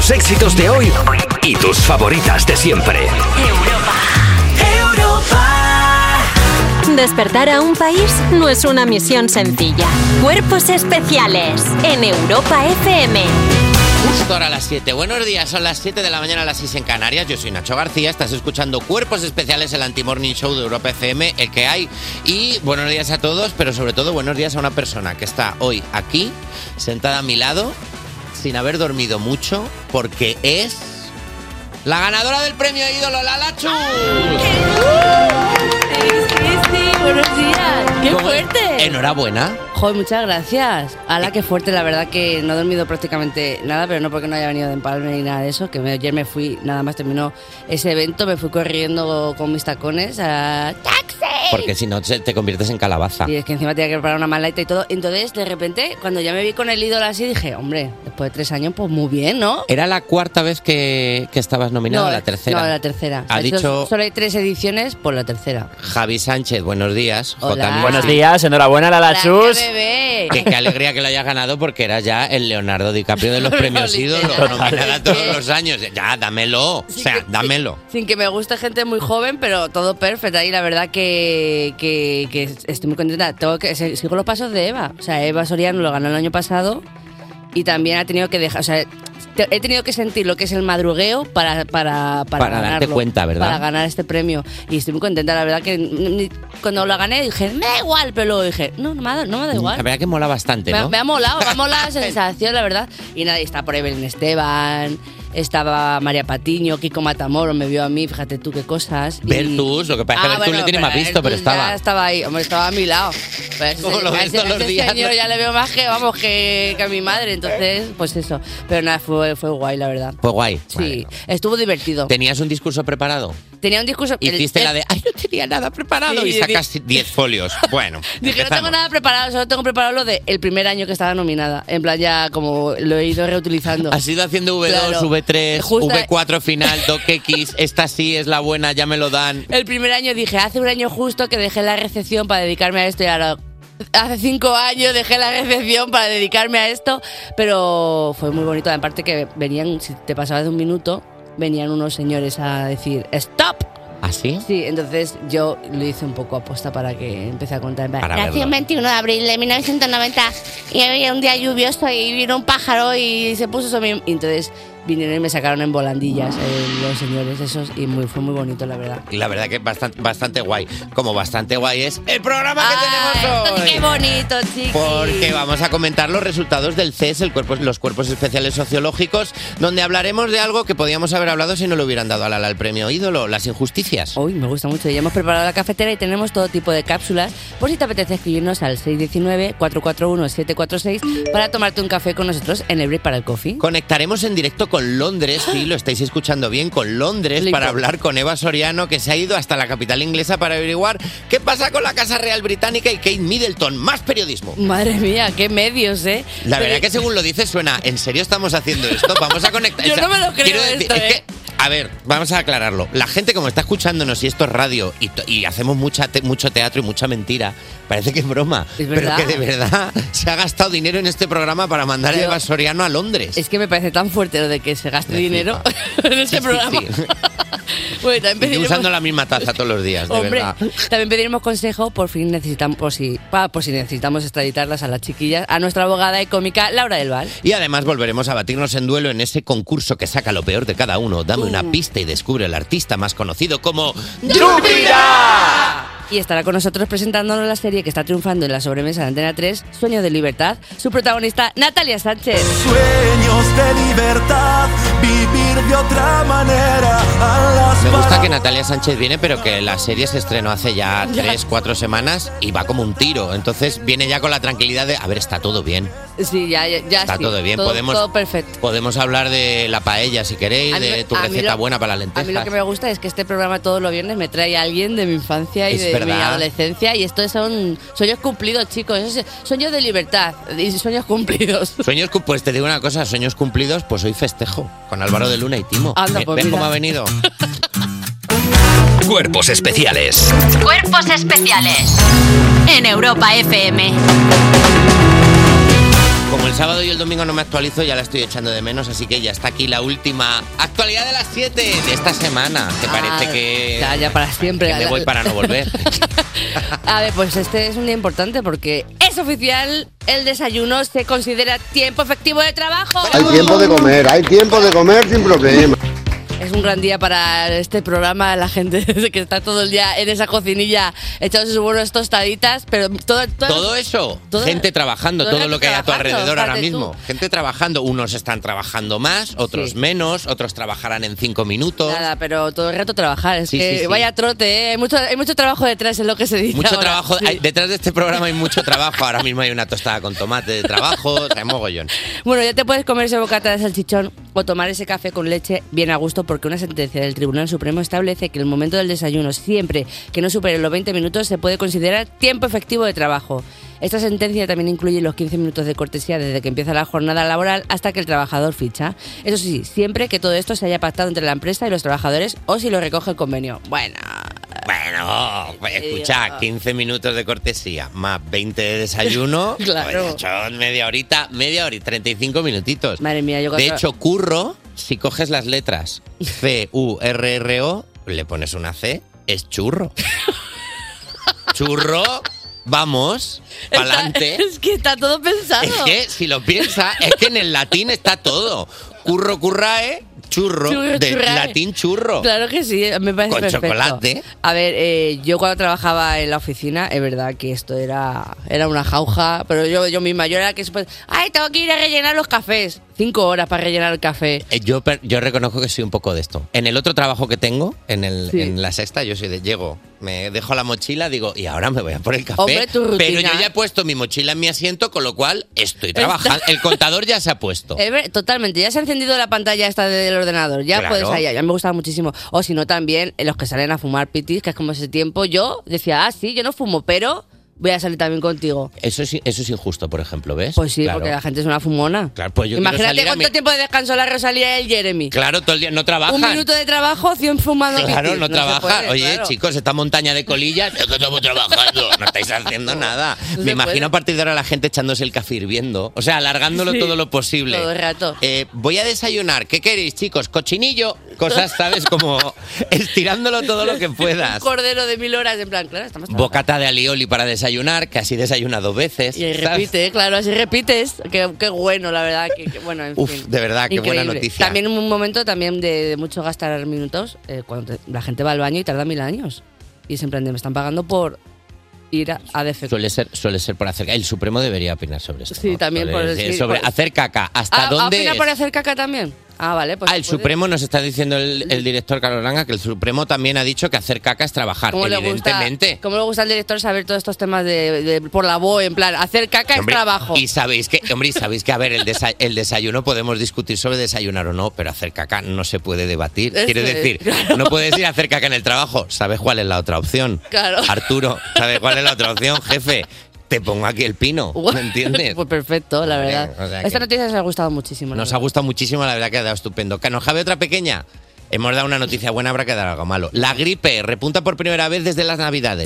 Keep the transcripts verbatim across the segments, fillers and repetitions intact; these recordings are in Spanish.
tus éxitos de hoy y tus favoritas de siempre. Europa, Europa. Despertar a un país no es una misión sencilla. Cuerpos especiales en Europa F M. Justo ahora a las siete. Buenos días, son las siete de la mañana, a las seis en Canarias. Yo soy Nacho García, estás escuchando Cuerpos Especiales, el Anti-Morning Show de Europa F M, el que hay. Y buenos días a todos, pero sobre todo buenos días a una persona que está hoy aquí, sentada a mi lado, sin haber dormido mucho, porque es la ganadora del premio Ídolo, Lala Chus. Sí, sí, sí, buenos días. ¡Qué fuerte! Enhorabuena. Joder, muchas gracias. Ala, qué fuerte, la verdad que no he dormido prácticamente nada, pero no porque no haya venido de empalme ni nada de eso, que me, ayer me fui, nada más terminó ese evento, me fui corriendo con mis tacones a ¡taxi! Porque si no te conviertes en calabaza. Y es que encima tenía que preparar una maleta y todo. Entonces, de repente, cuando ya me vi con el ídolo así, dije, hombre, después de tres años, pues muy bien, ¿no? ¿Era la cuarta vez que, que estabas nominada? No, ¿La tercera? No, la tercera. Ha o sea, dicho... Solo hay tres ediciones, por la tercera. Javi Sánchez, buenos días. Hola. J. Buenos días, enhorabuena, Lala Chus. Bebé. Que qué alegría que lo hayas ganado porque eras ya el Leonardo DiCaprio de los premios ídolos, nominada todos los años. Ya, dámelo, o sea, dámelo. Sin que me guste gente muy joven, pero todo perfecto. Ahí la verdad que, que, que estoy muy contenta. Tengo que, sigo los pasos de Eva. O sea, Eva Soriano lo ganó el año pasado y también ha tenido que dejar... O sea, he tenido que sentir lo que es el madrugueo para para para, para darte ganarlo, cuenta, ¿verdad? Para ganar este premio. Y estoy muy contenta, la verdad que ni, cuando lo gané dije, me da igual, pero luego dije, no, no me da, no me da igual. La verdad que mola bastante, me, ¿no? Me ha molado, me ha molado la sensación, la verdad. Y nada, y está por ahí Belén Esteban, estaba María Patiño, Kiko Matamoros me vio a mí, fíjate tú qué cosas. Bertus, lo que pasa es que ah, Bertus bueno, le tiene más visto, pero estaba... Ya estaba ahí, hombre, estaba a mi lado. Pues, ¿Cómo lo ves ese, todos los ese días? señor ya le veo más que, vamos, que, que a mi madre, entonces, pues eso. Pero nada, fue, fue guay, la verdad. Fue guay. Sí, Vale. estuvo divertido. ¿Tenías un discurso preparado? Tenía un discurso... Hiciste el, la de, ay, no tenía nada preparado, Sí, y sacas diez folios. Bueno, Dije, no empezamos. tengo nada preparado, solo tengo preparado lo del primer año que estaba nominada. En plan, ya como lo he ido reutilizando. Has ido haciendo V dos, Claro. V tres, Justo- V cuatro final, Doc X, esta sí es la buena, ya me lo dan. El primer año dije, hace un año justo que dejé la recepción para dedicarme a esto y ahora... Hace cinco años dejé la recepción para dedicarme a esto, pero fue muy bonito. Aparte que venían, si te pasabas de un minuto, venían unos señores a decir ¡stop! ¿Ah, sí? Sí, entonces yo lo hice un poco aposta para que empecé a contar. Para Nací verlo. el veintiuno de abril de mil novecientos noventa y había un día lluvioso y vino un pájaro y se puso sobre mí. Y entonces vinieron y me sacaron en volandillas eh, los señores esos y muy, fue muy bonito, la verdad. Y la verdad que es bastante, bastante guay. Como bastante guay es el programa que Ay, tenemos hoy. ¡Qué bonito, chiqui! Porque vamos a comentar los resultados del C E S, el cuerpo, los cuerpos especiales sociológicos, donde hablaremos de algo que podíamos haber hablado si no le hubieran dado a Lala el premio ídolo, las injusticias. Uy, me gusta mucho. Ya hemos preparado la cafetera y tenemos todo tipo de cápsulas. Por si te apetece escribirnos al seis uno nueve, cuatro cuatro uno, siete cuatro seis para tomarte un café con nosotros en el break para el coffee. Conectaremos en directo con Londres, sí, lo estáis escuchando bien, con Londres, Listo. para hablar con Eva Soriano, que se ha ido hasta la capital inglesa para averiguar qué pasa con la Casa Real Británica y Kate Middleton. Más periodismo. Madre mía, qué medios, ¿eh? La Pero- verdad que según lo dices suena, ¿en serio estamos haciendo esto? Vamos a conectar. Yo O sea, no me lo creo quiero decir, esto, es ¿eh? que, a ver, vamos a aclararlo. La gente como está escuchándonos y esto es radio y, to- y hacemos mucha te- mucho teatro y mucha mentira, parece que es broma. Es pero verdad. que de verdad se ha gastado dinero en este programa para mandar a Yo- Eva Soriano a Londres. Es que me parece tan fuerte lo de que se gaste Me dinero en este Sí, sí, programa. sí. Bueno, también Y pediremos, usando la misma taza todos los días, de hombre, verdad. también pediremos consejo por fin necesitamos por si, pa- por si necesitamos extraditarlas a las chiquillas, a nuestra abogada y cómica Laura del Val. Y además volveremos a batirnos en duelo en ese concurso que saca lo peor de cada uno. Dame una Uh. pista y descubre al artista más conocido como ¡Júpiter! Y estará con nosotros presentándonos la serie que está triunfando en la sobremesa de Antena tres, Sueño de Libertad, su protagonista Natalia Sánchez. Sueños de libertad, vivir de otra manera. A las Me gusta palabras- que Natalia Sánchez viene, pero que la serie se estrenó hace ya Ya. tres, cuatro semanas y va como un tiro. Entonces viene ya con la tranquilidad de, a ver, está todo bien. Sí, ya, ya, ya Está sí, todo bien. Todo, Podemos, todo perfecto. podemos hablar de la paella si queréis, A mí de me- tu a mí receta lo- buena para las A lentejas. mí lo que me gusta es que este programa todos los viernes me trae a alguien de mi infancia y Es de mi verdad. adolescencia y estos son sueños cumplidos, chicos. Eso es- sueños de libertad y sueños cumplidos. Sueños, cu- pues te digo una cosa, sueños cumplidos, pues hoy festejo con Álvaro de Luna y Timo. Anda, Ve- pues ¿Ven mira. cómo ha venido? Cuerpos especiales Cuerpos especiales en Europa F M. Como el sábado y el domingo no me actualizo, ya la estoy echando de menos, así que ya está aquí la última actualidad de las siete de esta semana. Que Ah, parece que, ya, ya para siempre. que me voy para no volver. A ver, pues este es un día importante porque es oficial, el desayuno se considera tiempo efectivo de trabajo. Hay tiempo de comer, hay tiempo de comer sin problema. Es un gran día para este programa, la gente que está todo el día en esa cocinilla echándose sus buenas tostaditas, pero todo, todo, Todo eso, todo- gente trabajando, todo todo el lo que hay a tu trabajando, alrededor ahora fíjate mismo. tú. Gente trabajando, unos están trabajando más, otros Sí. menos, otros trabajarán en cinco minutos. Nada, pero todo el rato trabajar. Es Sí, que sí, sí. vaya trote, ¿eh? Hay mucho, hay mucho trabajo detrás, es lo que se dice. Mucho ahora. trabajo, Sí. hay- detrás de este programa hay mucho trabajo. Ahora mismo hay una tostada con tomate de trabajo, o sea, mogollón. Bueno, ya te puedes comer ese bocata de salchichón o tomar ese café con leche bien a gusto porque una sentencia del Tribunal Supremo establece que el momento del desayuno, siempre que no supere los veinte minutos, se puede considerar tiempo efectivo de trabajo. Esta sentencia también incluye los quince minutos de cortesía desde que empieza la jornada laboral hasta que el trabajador ficha. Eso sí, siempre que todo esto se haya pactado entre la empresa y los trabajadores o si lo recoge el convenio. Bueno... Bueno, pues, escucha, Dios. quince minutos de cortesía más veinte de desayuno. Claro. Pues, son media horita, media hora y treinta y cinco minutitos. Madre mía, yo De cuando- hecho, curro, si coges las letras C, U, R, R, O, le pones una C, es churro. Churro, vamos, Está- pa'lante. Es que está todo pensado. Es que, si lo piensas, es que en el latín está todo. Curro, currae, churro, Churro, del churrae. latín churro. Claro que sí, me parece Con perfecto. chocolate. A ver, eh, yo cuando trabajaba en la oficina, es verdad que esto era, era una jauja, pero yo, yo misma, yo era la que después, ay, tengo que ir a rellenar los cafés. Cinco horas para rellenar el café. Eh, Yo, per- yo reconozco que soy un poco de esto. En el otro trabajo que tengo, en, el, Sí. en la sexta, yo soy de llego, me dejo la mochila, digo, y ahora me voy a por el café. Hombre, tu rutina. Pero yo ya he puesto mi mochila en mi asiento, con lo cual estoy trabajando. El contador ya se ha puesto. Es ver- totalmente, ya se ha encendido la pantalla esta del ordenador, ya Claro. puedes ahí, ya me gustaba muchísimo. O si no también, en los que salen a fumar pitis, que es como ese tiempo, yo decía, ah, sí, yo no fumo, pero voy a salir también contigo. Eso es, eso es injusto, por ejemplo, ¿ves? Pues sí, Claro. porque la gente es una fumona. Claro, pues yo quiero Imagínate salir a cuánto mi- tiempo de descanso la Rosalía y el Jeremy. Claro, todo el día no trabajan. Un minuto de trabajo, cien fumando Claro, pitis. no, se trabaja. puede, Oye, claro. chicos, esta montaña de colillas, es que estamos trabajando. No estáis haciendo nada. No Me se imagino puede. a partir de ahora la gente echándose el café hirviendo. O sea, alargándolo Sí, todo lo posible. todo el rato. Eh, voy a desayunar. ¿Qué queréis, chicos? Cochinillo. Cosas, ¿sabes? Como estirándolo todo lo que Un puedas. cordero de mil horas, en plan, claro, estamos trabajando. Bocata de alioli para desayunar, que así desayuna dos veces. Y ahí ¿sabes? repite, claro, así repites. Qué, qué bueno, la verdad. Que, que- bueno, en Uf, fin. de verdad, qué buena Increíble. noticia. También un momento también de, de mucho gastar minutos, eh, cuando te- la gente va al baño y tarda mil años. Y es en plan de, me están pagando por ir a, a defecar. Suele ser, suele ser por hacer caca. El Supremo debería opinar sobre esto. Sí, ¿no? también Suele por decir decir- sobre por- hacer caca. ¿Hasta Ah, dónde ¿opina es? por hacer caca también? Ah, vale, pues Ah, el puede. Supremo nos está diciendo el, el director Carlos Langa que el Supremo también ha dicho que hacer caca es trabajar, ¿Cómo le gusta, evidentemente. cómo le gusta al director saber todos estos temas de, de- por la B O E, en plan, hacer caca Hombre, es trabajo. Y sabéis que, hombre, y sabéis que, a ver, el, desa- el desayuno podemos discutir sobre desayunar o no, pero hacer caca no se puede debatir. Eso Quiero es, decir, claro. no puedes ir a hacer caca en el trabajo. ¿Sabes cuál es la otra opción? Claro. Arturo, ¿sabes cuál es la otra opción, jefe? Te pongo aquí el pino, ¿me entiendes? Pues perfecto, la Vale, verdad. o sea que- Esta noticia nos ha gustado muchísimo. la Nos ha verdad. gustado muchísimo, la verdad que ha dado estupendo. ¿Que nos cabe otra pequeña? Hemos dado una noticia buena, habrá que dar algo malo. La gripe repunta por primera vez desde las Navidades.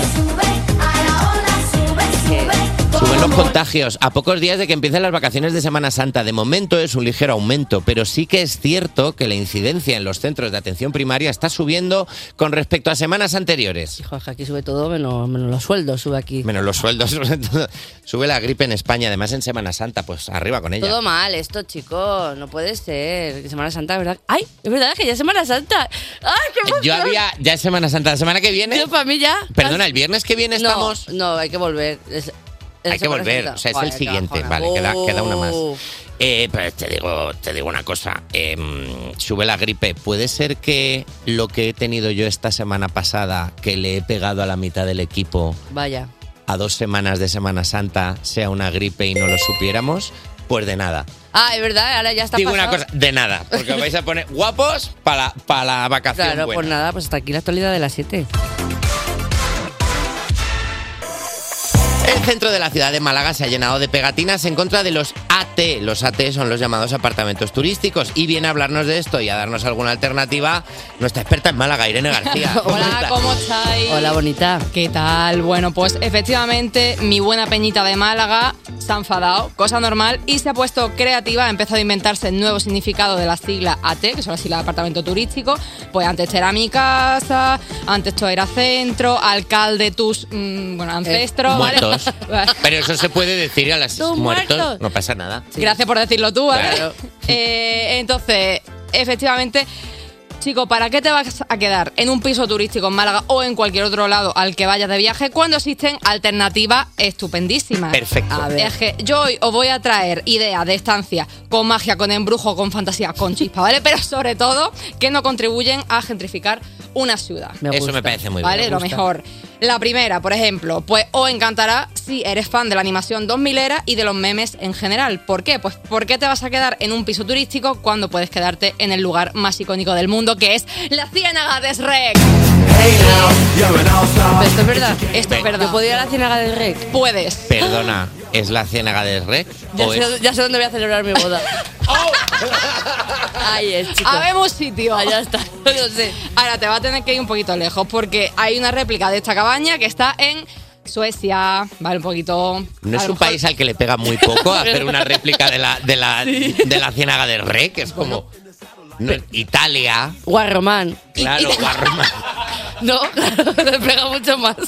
Suben los contagios a pocos días de que empiecen las vacaciones de Semana Santa. De momento es un ligero aumento, pero sí que es cierto que la incidencia en los centros de atención primaria está subiendo con respecto a semanas anteriores. Hijo, es que aquí sube todo, menos, menos los sueldos, sube aquí. Menos los sueldos, sobre todo. Sube la gripe en España, además en Semana Santa, pues arriba con ella. Todo mal esto, chicos, no puede ser. Que Semana Santa, ¿verdad? ¡Ay! Es verdad que ya es Semana Santa. ¡Ay, qué emoción! Yo había, ya es Semana Santa, la semana que viene. Yo, para mí ya. Perdona, el viernes que viene No, estamos. No, hay que volver. Es- es Hay que Semana volver, Santa. o sea, es Joder, el qué siguiente. bajona. Vale, queda, queda una más. Uh. Eh, pero te digo, te digo una cosa. eh, sube la gripe. ¿Puede ser que lo que he tenido yo esta semana pasada, que le he pegado a la mitad del equipo Vaya. a dos semanas de Semana Santa, sea una gripe y no lo supiéramos? Pues de nada. Ah, es verdad, ahora ya está Digo pasado. una cosa, de nada. Porque os vais a poner guapos para la, para la vacación Claro, buena. pues nada, pues hasta aquí la actualidad de las siete. El centro de la ciudad de Málaga se ha llenado de pegatinas en contra de los A T. Los A T son los llamados apartamentos turísticos. Y viene a hablarnos de esto y a darnos alguna alternativa nuestra experta en Málaga, Irene García. Hola, ¿cómo estáis? Hola, bonita. ¿Qué tal? Bueno, pues efectivamente mi buena peñita de Málaga se ha enfadado, cosa normal, y se ha puesto creativa, ha empezado a inventarse el nuevo significado de la sigla A T, que son las siglas de apartamento turístico. Pues antes esto era mi casa, antes esto era centro, alcalde tus mmm, bueno, ancestros. Eh, ¿vale? muertos. Pero eso se puede decir a los muertos. muertos. No pasa nada. Sí. Gracias por decirlo tú, ¿vale? Claro. Eh, entonces, efectivamente, chico, ¿para qué te vas a quedar en un piso turístico en Málaga o en cualquier otro lado al que vayas de viaje cuando existen alternativas estupendísimas? Perfecto. A ver. Es que yo hoy os voy a traer ideas de estancia con magia, con embrujo, con fantasía, con chispa, ¿vale? Pero sobre todo que no contribuyen a gentrificar una ciudad. Me Eso me parece muy ¿Vale? bien. Lo mejor. La primera, por ejemplo, pues os encantará si eres fan de la animación dos milera y de los memes en general. ¿Por qué? Pues ¿por qué te vas a quedar en un piso turístico cuando puedes quedarte en el lugar más icónico del mundo, que es la Ciénaga de Shrek? Esto es verdad. Esto es verdad. ¿Yo podría ir a la Ciénaga del Rec? Puedes. Perdona, ¿es la Ciénaga de Shrek? Ya, ¿O sé, es- ya sé dónde voy a celebrar mi boda. Ahí es, chicos. Habemos sitio. Allá está, no sé. Ahora te va a tener que ir un poquito lejos porque hay una réplica de esta cabaña que está en Suecia, vale, un poquito. No a es lo un mejor- país al que le pega muy poco hacer una réplica de la, de la, de la Ciénaga de Shrek, que es como... No, Italia. Guarromán. Claro, Guarromán. No, le pega mucho más.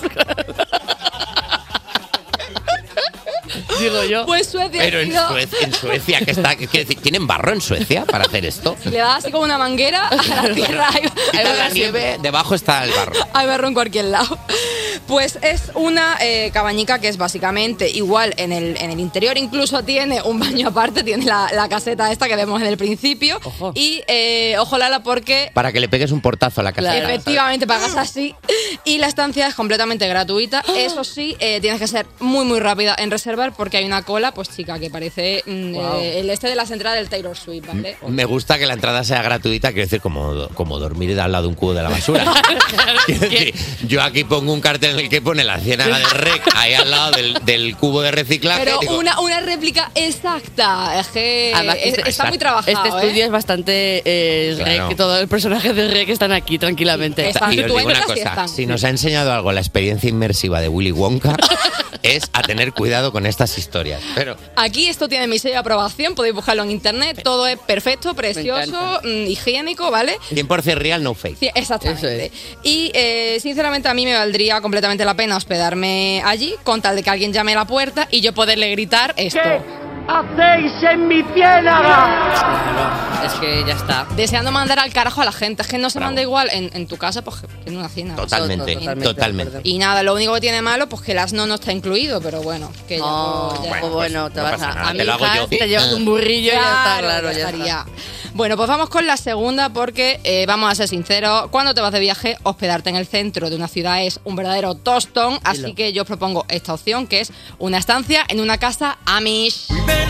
Digo yo. Pues Suecia. Pero en tío, Suecia, en Suecia que está, quiero decir, ¿tienen barro en Suecia para hacer esto? Le das así como una manguera a la tierra. Hay, Quita la hay- nieve, debajo está el barro. hay barro en cualquier lado. Pues es una eh, cabañica que es básicamente igual en el, en el interior, incluso tiene un baño aparte, tiene la, la caseta esta que vemos en el principio. Ojo. Y eh, ojo Lala porque Para que le pegues un portazo a la casa. efectivamente pagas así. Y la estancia es completamente gratuita. Eso sí, eh, tienes que ser muy muy rápida en reservar porque hay una cola, pues chica, que parece mm, Wow. eh, el este de las entradas del Taylor Swift, ¿vale? Me gusta que la entrada sea gratuita, quiero decir, como, como dormir al lado de un cubo de la basura. Quiero decir, yo aquí pongo un cartel en el que pone la Ciénaga de Rec ahí al lado del, del cubo de reciclaje. Pero digo, una, una réplica exacta. Es que Además, es- este- está muy trabajado. Este estudio ¿eh? es bastante eh, Claro. Rec, todos los personajes de Rec están aquí tranquilamente. Están- y os tú digo una entras y cosa, están. si nos ha enseñado algo la experiencia inmersiva de Willy Wonka, es a tener cuidado con estas historias. Pero Aquí esto tiene mi sello de aprobación, podéis buscarlo en internet, todo es perfecto, precioso, encanta. mm, higiénico, ¿vale? cien por ciento real, no fake. Sí, exactamente. Eso Y eh, sinceramente a mí me valdría completamente la pena hospedarme allí con tal de que alguien llame a la puerta y yo poderle gritar esto. hacéis en mi ciénaga? Claro, es que ya está. Deseando mandar al carajo a la gente. Es que no se Bravo. manda igual en, en tu casa, pues que en una cena. Totalmente, Totalmente, totalmente. de acuerdo. Y nada, lo único que tiene malo, pues que el asno no está incluido, pero bueno, que ya, Oh, pues, ya- bueno, pues, bueno, te no vas pasa a, nada, a te lo hago Mijas, yo. te llevas un burrillo y ya está, claro, ya estaría. está. Bueno, pues vamos con la segunda porque, eh, vamos a ser sinceros, cuando te vas de viaje, hospedarte en el centro de una ciudad es un verdadero tostón, así Dilo. que yo os propongo esta opción, que es una estancia en una casa Amish.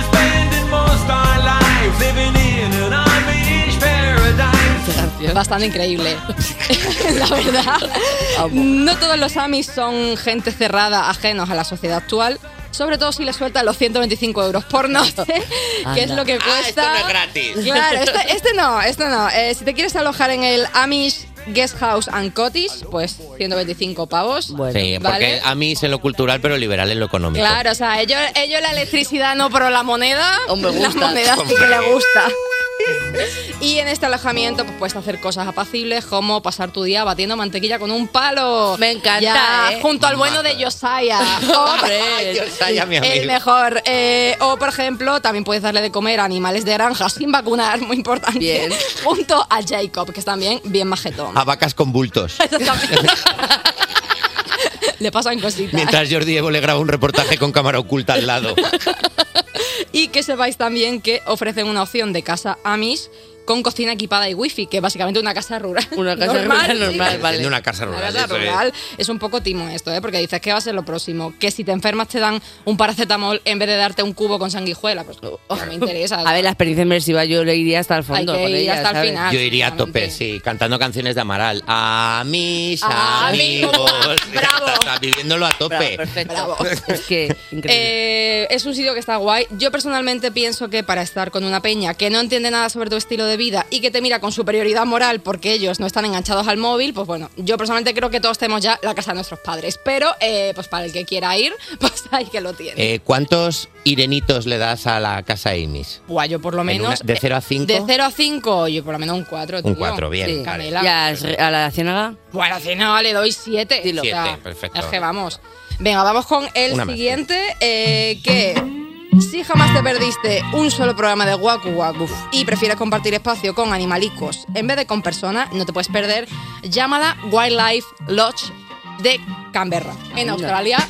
Qué canción. Bastante increíble, la verdad. Amo. No todos los Amish son gente cerrada, ajenos a la sociedad actual. Sobre todo si le sueltan los ciento veinticinco euros por noche, que es Anda. lo que Ah, cuesta. esto no es gratis. Claro, este, este no, este no. Eh, si te quieres alojar en el Amish Guest House and Cottage, pues ciento veinticinco pavos. Bueno, Sí, porque ¿vale? a mí es en lo cultural, pero liberal en lo económico. Claro, o sea, ellos, ellos la electricidad no, pero la moneda, Hombre, la gusta. moneda sí que le gusta. Y en este alojamiento pues, puedes hacer cosas apacibles como pasar tu día batiendo mantequilla con un palo. Me encanta, Ya, ¿eh? junto al bueno de Josiah. O- Hombre, Josiah, mi el amigo. mejor. Eh, o, por ejemplo, también puedes darle de comer a animales de granja sin vacunar, muy importante. Bien. Junto a Jacob, que es también bien majetón. A vacas con bultos. Exactamente. Le pasan cositas. Mientras Jordi Evo le graba un reportaje con cámara oculta al lado. Y que sepáis también que ofrecen una opción de casa Amish con cocina equipada y wifi, que es básicamente una casa rural. Una casa normal, rural normal, sí. vale. En una casa rural. Una casa eso es. rural es un poco timo esto, ¿eh? Porque dices que va a ser lo próximo. Que si te enfermas te dan un paracetamol en vez de darte un cubo con sanguijuela. Pues no me interesa. A ver, la experiencia inmersiva yo le iría hasta el fondo. Hay que con ir ella, hasta el ¿sabes? final. Yo iría a tope, Exactamente. sí, cantando canciones de Amaral. A mis Ah, amigos. bravo. Está viviéndolo a tope. Bravo, perfecto. Bravo. Es que, increíble. Eh, es un sitio que está guay. Yo personalmente pienso que para estar con una peña que no entiende nada sobre tu estilo de vida y que te mira con superioridad moral porque ellos no están enganchados al móvil, pues bueno, yo personalmente creo que todos tenemos ya la casa de nuestros padres. Pero, eh, pues para el que quiera ir, pues ahí que lo tiene. Eh, ¿Cuántos irenitos le das a la casa Imis? Buah, yo por lo En menos... una- ¿de cero a cinco? De cero a cinco, yo por lo menos un cuatro. Un cuatro, bien, Sí, vale. Canela. ¿Y a, a la ciénaga? Bueno, si no, le doy siete. Dilo. O sea, Siete, perfecto. Es que vamos. Venga, vamos con el Una más, siguiente, eh, que si jamás te perdiste un solo programa de Waku Waku y prefieres compartir espacio con animalicos en vez de con personas, no te puedes perder, llámala Wildlife Lodge de Canberra, en Australia.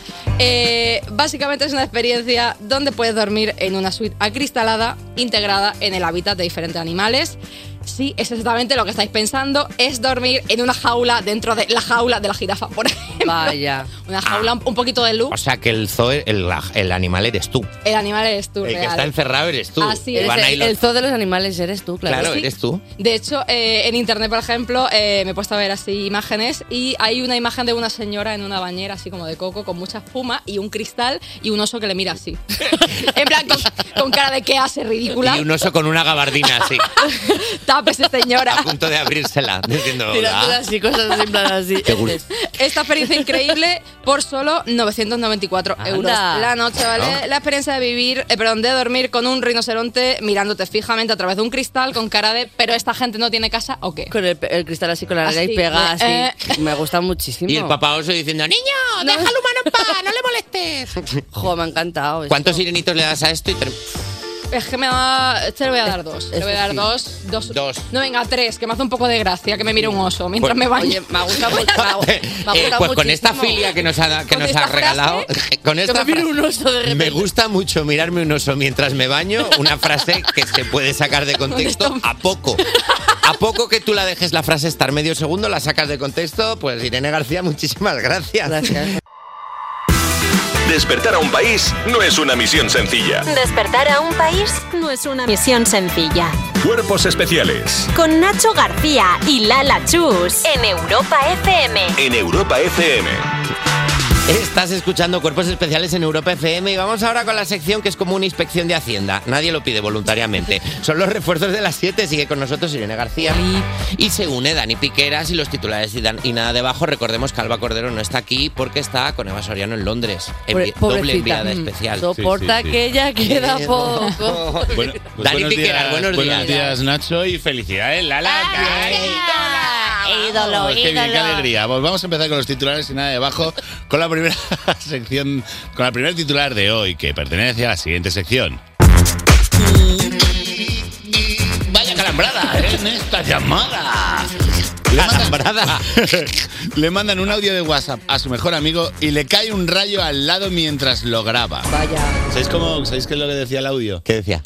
Eh, básicamente es una experiencia donde puedes dormir en una suite acristalada integrada en el hábitat de diferentes animales. Sí, es exactamente lo que estáis pensando, es dormir en una jaula dentro de la jaula de la jirafa, por ejemplo. Vaya. Una jaula, un poquito de luz. O sea, que el zoo, el, el animal eres tú. El animal eres tú, El que real. está encerrado eres tú. Así Eres es. Van ahí el, los- el zoo de los animales eres tú, claro. Claro, sí. eres tú. De hecho, eh, en internet, por ejemplo, eh, me he puesto a ver así imágenes y hay una imagen de una señora en una bañera así como de coco con mucha espuma y un cristal y un oso que le mira así. En plan, con, con cara de que hace ridícula. Y un oso con una gabardina así, Tápese, señora. a punto de abrírsela, diciendo, Tirándola hola. así, cosas así, en plan así. Te gusta. Esta experiencia increíble por solo novecientos noventa y cuatro Anda. euros la noche, ¿vale? La experiencia de vivir, eh, perdón, de dormir con un rinoceronte mirándote fijamente a través de un cristal con cara de, pero esta gente no tiene casa o qué. Con el, el cristal así, con la nariz Así, pegada así. eh. Me gusta muchísimo. Y el papá oso diciendo, niño, No. deja al humano en paz, no le molestes. Jo, me ha encantado. esto. ¿Cuántos sirenitos le das a esto? Y ter- Es que me da. Este le voy a dar dos. Le voy a dar sí. dos, dos. Dos. No, venga, tres, que me hace un poco de gracia que me mire un oso mientras Pues, me baño. Oye, me ha gustado mucho. Me ha, me ha Eh, gustado pues con esta muchísimo. filia que nos ha, que Con nos esta ha regalado, con Que esta me mire frase- un oso de repente. me gusta mucho mirarme un oso mientras me baño, una frase que se puede sacar de contexto a poco. A poco que tú la dejes la frase estar medio segundo, la sacas de contexto, pues Irene García, muchísimas gracias. Gracias. Despertar a un país no es una misión sencilla. Despertar a un país no es una misión sencilla. Cuerpos especiales Con Nacho García y Lala Chus en Europa F M. en Europa F M. Estás escuchando Cuerpos Especiales en Europa F M y vamos ahora con la sección que es como una inspección de Hacienda. Nadie lo pide voluntariamente. Son los refuerzos de las siete. Sigue con nosotros Irene García y se une Dani Piqueras y los titulares y, Dan- y nada debajo. Recordemos que Alba Cordero no está aquí porque está con Eva Soriano en Londres. Envi- Pobrecita. doble enviada Mm. especial. Soporta Sí, sí, sí. que ya queda Eh, poco. Bueno, pues Dani buenos Piqueras, días, buenos días. días, Nacho, y felicidades, Lala. Ídolo, Vamos, qué bien, qué ídolo. alegría. Pues vamos a empezar con los titulares y nada debajo, con la primera sección, con la primera titular de hoy, que pertenece a la siguiente sección. Vaya calambrada en esta llamada. Le mandan, le mandan un audio de WhatsApp a su mejor amigo y le cae un rayo al lado mientras lo graba. Vaya. ¿Sabéis cómo, ¿sabéis qué es lo que decía el audio? ¿Qué decía?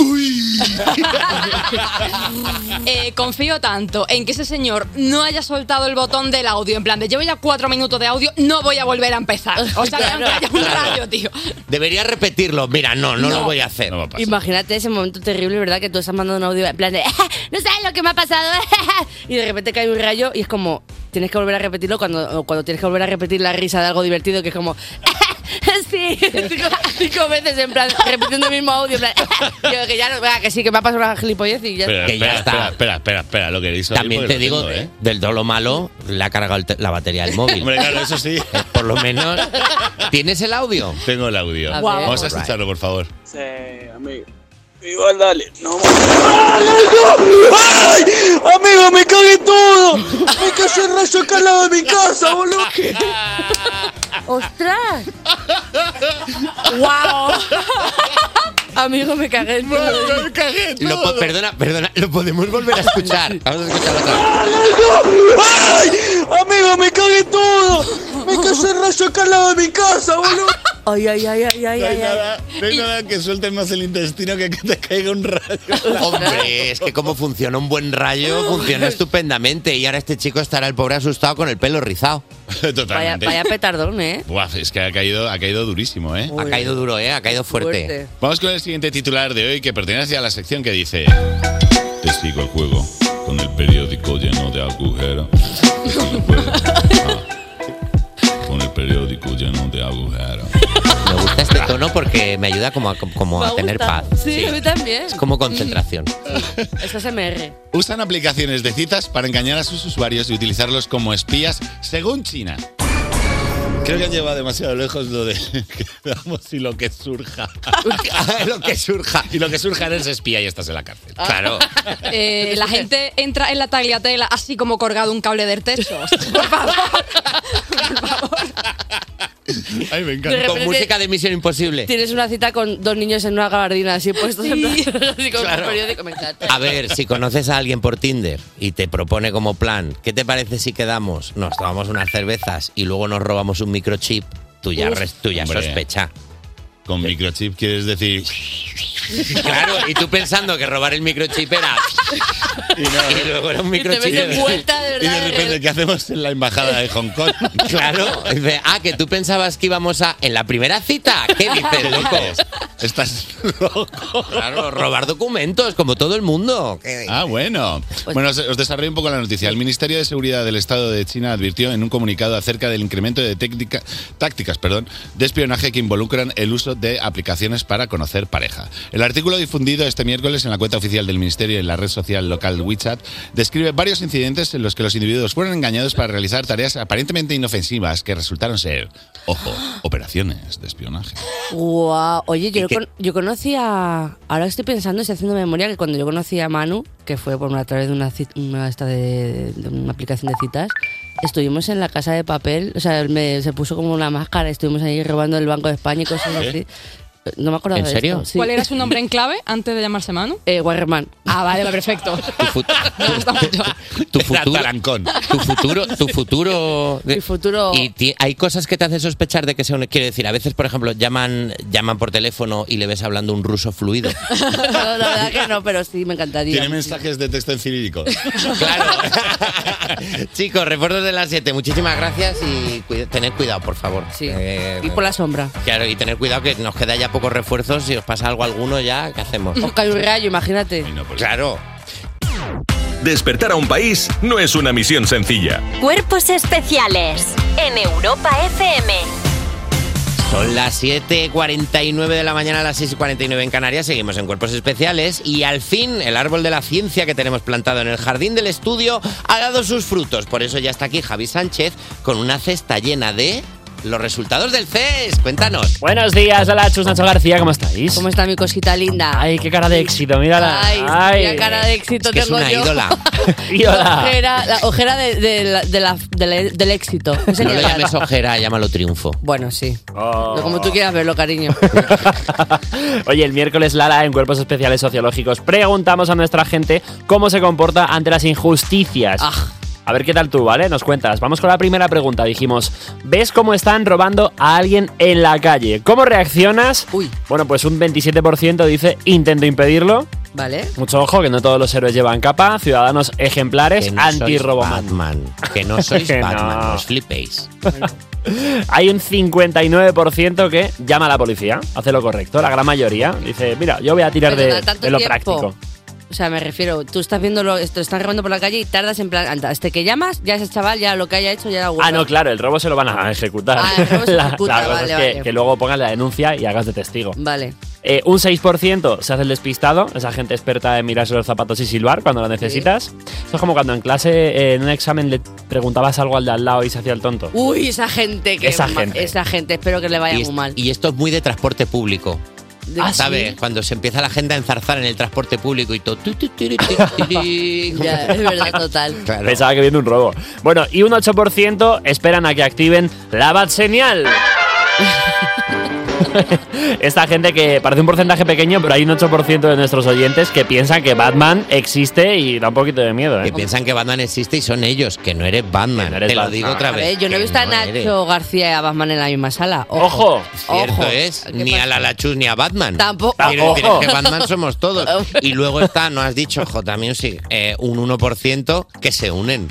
Eh, confío tanto en que ese señor no haya soltado el botón del audio. En plan, de llevo ya cuatro minutos de audio, no voy a volver a empezar. O sea, que aunque haya un rayo, tío. Debería repetirlo. Mira, no, no, No. lo voy a hacer. No va a pasar. Imagínate ese momento terrible, ¿verdad? Que tú estás mandando un audio en plan de no sabes lo que me ha pasado y de repente cae un rayo y es como tienes que volver a repetirlo cuando, o cuando tienes que volver a repetir la risa de algo divertido que es como sí, cinco, cinco veces en plan repitiendo el mismo audio en plan yo, que ya no, venga, que sí, que me ha pasado una gilipollez y ya Espera, Que ya espera, está. espera, espera, espera, espera, lo queréis oír También porque te lo digo, tengo, ¿eh? del todo lo malo, le ha cargado el te- la batería del móvil. Hombre, claro, eso sí. Por lo menos, ¿tienes el audio? Tengo el audio. A ver. Vamos a Alright. escucharlo, por favor. Sí, amigo. Igual dale. No, ¡Ay! ¡Amigo, me cagué todo! ¡Me cayó el rayo acá al lado de mi casa, boludo! ¡ostras! ¡Wow! Amigo, me cagué en todo. ¡Me cagué Lo po- perdona, perdona, lo podemos volver a escuchar. Vamos a escucharlo otra vez. ¡Ay! ¡Amigo, me cagué todo! ¡Me cayó el rayo acá al lado de mi casa, boludo! Ay, ay, ay, ay, ay, No hay ay, nada, ay. no hay nada que suelte más el intestino que que te caiga un rayo. Hombre, es que como funciona un buen rayo, funciona estupendamente. Y ahora este chico estará el pobre asustado con el pelo rizado. Vaya, Totalmente. vaya petardón, ¿eh? Buah, es que ha caído, ha caído durísimo, ¿eh? Ha caído duro, ¿eh? Ha caído fuerte. Fuerte. Vamos con el siguiente titular de hoy, que pertenece a la sección que dice: te sigo el juego con el periódico lleno de agujeros. Te sigo el juego. Ah. Con el periódico lleno de agujeros. Me gusta este tono porque me ayuda como a, como Me a tener gusta. paz. Sí, a mí también. Es como concentración. Esto es M R. Usan aplicaciones de citas para engañar a sus usuarios y utilizarlos como espías, según China. Creo que han llevado demasiado lejos lo de quedamos y lo que surja. Lo que surja. Y lo que surja eres espía y estás en la cárcel. Claro. Eh, la gente entra en la tagliatela así como colgado un cable del techo. Por favor. Ay, me De encanta. repente- Con música de Misión Imposible. Tienes una cita con dos niños en una gabardina así puestos en plan, así con Claro. un periódico. Me encanta. A ver, si conoces a alguien por Tinder y te propone como plan, ¿qué te parece si quedamos? Nos tomamos unas cervezas y luego nos robamos un microchip. Tú ya, Uf. res- tú ya Hombre. sospecha. Con microchip quieres decir. Claro, y tú pensando que robar el microchip era... Y, no, Y luego era un Y te microchip. ves envuelta de y verdad. de repente, ¿qué hacemos en la embajada de Hong Kong? Claro. Y dice, ah, que tú pensabas que íbamos a... En la primera cita. ¿Qué dices, loco? Estás loco. Claro, robar documentos, como todo el mundo. ¿Qué- Ah, bueno. Bueno, os, os desarrollo un poco la noticia. El Ministerio de Seguridad del Estado de China advirtió en un comunicado acerca del incremento de técnica- tácticas perdón, de espionaje que involucran el uso de aplicaciones para conocer pareja. El artículo difundido este miércoles en la cuenta oficial del Ministerio y en la red social local WeChat describe varios incidentes en los que los individuos fueron engañados para realizar tareas aparentemente inofensivas que resultaron ser, ojo, operaciones de espionaje. Guau. Oye, yo, ¿Y qué? con- yo conocí a... Ahora estoy pensando, estoy haciendo memoria, que cuando yo conocí a Manu, que fue por una, a través de una, cit- una, esta de, de una aplicación de citas, estuvimos en la Casa de Papel, o sea, él me, se puso como una máscara, estuvimos ahí robando el Banco de España y cosas ¿Eh? así. No me acuerdo ¿En de serio? esto. Sí. ¿Cuál era su nombre en clave antes de llamarse Manu? Eh, Warman. Ah, vale, perfecto. Tu, fu- Me gusta mucho. tu Era futuro... Tarancón. Tu futuro... Tu futuro... Mi futuro... Y ti- hay cosas que te hacen sospechar de que sea un... Quiero decir, a veces, por ejemplo, llaman, llaman por teléfono y le ves hablando un ruso fluido. No, la verdad que no, pero sí, me encantaría. Tiene mensajes de texto en cirílico. Claro. Chicos, refuerzos de las siete. Muchísimas gracias y cuida- tened cuidado, por favor. Sí. Eh, Y por la sombra. Claro, y tener cuidado que nos queda ya pocos refuerzos. Si os pasa algo a alguno ya, ¿qué hacemos? Os cae un rayo, imagínate. Y no, pues- Claro. Despertar a un país no es una misión sencilla. Cuerpos especiales en Europa F M. Son las siete y cuarenta y nueve de la mañana, a las seis y cuarenta y nueve en Canarias. Seguimos en Cuerpos Especiales y al fin el árbol de la ciencia que tenemos plantado en el jardín del estudio ha dado sus frutos. Por eso ya está aquí Javi Sánchez con una cesta llena de los resultados del C E S. Cuéntanos. Buenos días, hola, Chus Nacho García, ¿cómo estáis? ¿Cómo está mi cosita linda? Ay, qué cara de éxito, mírala. Ay, qué cara de éxito Es que es tengo una yo. ídola. La Ídola. ojera, la ojera de, de la- de la- del- del éxito. ¿Qué No sería? lo llames ojera, llámalo triunfo. Bueno, sí. Oh. Como tú quieras verlo, cariño. Oye, el miércoles, Lara, en Cuerpos Especiales Sociológicos, preguntamos a nuestra gente cómo se comporta ante las injusticias. Ah. A ver qué tal tú, ¿vale? Nos cuentas. Vamos con la primera pregunta. Dijimos, ¿ves cómo están robando a alguien en la calle? ¿Cómo reaccionas? Uy. Bueno, pues un veintisiete por ciento dice, intento impedirlo. Vale. Mucho ojo, que no todos los héroes llevan capa. Ciudadanos ejemplares, Que no sois anti-roboman. Batman. Que no sois Que no. Batman, no os flipéis. Hay un cincuenta y nueve por ciento que llama a la policía, hace lo correcto. La gran mayoría dice, mira, yo voy a tirar Pero de, da tanto de lo tiempo. práctico. O sea, me refiero, tú estás viendo lo, esto, están robando por la calle y tardas en plan, anda, hasta que llamas, ya ese chaval, ya lo que haya hecho, ya era bueno. Ah, no, claro, el robo se lo van a ejecutar. Ah, el robo se La- ejecuta, la cosa vale, es que, vale. que luego pongas la denuncia y hagas de testigo. Vale. Eh, un seis por ciento se hace el despistado, esa gente experta en mirarse los zapatos y silbar cuando lo necesitas. Esto es como cuando en clase, eh, en un examen, le preguntabas algo al de al lado y se hacía el tonto. Uy, esa gente que Esa ma- gente. esa gente, espero que le vaya Y, muy mal. y esto es muy de transporte público. De- Ah, ¿Sabes? ¿sí? Cuando se empieza la gente a enzarzar en el transporte público y todo. tu, tu, tu, tu, tu, tu. Ya, es verdad, total. Claro. Pensaba que viene un robo. Bueno, y un ocho por ciento esperan a que activen la bat señal. Esta gente que parece un porcentaje pequeño, pero hay un ocho por ciento de nuestros oyentes que piensan que Batman existe y da un poquito de miedo. ¿eh? Que piensan que Batman existe y son ellos, que no eres Batman. No eres Te Batman. Lo digo otra A vez. ver, yo no he visto a no Nacho eres. García y a Batman en la misma sala. ¡Ojo! Cierto Ojo. es, ¿Qué ni pasa? a la Lachus ni a Batman. Tampoco. Quiero decir, Tampoco. es que Batman somos todos. Y luego está, no has dicho, J Music, eh, un uno por ciento que se unen.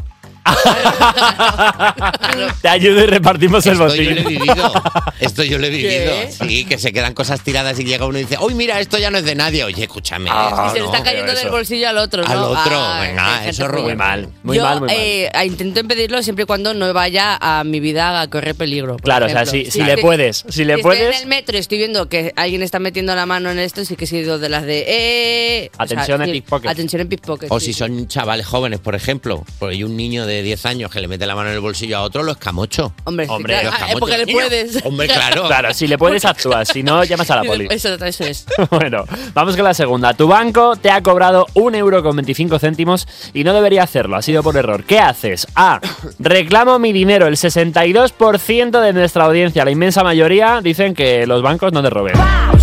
Te ayudo y repartimos el Esto botín. yo lo he vivido. Esto yo lo he vivido. ¿Qué? Sí, que se quedan cosas tiradas y llega uno y dice, uy, mira, esto ya no es de nadie. Oye, escúchame. Ah, Y se le no, está cayendo eso. del bolsillo al otro, ¿no? Al otro, Ah, venga, qué eso gente es Muy muy mal, muy Yo mal, muy mal. eh, a- intento impedirlo siempre y cuando no vaya a mi vida a correr peligro. por Claro, o sea, ejemplo. si, si le puedes, si le Si puedes... estoy en el metro y estoy viendo que alguien está metiendo la mano en esto, sí que he sido de las de... Eh, Atención en sí, pickpocket. Atención en pickpocket. O sí, si sí. son chavales jóvenes, por ejemplo, porque hay un niño de diez años que le mete la mano en el bolsillo a otro, lo escamocho. Hombre, sí, Hombre, claro. los Ah, es porque le camochos. puedes. Hombre, claro. Claro, si le puedes actúas, si no, llamas a la poli. Eso, eso es. Bueno, vamos con la segunda. Tu banco te ha cobrado un euro con veinticinco céntimos y no debería hacerlo, ha sido por error. ¿Qué haces? A. Reclamo mi dinero. El sesenta y dos por ciento de nuestra audiencia, la inmensa mayoría, dicen que los bancos no te roben.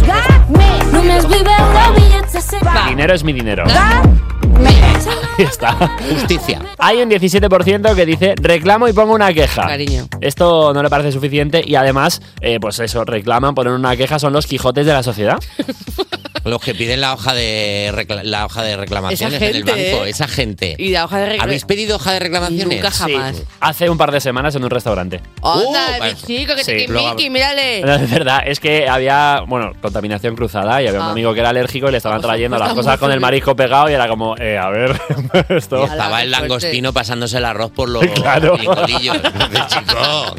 Mi dinero es mi dinero. Ahí está. Justicia. Hay un diecisiete por ciento que dice reclamo y pongo una queja. Cariño. Esto no le parece suficiente y además, eh, pues eso, reclaman, ponen una queja, son los Quijotes de la sociedad. Los que piden la hoja de recla- la hoja de reclamaciones Esa en el gente, banco, ¿eh? esa gente. Y la hoja de regla- ¿Habéis pedido hoja de reclamaciones? Nunca jamás. Sí, hace un par de semanas en un restaurante. Onda, Uh, vale. bichico, que Sí, te luego- Mickey, mírale. No, es verdad, es que había, bueno, contaminación cruzada y había un Ah. amigo que era alérgico y le estaban Pues, trayendo pues, las está cosas muy con el fuerte. marisco pegado y era como, eh, a ver, Y esto... Ala, estaba qué el fuerte. langostino pasándose el arroz por los Claro. picolillos. Chico.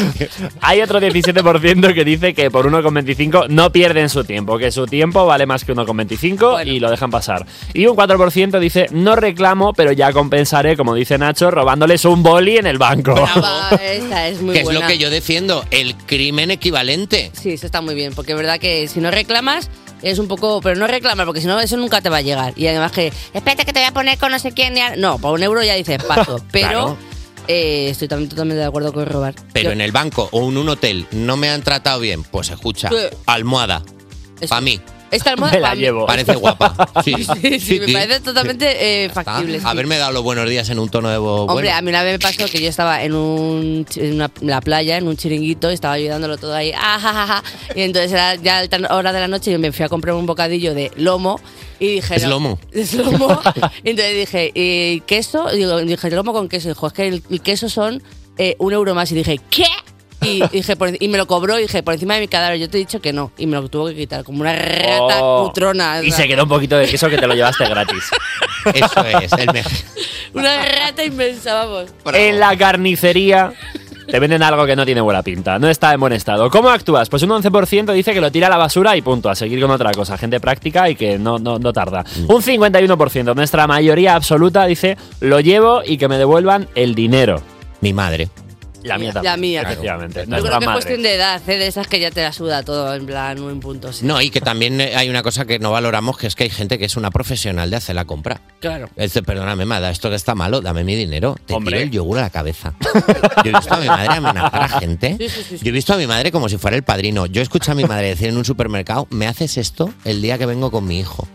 Hay otro diecisiete por ciento que dice que por uno con veinticinco no pierden su tiempo, que su tiempo vale más que uno con veinticinco Bueno. y lo dejan pasar. Y un cuatro por ciento dice no reclamo, pero ya compensaré, como dice Nacho, robándoles un boli en el banco. Brava, esa es muy Que es buena. lo que yo defiendo, el crimen equivalente. Sí, eso está muy bien, porque es verdad que si no reclamas es un poco... Pero no reclamas, porque si no eso nunca te va a llegar. Y además que, espérate que te voy a poner con no sé quién. ya-". No, por un euro ya dices paso. Pero Claro. eh, estoy también totalmente de acuerdo con robar. Pero Yo- en el banco o en un hotel no me han tratado bien, pues escucha, Sí. almohada. Eso. Para mí, Esta almohada Me la pa' mí. llevo. parece guapa. Sí, Sí, sí, me parece totalmente eh, factible. sí. Haberme dado los buenos días en un tono de voz Hombre, bueno. a mí una vez me pasó que yo estaba en, un, chi- en una, en la playa, en un chiringuito, y estaba ayudándolo todo ahí, ah, ja, ja, ja, y entonces era ya alta hora de la noche y me fui a comprar un bocadillo de lomo y dije... ¿Es no, lomo? Es lomo. Y entonces dije, ¿y queso? Y digo, dije, lomo con queso. Y dijo, es que el, el queso son eh, un euro más. Y dije, ¿qué? Y, dije, por- y me lo cobró y dije, por encima de mi cadáver, yo te he dicho que no. Y me lo tuvo que quitar, como una rata Oh. putrona. Y se quedó un poquito de queso que te lo llevaste gratis. Eso es, el mejor. Una rata inmensa, vamos. En la carnicería te venden algo que no tiene buena pinta, no está en buen estado. ¿Cómo actúas? Pues un once por ciento dice que lo tira a la basura y punto, a seguir con otra cosa. Gente práctica y que no, no, no tarda. Un cincuenta y uno por ciento, nuestra mayoría absoluta, dice lo llevo y que me devuelvan el dinero. Mi madre. La mía La también. mía. Efectivamente. Yo Nuestra creo que es madre. cuestión de edad, ¿eh? De esas que ya te la suda todo, en plan, un punto. Sí. No, y que también hay una cosa que no valoramos, que es que hay gente que es una profesional de hacer la compra. Claro. Dice, perdóname, Mada, esto que está malo, dame mi dinero. Te Hombre. tiro el yogur a la cabeza. Yo he visto a mi madre amenazar a gente. Sí, sí, sí, sí. Yo he visto a mi madre como si fuera el padrino. Yo escucho a mi madre decir en un supermercado, ¿me haces esto el día que vengo con mi hijo?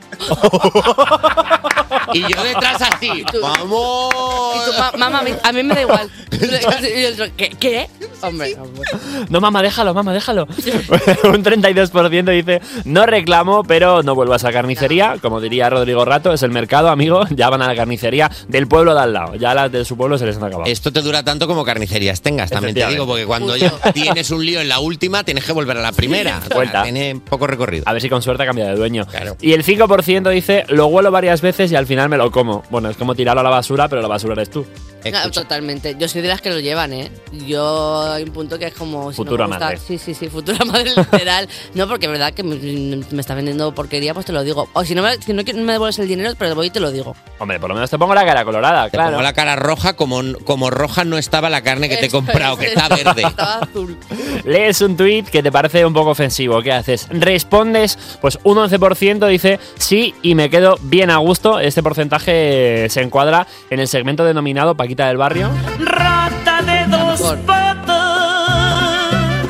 Y yo detrás así, tú? ¡vamos! Y tu ma- mamá, a mí, a mí me da igual. Y el otro, ¿qué? ¿Qué? Hombre, hombre. No, mamá, déjalo, mamá, déjalo. Un treinta y dos por ciento dice, no reclamo, pero no vuelvas a carnicería. Como diría Rodrigo Rato, es el mercado, amigo. Ya van a la carnicería del pueblo de al lado. Ya las de su pueblo se les han acabado. Esto te dura tanto como carnicerías tengas, también te digo, porque cuando ya tienes un lío en la última, tienes que volver a la primera. O sea, Vuelta. tiene poco recorrido. A ver si con suerte cambia de dueño. Claro. Y el cinco por ciento dice, lo huelo varias veces y al final me lo como. Bueno, es como tirarlo a la basura, pero la basura eres tú. No, Escucha. totalmente. Yo soy de las que lo llevan, ¿eh? Yo hay un punto que es como... Si Futura no me gusta- madre. Sí, sí, sí, futura madre literal. No, porque es verdad que me, me está vendiendo porquería, pues te lo digo. O si no me, si no me devuelves el dinero, pero voy y te lo digo. Hombre, por lo menos te pongo la cara colorada, Te claro. pongo la cara roja como, como roja no estaba la carne que te he Eso comprado, es, que está eso, verde. Estaba azul. Lees un tuit que te parece un poco ofensivo. ¿Qué haces? Respondes, pues un once por ciento dice sí y me quedo bien a gusto. Este porcentaje se encuadra en el segmento denominado Paquita del Barrio. Rata de dos Mejor. patas.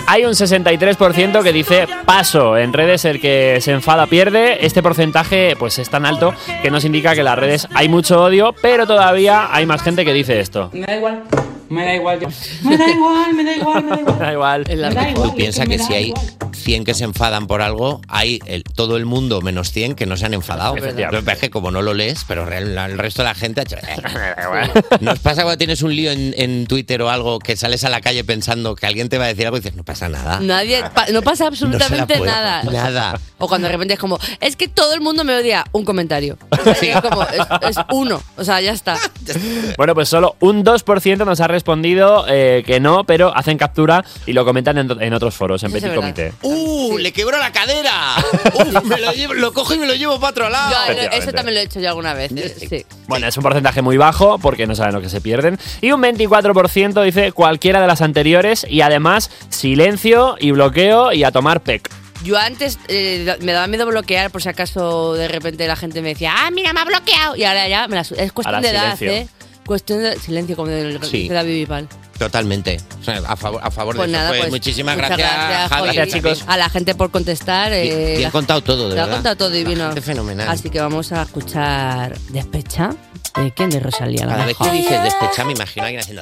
Hay un sesenta y tres por ciento que dice paso. En redes el que se enfada pierde. Este porcentaje pues es tan alto que nos indica que en las redes hay mucho odio, pero todavía hay más gente que dice esto. Me da igual. Me da igual yo. Me da igual, me da igual, me da igual. Me da igual. Me da igual. Tú piensas que si hay cien que se enfadan por algo, hay el, todo el mundo menos cien que no se han enfadado. Lo que pasa es que como no lo lees, pero real- el resto de la gente ha hecho... Eh. ¿Nos pasa cuando tienes un lío en, en Twitter o algo que sales a la calle pensando que alguien te va a decir algo y dices, no pasa nada? Nadie, pa- no pasa absolutamente No se la nada. puedo- Nada. O cuando de repente es como, es que todo el mundo me odia, un comentario. O sea, es, como, es, es uno, o sea, ya está. Bueno, pues solo un dos por ciento nos ha respondido eh, que no, pero hacen captura y lo comentan en, en otros foros, en Eso es Petit verdad. Comité. ¡Uh! ¡Le quebró la cadera! ¡Uf! Me lo, llevo- lo cojo y me lo llevo para otro lado. Yo, Efectivamente. eso también lo he hecho yo alguna vez. eh, Sí. Bueno, es un porcentaje muy bajo porque no saben lo que se pierden. Y un veinticuatro por ciento dice cualquiera de las anteriores y además silencio y bloqueo y a tomar pec. Yo antes eh, me daba miedo bloquear por si acaso de repente la gente me decía, ah, mira, me ha bloqueado. Y ahora ya, me la su- es cuestión Ahora de edad, silencio. ¿eh? Cuestión de silencio, como de, Sí. de David Bisbal. Totalmente. O sea, a favor, a favor Pues de eso. nada, Pues pues, muchísimas muchas gracias, Javi. Javi. A la gente por contestar. eh, Bien, bien la- contado todo, de Te ha verdad. contado todo divino. gente fenomenal. Así que vamos a escuchar Despecha. ¿De quién? De Rosalía. la Cada vez que mejor. dices despechar, me imagino a alguien haciendo...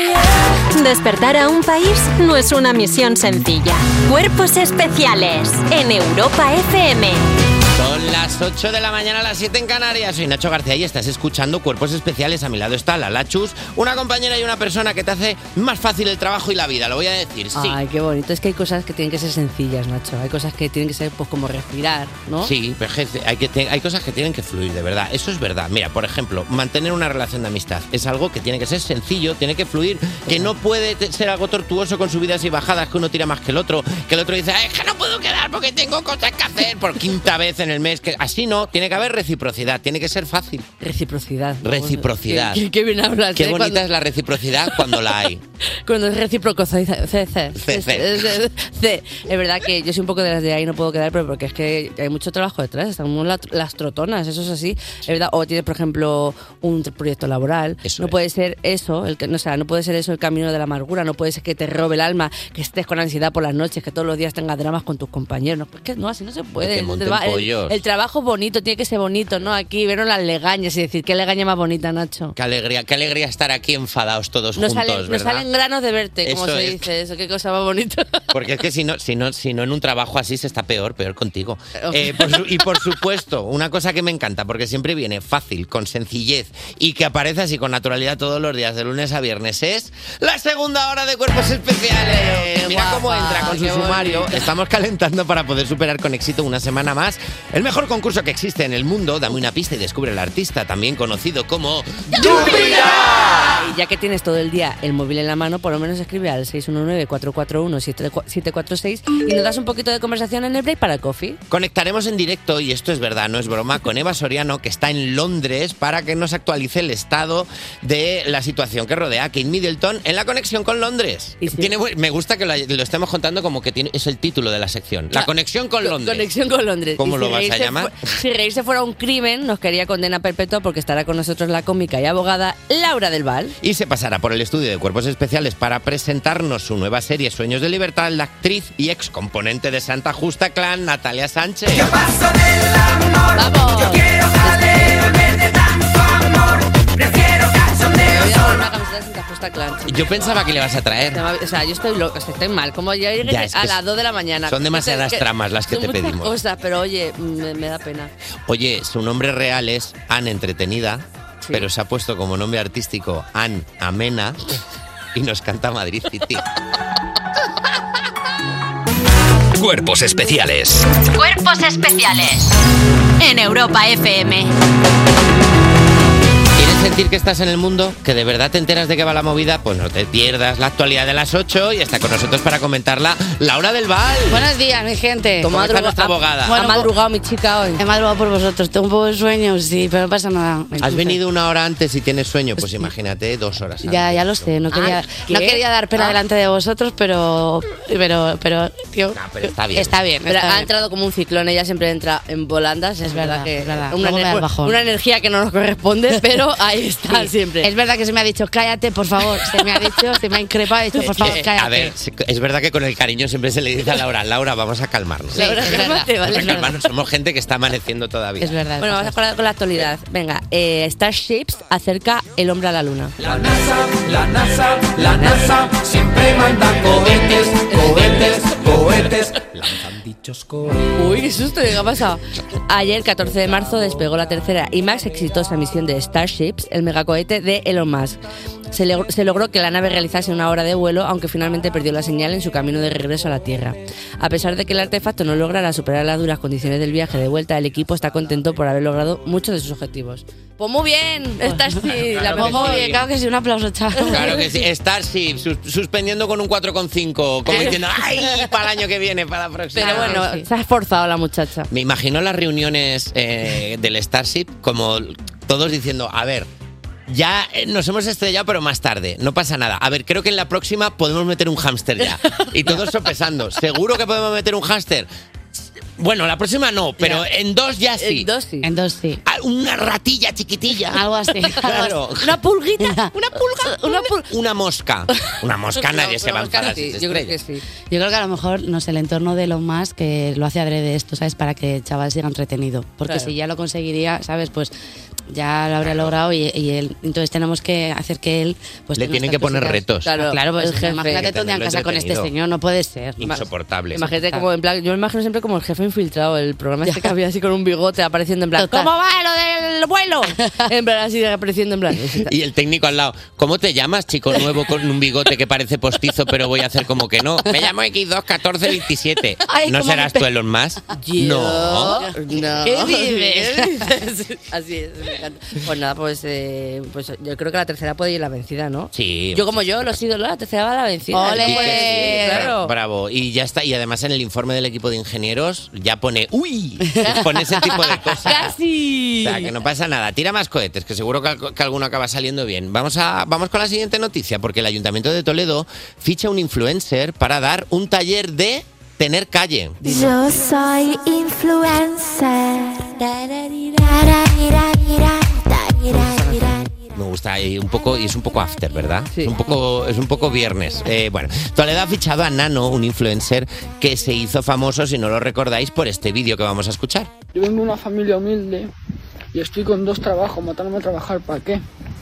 Despertar a un país no es una misión sencilla. Cuerpos especiales en Europa F M. Son las ocho de la mañana, a las siete en Canarias. Soy Nacho García y estás escuchando Cuerpos Especiales. A mi lado está la Lachus, una compañera y una persona que te hace más fácil el trabajo y la vida, lo voy a decir, sí. Ay, qué bonito. Es que hay cosas que tienen que ser sencillas, Nacho. Hay cosas que tienen que ser pues como respirar, ¿no? Sí, pero es que hay, que te- hay cosas que tienen que fluir, de verdad. Eso es verdad. Mira, por ejemplo, mantener una relación de amistad es algo que tiene que ser sencillo, tiene que fluir, que no puede te- ser algo tortuoso con subidas y bajadas, que uno tira más que el otro, que el otro dice, "Ay, es que no puedo quedar porque tengo cosas que hacer por quinta vez en el mes. Que así no, tiene que haber reciprocidad, tiene que ser fácil. Reciprocidad. ¿no? Reciprocidad. Qué, qué- qué bien hablas. Qué ¿eh? bonita Cuando- es la reciprocidad cuando la hay. Cuando es recíproco, C, C, C, C. C, C. C. Es verdad que yo soy un poco de las de ahí no puedo quedar, pero porque es que hay mucho trabajo detrás, están las, las trotonas, eso es así. Es verdad, o tienes, por ejemplo, un proyecto laboral, no puede ser eso, el que, no, o sea, no puede ser eso el camino de la amargura, no puede ser que te robe el alma, que estés con ansiedad por las noches, que todos los días tengas dramas con tus compañeros. No, es que no, así no se puede. Que te El, monten traba- el- pollos. el trabajo bonito tiene que ser bonito, ¿no? Aquí vieron las legañas y decir, qué legaña más bonita, Nacho. Qué alegría, qué alegría estar aquí enfadados todos Nos juntos, salen, nos ¿verdad? salen granos de verte, como Eso se es. dice eso, qué cosa más bonita. Porque es que si no, si no, si no en un trabajo así se está peor, peor contigo. Eh, por su- y por supuesto, una cosa que me encanta, porque siempre viene fácil, con sencillez y que aparece así con naturalidad todos los días, de lunes a viernes, es la segunda hora de Cuerpos Especiales. Mira cómo guapa, entra con su qué sumario. bonita. Estamos calentando para poder superar con éxito una semana más el mejor concurso que existe en el mundo. Dame una pista y descubre al artista, también conocido como Y ya que tienes todo el día el móvil en la mano, por lo menos escribe al seis uno nueve, cuatro cuatro uno, siete cuatro seis y nos das un poquito de conversación en el break para el coffee. Conectaremos en directo, y esto es verdad, no es broma, con Eva Soriano, que está en Londres, para que nos actualice el estado de la situación que rodea a Kate Middleton en la conexión con Londres. Tiene bu- me gusta que lo, lo estemos contando como que tiene, es el título de la sección. La Ah, conexión con co- Londres. Conexión con Londres. ¿Cómo Y lo si vas a reírse llamar? fu- si reírse fuera un crimen, nos quería condena perpetua porque estará con nosotros la cómica y abogada Laura del Val. Y se pasará por el estudio de Cuerpos Especiales para presentarnos su nueva serie Sueños de Libertad, la actriz y ex componente de Santa Justa Clan, Natalia Sánchez. ¡Vamos! Yo quiero jaleo de tanto amor, prefiero cachondeo. Voy a poner una camiseta de Santa Justa Clan. Yo pensaba que le vas a traer. O sea, yo estoy loca, estoy mal. Como yo llegué Ya, es que a es- las dos de la mañana. son demasiadas Es que tramas las que son te muchas pedimos. cosas, pero oye, me, me da pena. Oye, su nombre real es Anne Entretenida, pero se ha puesto como nombre artístico Anne Amena y nos canta Madrid City. Cuerpos Especiales. Cuerpos especiales en Europa F M. ¿Quieres sentir que estás en el mundo? ¿Que de verdad te enteras de qué va la movida? Pues no te pierdas la actualidad de las ocho y está con nosotros para comentarla Laura del Val. Buenos días, mi gente. ¿Cómo está nuestra abogada? Bueno, ha madrugado mi chica hoy. He madrugado por vosotros. Tengo un poco de sueño, sí, pero no pasa nada. Has venido una hora antes y tienes sueño, pues imagínate dos horas antes. Ya, ya lo sé. No quería, ¿qué? no quería dar pena Ah. delante de vosotros, pero, pero, pero, tío, pero está bien. Está bien. Pero está ha bien. entrado como un ciclón, ella siempre entra en volandas, es, Es verdad, verdad, que es verdad. Una, Luego me da ener- el bajón. una energía que no nos corresponde, pero ahí Ahí está, siempre. Es verdad que se me ha dicho, cállate, por favor. Se me ha dicho, se me ha increpado, he dicho, por favor, Eh, cállate. a ver, es verdad que con el cariño siempre se le dice a Laura, Laura, vamos a calmarnos. Laura, es verdad, cálmate, vale. Vamos a calmarnos, somos gente que está amaneciendo todavía. Es verdad. Bueno, vamos a hablar con la actualidad. Venga, eh, Starships acerca el hombre a la luna. La NASA, la NASA, la NASA siempre manda cohetes, cohetes, cohetes. Lanzan dichos cohetes. Uy, qué susto, ¿qué ha pasado? Ayer, catorce de marzo, despegó la tercera y más exitosa misión de Starships, el megacohete de Elon Musk. Se, le- se logró que la nave realizase una hora de vuelo, aunque finalmente perdió la señal en su camino de regreso a la Tierra. A pesar de que el artefacto no lograra superar las duras condiciones del viaje de vuelta, el equipo está contento por haber logrado muchos de sus objetivos. Pues muy bien, Starship, la Pues mejor. muy bien, claro que sí, un aplauso, chaval. Claro que sí. Starship, sus- suspendiendo con un cuatro coma cinco, como diciendo, ¡ay! Para el año que viene, para la próxima. Pero bueno, se ha esforzado la muchacha. Me imagino las reuniones eh, del Starship como todos diciendo, a ver, ya eh, nos hemos estrellado, pero más tarde, no pasa nada. A ver, creo que en la próxima podemos meter un hámster ya. Y todos sopesando. ¿Seguro que podemos meter un hámster? Bueno, la próxima no, pero Ya. en dos ya sí. En dos sí. En dos sí. Ah, una ratilla chiquitilla. Algo así. Claro. Una pulguita, una pulga, una pulga. Una mosca. Una mosca nadie se va a enfadar si se Yo creo estrella. que sí. Yo creo que a lo mejor, no sé, el entorno de Elon Musk que lo hace adrede esto, ¿sabes? Para que el chaval siga entretenido. Porque Claro. si ya lo conseguiría, ¿sabes? Pues ya lo habría logrado y, y él. Entonces tenemos que hacer que él. Pues Le tenga tienen que estas poner cositas. retos. Claro, Claro, pues el jefe. imagínate todo el día en Tenerlo casa con este entretenido. señor, no puede ser. Insoportable. Imagínate como en plan, yo me imagino siempre como el jefe infiltrado, el programa este que había así con un bigote apareciendo en plan, Total. ¿cómo va lo del vuelo? En plan así apareciendo en plan. Y el técnico al lado, ¿cómo te llamas, chico nuevo con un bigote que parece postizo, pero voy a hacer como que no? Me llamo equis dos catorce veintisiete. Ay, ¿No cómo serás me tú Elon Musk? Yo- No. no. ¿Qué dices? ¿Qué dices? Así es, me encanta. Pues nada, pues, eh, pues yo creo que la tercera puede ir la vencida, ¿no? Sí. Yo como yo, los ídolos, la tercera va la vencida. ¡Ole! Sí, sí, claro. Bravo. Y ya está. Y además en el informe del equipo de ingenieros ya pone, ¡uy! Pone ese tipo de cosas. ¡Casi! O sea, que no pasa nada. Tira más cohetes, que seguro que, que alguno acaba saliendo bien. Vamos, a, vamos con la siguiente noticia, porque el Ayuntamiento de Toledo ficha un influencer para dar un taller de tener calle. Yo soy influencer. Me gusta y un poco y es un poco after, ¿verdad? Es un poco es un poco viernes. Eh, bueno, Toledo ha fichado a Nano, un influencer que se hizo famoso, si no lo recordáis, por este vídeo que vamos a escuchar. Yo vengo de una familia humilde y estoy con dos trabajos, matándome a trabajar, ¿para qué?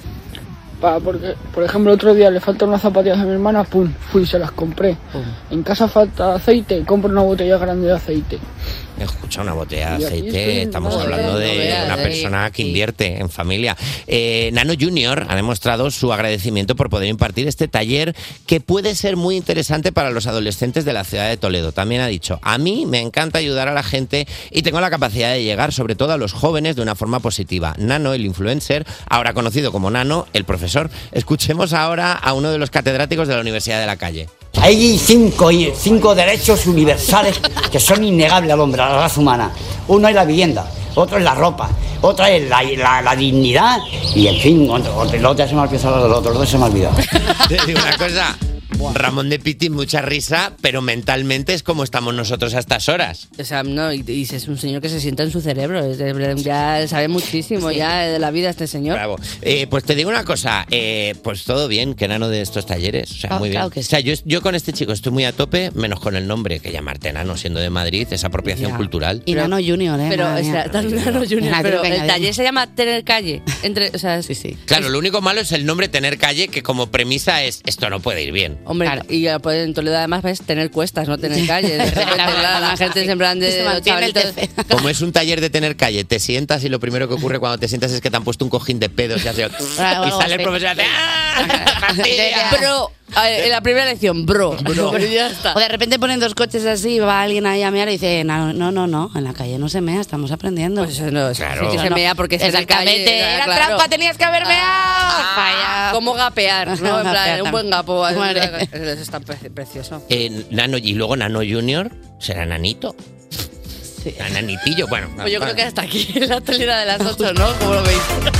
Para, porque, por ejemplo, el otro día le faltan unas zapatillas a mi hermana, pum, fui y se las compré. En casa falta aceite, compro una botella grande de aceite. Escucha, una botella de Y aquí aceite, estoy, estamos no, hablando no de veas, una eh, persona que invierte en familia. Eh, Nano Junior ha demostrado su agradecimiento por poder impartir este taller que puede ser muy interesante para los adolescentes de la ciudad de Toledo. También ha dicho, a mí me encanta ayudar a la gente y tengo la capacidad de llegar sobre todo a los jóvenes de una forma positiva. Nano, el influencer, ahora conocido como Nano, el profesor. Escuchemos ahora a uno de los catedráticos de la Universidad de la Calle. Hay cinco, cinco derechos universales que son innegables al hombre, a la raza humana. Uno es la vivienda, otro es la ropa, otra es la, la, la dignidad y, en fin, otro, otro, el otro se me ha olvidado, los otros dos se me ha olvidado. Te digo una cosa, Ramón de Piti, mucha risa, pero mentalmente es como estamos nosotros a estas horas. O sea, no, y, y es un señor que se sienta en su cerebro. es de- Ya sabe muchísimo ya de la vida este señor. Bravo. Eh, pues te digo una cosa, eh, pues todo bien, que Nano de estos talleres, o sea, Claro, muy bien. claro que sí. O sea, yo, yo con este chico estoy muy a tope, menos con el nombre, que llamarte Nano siendo de Madrid, es apropiación Ya. cultural. Y Nano Junior, ¿eh? Pero, Madre o mía. sea, tan Nano Junior, Nada, pero creo que el añadir. taller se llama Tener Calle. Entre, o sea, Sí, sí. Claro, lo único malo es el nombre Tener Calle, que como premisa es, esto no puede ir bien. Hombre, y ya, pues, en Toledo además ves tener cuestas, no tener calles. De repente, Claro, claro, la además, gente es en plan de se mantiene el chavalitos. Como es un taller de tener calle, te sientas y lo primero que ocurre cuando te sientas es que te han puesto un cojín de pedos y, hace, y algo sale el así. profesor y hace ¡ah! ¡Fastidia! Bro, a ver, en la primera lección, bro. bro. Pero ya está. O de repente ponen dos coches así, va alguien ahí a mear y dice, no, no, no, no, en la calle no se mea, estamos aprendiendo. Pues eso no, Claro. sí que se No, mea porque es en la calle. exactamente, era claro. trampa, tenías que haber meado. Falla. ¿Cómo gapear? ¿no? En plan, Gapear un buen gapo. Muere. Eso es tan pre- precioso. Eh, Nano, y luego Nano Junior será Nanito. Sí. Nanitillo, bueno. Pues yo bueno. creo que hasta aquí la actualidad de las ocho, ¿no? Como lo veis.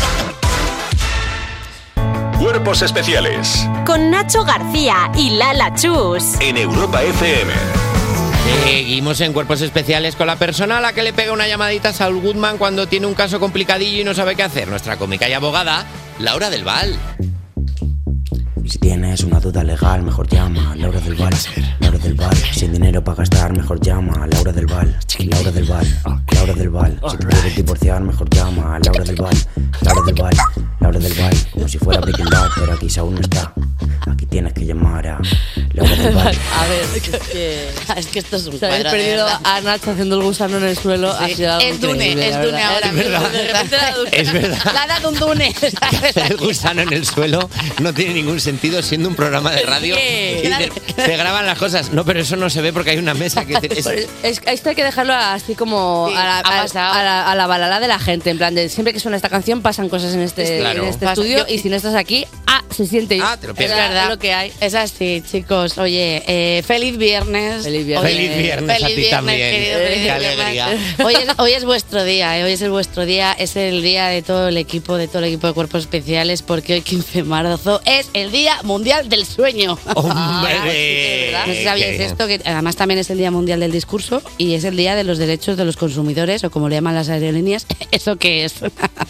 Cuerpos especiales Con Nacho García y Lala Chus. en Europa F M. Seguimos en Cuerpos Especiales con la persona a la que le pega una llamadita a Saul Goodman cuando tiene un caso complicadillo y no sabe qué hacer. Nuestra cómica y abogada, Laura del Val. Si tienes una duda legal, mejor llama a Laura del Val. Laura del Val. Sin dinero para gastar, mejor llama a Laura del Val. Laura del Val. Laura del Val. Si te quieres divorciar, mejor llama a Laura del Val. Laura del Val. Laura del Val. Como si fuera Breaking Bad, pero aquí aún no está. Aquí tienes que llamar a Laura del Val. A ver, es que, es que esto es un o sea, cuadro, habéis de perdido verdad. a Nacho haciendo el gusano en el suelo. Sí. Ha sido algo Es Dune, increíble, es la Dune verdad. ahora Es mismo. verdad. De repente la Dune. Es verdad. Le ha dado un Dune. El gusano en el suelo no tiene ningún sentido siendo un programa de radio ¿Qué? y se, se graban las cosas. No, pero eso no se ve porque hay una mesa que... Es, Es, esto hay que dejarlo así como Sí, a, la, ha a- pasado. a la, a la balada de la gente. En plan, de siempre que suena esta canción pasan cosas en este, Claro. en este Pasa- estudio yo- y si no estás aquí, ah, se siente. Ah, te lo Es pierdes. verdad. lo que hay. Es así, chicos. Oye, eh, feliz viernes. Feliz viernes. Oye, Feliz viernes a ti viernes, también. querido, Eh, feliz qué viernes. alegría. Hoy es, hoy es vuestro día, eh, hoy es el vuestro día, es el día de todo el equipo, de todo el equipo de Cuerpos Especiales, porque hoy quince de marzo es el Día Mundial del Sueño. ¡Hombre! No sé si sabíais Qué- esto, que además también es el Día Mundial del Discurso y es el Día de los Derechos de los Consumidores, o como le llaman las aerolíneas, ¿eso qué es?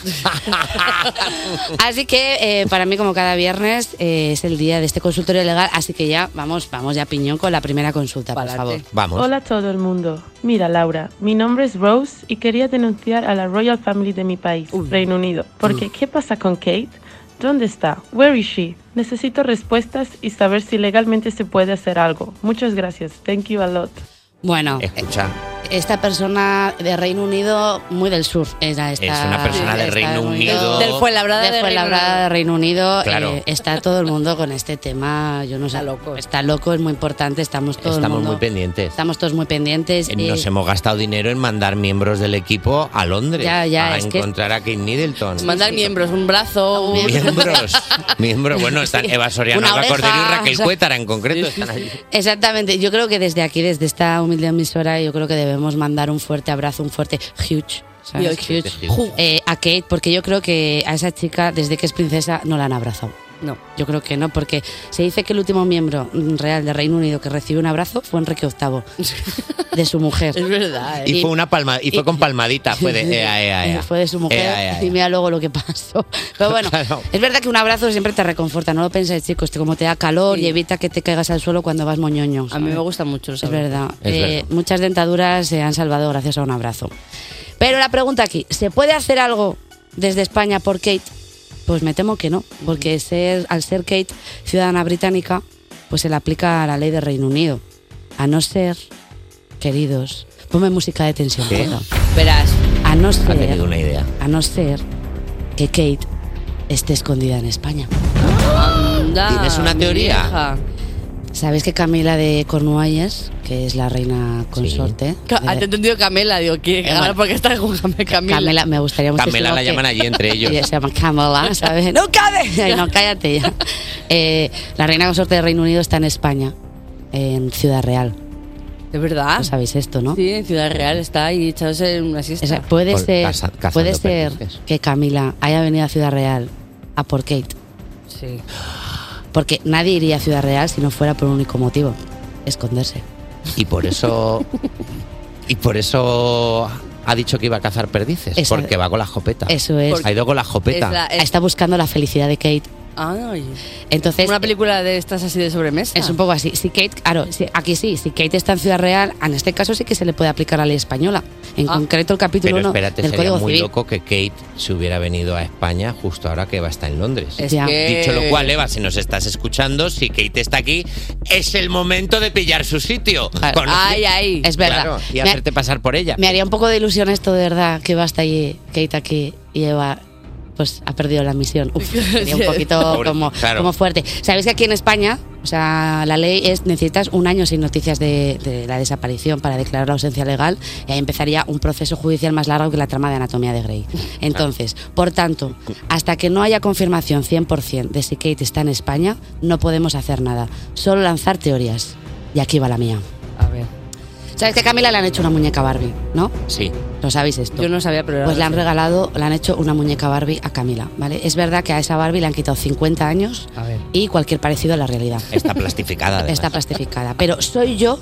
Así que eh, para mí, como cada viernes, eh, es el día de este consultorio legal, así que ya vamos, vamos ya piñón con la primera consulta, por favor. Vamos. Hola a todo el mundo. Mira, Laura, mi nombre es Rose y quería denunciar a la Royal Family de mi país, Reino Unido. Porque, ¿qué pasa con Kate? ¿Dónde está? Where is she? Necesito respuestas y saber si legalmente se puede hacer algo. Muchas gracias. Thank you a lot. Bueno, Escucha, esta persona de Reino Unido, muy del sur, era esta, Es una persona de esta Reino Unido. Del Fuenlabrada de Fuenlabrada de Reino Unido. Claro. eh, está todo el mundo con este tema, yo no sé. Está loco. Está loco, es muy importante, estamos todo el estamos mundo. muy pendientes. Estamos todos muy pendientes. Eh, eh, Nos hemos gastado dinero en mandar miembros del equipo a Londres Ya, ya, a es que- encontrar a Kate Middleton. Mandar miembros, un brazo, un... Miembros, miembros, bueno, están Eva Soriano, Una Alba oreja, Cordero y Raquel o sea- Cuétara en concreto están allí. Exactamente, yo creo que desde aquí, desde esta humilde emisora, yo creo que debemos mandar un fuerte abrazo, un fuerte huge, ¿sabes? Huge. Huge, Huge. eh, a Kate, porque yo creo que a esa chica, desde que es princesa, no la han abrazado. No. Yo creo que no, porque se dice que el último miembro mm, real de Reino Unido que recibió un abrazo fue Enrique octavo, de su mujer. Es verdad, ¿eh? Y fue una palma, y fue y- con palmadita, fue de ea, ea, ea. Fue de su mujer Ea, ea, ea. y mira luego lo que pasó. Pero bueno, Claro. es verdad que un abrazo siempre te reconforta, no lo pensáis, chicos, que como te da calor Sí. y evita que te caigas al suelo cuando vas moñoño. A mí ¿sabes? me gustan mucho los Es abrazos. verdad. Es Eh, verdad. Muchas dentaduras se han salvado gracias a un abrazo. Pero la pregunta aquí, ¿se puede hacer algo desde España por Kate? Pues me temo que no, porque ser, al ser Kate ciudadana británica, pues se le aplica la ley de Reino Unido. A no ser, queridos, ponme música de tensión, ¿Qué? por favor. Verás. A no Ha ser, tenido una idea. a no ser que Kate esté escondida en España. Anda, ¿Tienes una mi teoría? vieja. ¿Sabéis que Camila de Cornualles, que es la reina consorte? Ca- de- Ah, te he entendido Camela, digo, ¿qué? Eh, Ahora bueno. porque está con Cam- Camila. Camila, me gustaría mucho. Camela la llaman allí entre ellos. Se llama Camela, ¿sabes? ¡No cabe! Ay, no, cállate ya. Eh, la reina consorte de Reino Unido está en España, en Ciudad Real. ¿De verdad? ¿No sabéis esto, no? Sí, en Ciudad Real está ahí echándose en una siesta. O sea, puede Por ser, casa- cazando puede ser perdices. que Camila haya venido a Ciudad Real a por Kate. Sí. Porque nadie iría a Ciudad Real si no fuera por un único motivo: esconderse. Y por eso. Y por eso ha dicho que iba a cazar perdices. Esa- porque va con la escopeta. Eso es. Ha ido con la escopeta. Es la- es- Está buscando la felicidad de Kate. Ay. Entonces, Una película de estas así de sobremesa. es un poco así. Si Kate, claro, si- aquí sí, si Kate está en Ciudad Real, en este caso sí que se le puede aplicar la ley española. En Ah. concreto el capítulo Pero uno espérate, del sería Código muy Civil. loco que Kate se hubiera venido a España justo ahora que Eva está en Londres. Es Ya. que... Dicho lo cual, Eva, si nos estás escuchando, si Kate está aquí, es el momento de pillar su sitio. Claro. Con- Ay, ay. Es verdad. Claro, y Me- hacerte pasar por ella. Me haría un poco de ilusión esto, de verdad, que va hasta allí, Kate aquí y Eva pues ha perdido la misión. Uf, sería un poquito Pobre, como, claro. como fuerte. ¿Sabéis que aquí en España, o sea, la ley es necesitas un año sin noticias de, de la desaparición para declarar la ausencia legal y ahí empezaría un proceso judicial más largo que la trama de Anatomía de Grey? Entonces, por tanto, hasta que no haya confirmación cien por ciento de si Kate está en España, no podemos hacer nada. Solo lanzar teorías. Y aquí va la mía. A ver. ¿Sabes que a Camila le han hecho una muñeca Barbie, no? Sí. ¿Lo sabéis esto? Yo no sabía, pero... Pues le han regalado, le han hecho una muñeca Barbie a Camila, ¿vale? Es verdad que a esa Barbie le han quitado cincuenta años A ver. y cualquier parecido a la realidad. Está plastificada. además. Está plastificada. Pero ¿soy yo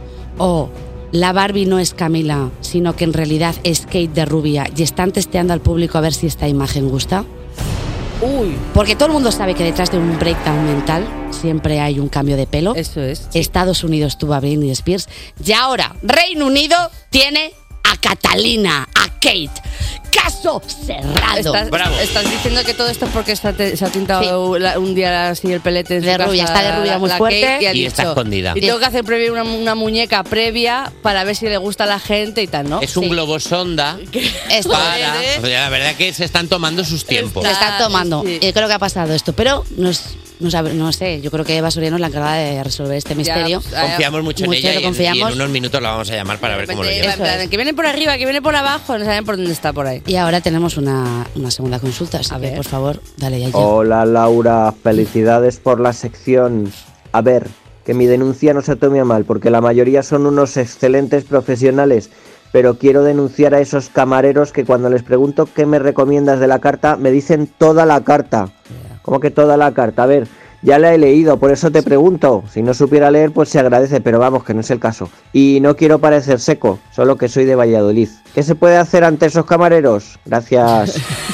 o la Barbie no es Camila, sino que en realidad es Kate de rubia y están testeando al público a ver si esta imagen gusta? Uy. Porque todo el mundo sabe que detrás de un breakdown mental siempre hay un cambio de pelo. Eso es. Estados Unidos tuvo a Britney Spears y ahora Reino Unido tiene a Catalina, a Kate. Caso cerrado. Estás, Bravo. estás diciendo que todo esto es porque se ha, te- se ha tintado la- un día así el pelete en De su casa, rubia, está de rubia muy la fuerte. Kate, y, ha Y está dicho, escondida. Y tengo que hacer previa una, una muñeca previa para ver si le gusta a la gente y tal, ¿no? Es un Sí. globo sonda Esto para... es. O sea, la verdad que se están tomando sus tiempos. se está tomando. sí. Yo creo que ha pasado esto, pero no, es- no, sabe- no sé, yo creo que Eva Soriano es la encargada de resolver este misterio. pues, ah, Confiamos mucho en Mucho ella que y en, y confiamos. en unos minutos la vamos a llamar para ver cómo lo De repente, lleva. en plan, Eso es. que viene por arriba, que viene por abajo, no saben por dónde está por ahí. Y ahora tenemos una, una segunda consulta, así A que ver. por favor, dale ya. Hola Laura, felicidades por la sección. A ver, que mi denuncia no se tome a mal, porque la mayoría son unos excelentes profesionales, pero quiero denunciar a esos camareros que cuando les pregunto qué me recomiendas de la carta, me dicen toda la carta. ¿Cómo que toda la carta? A ver, ya la he leído, por eso te pregunto. Si no supiera leer, pues se agradece, pero vamos, que no es el caso. Y no quiero parecer seco, solo que soy de Valladolid. ¿Qué se puede hacer ante esos camareros? Gracias.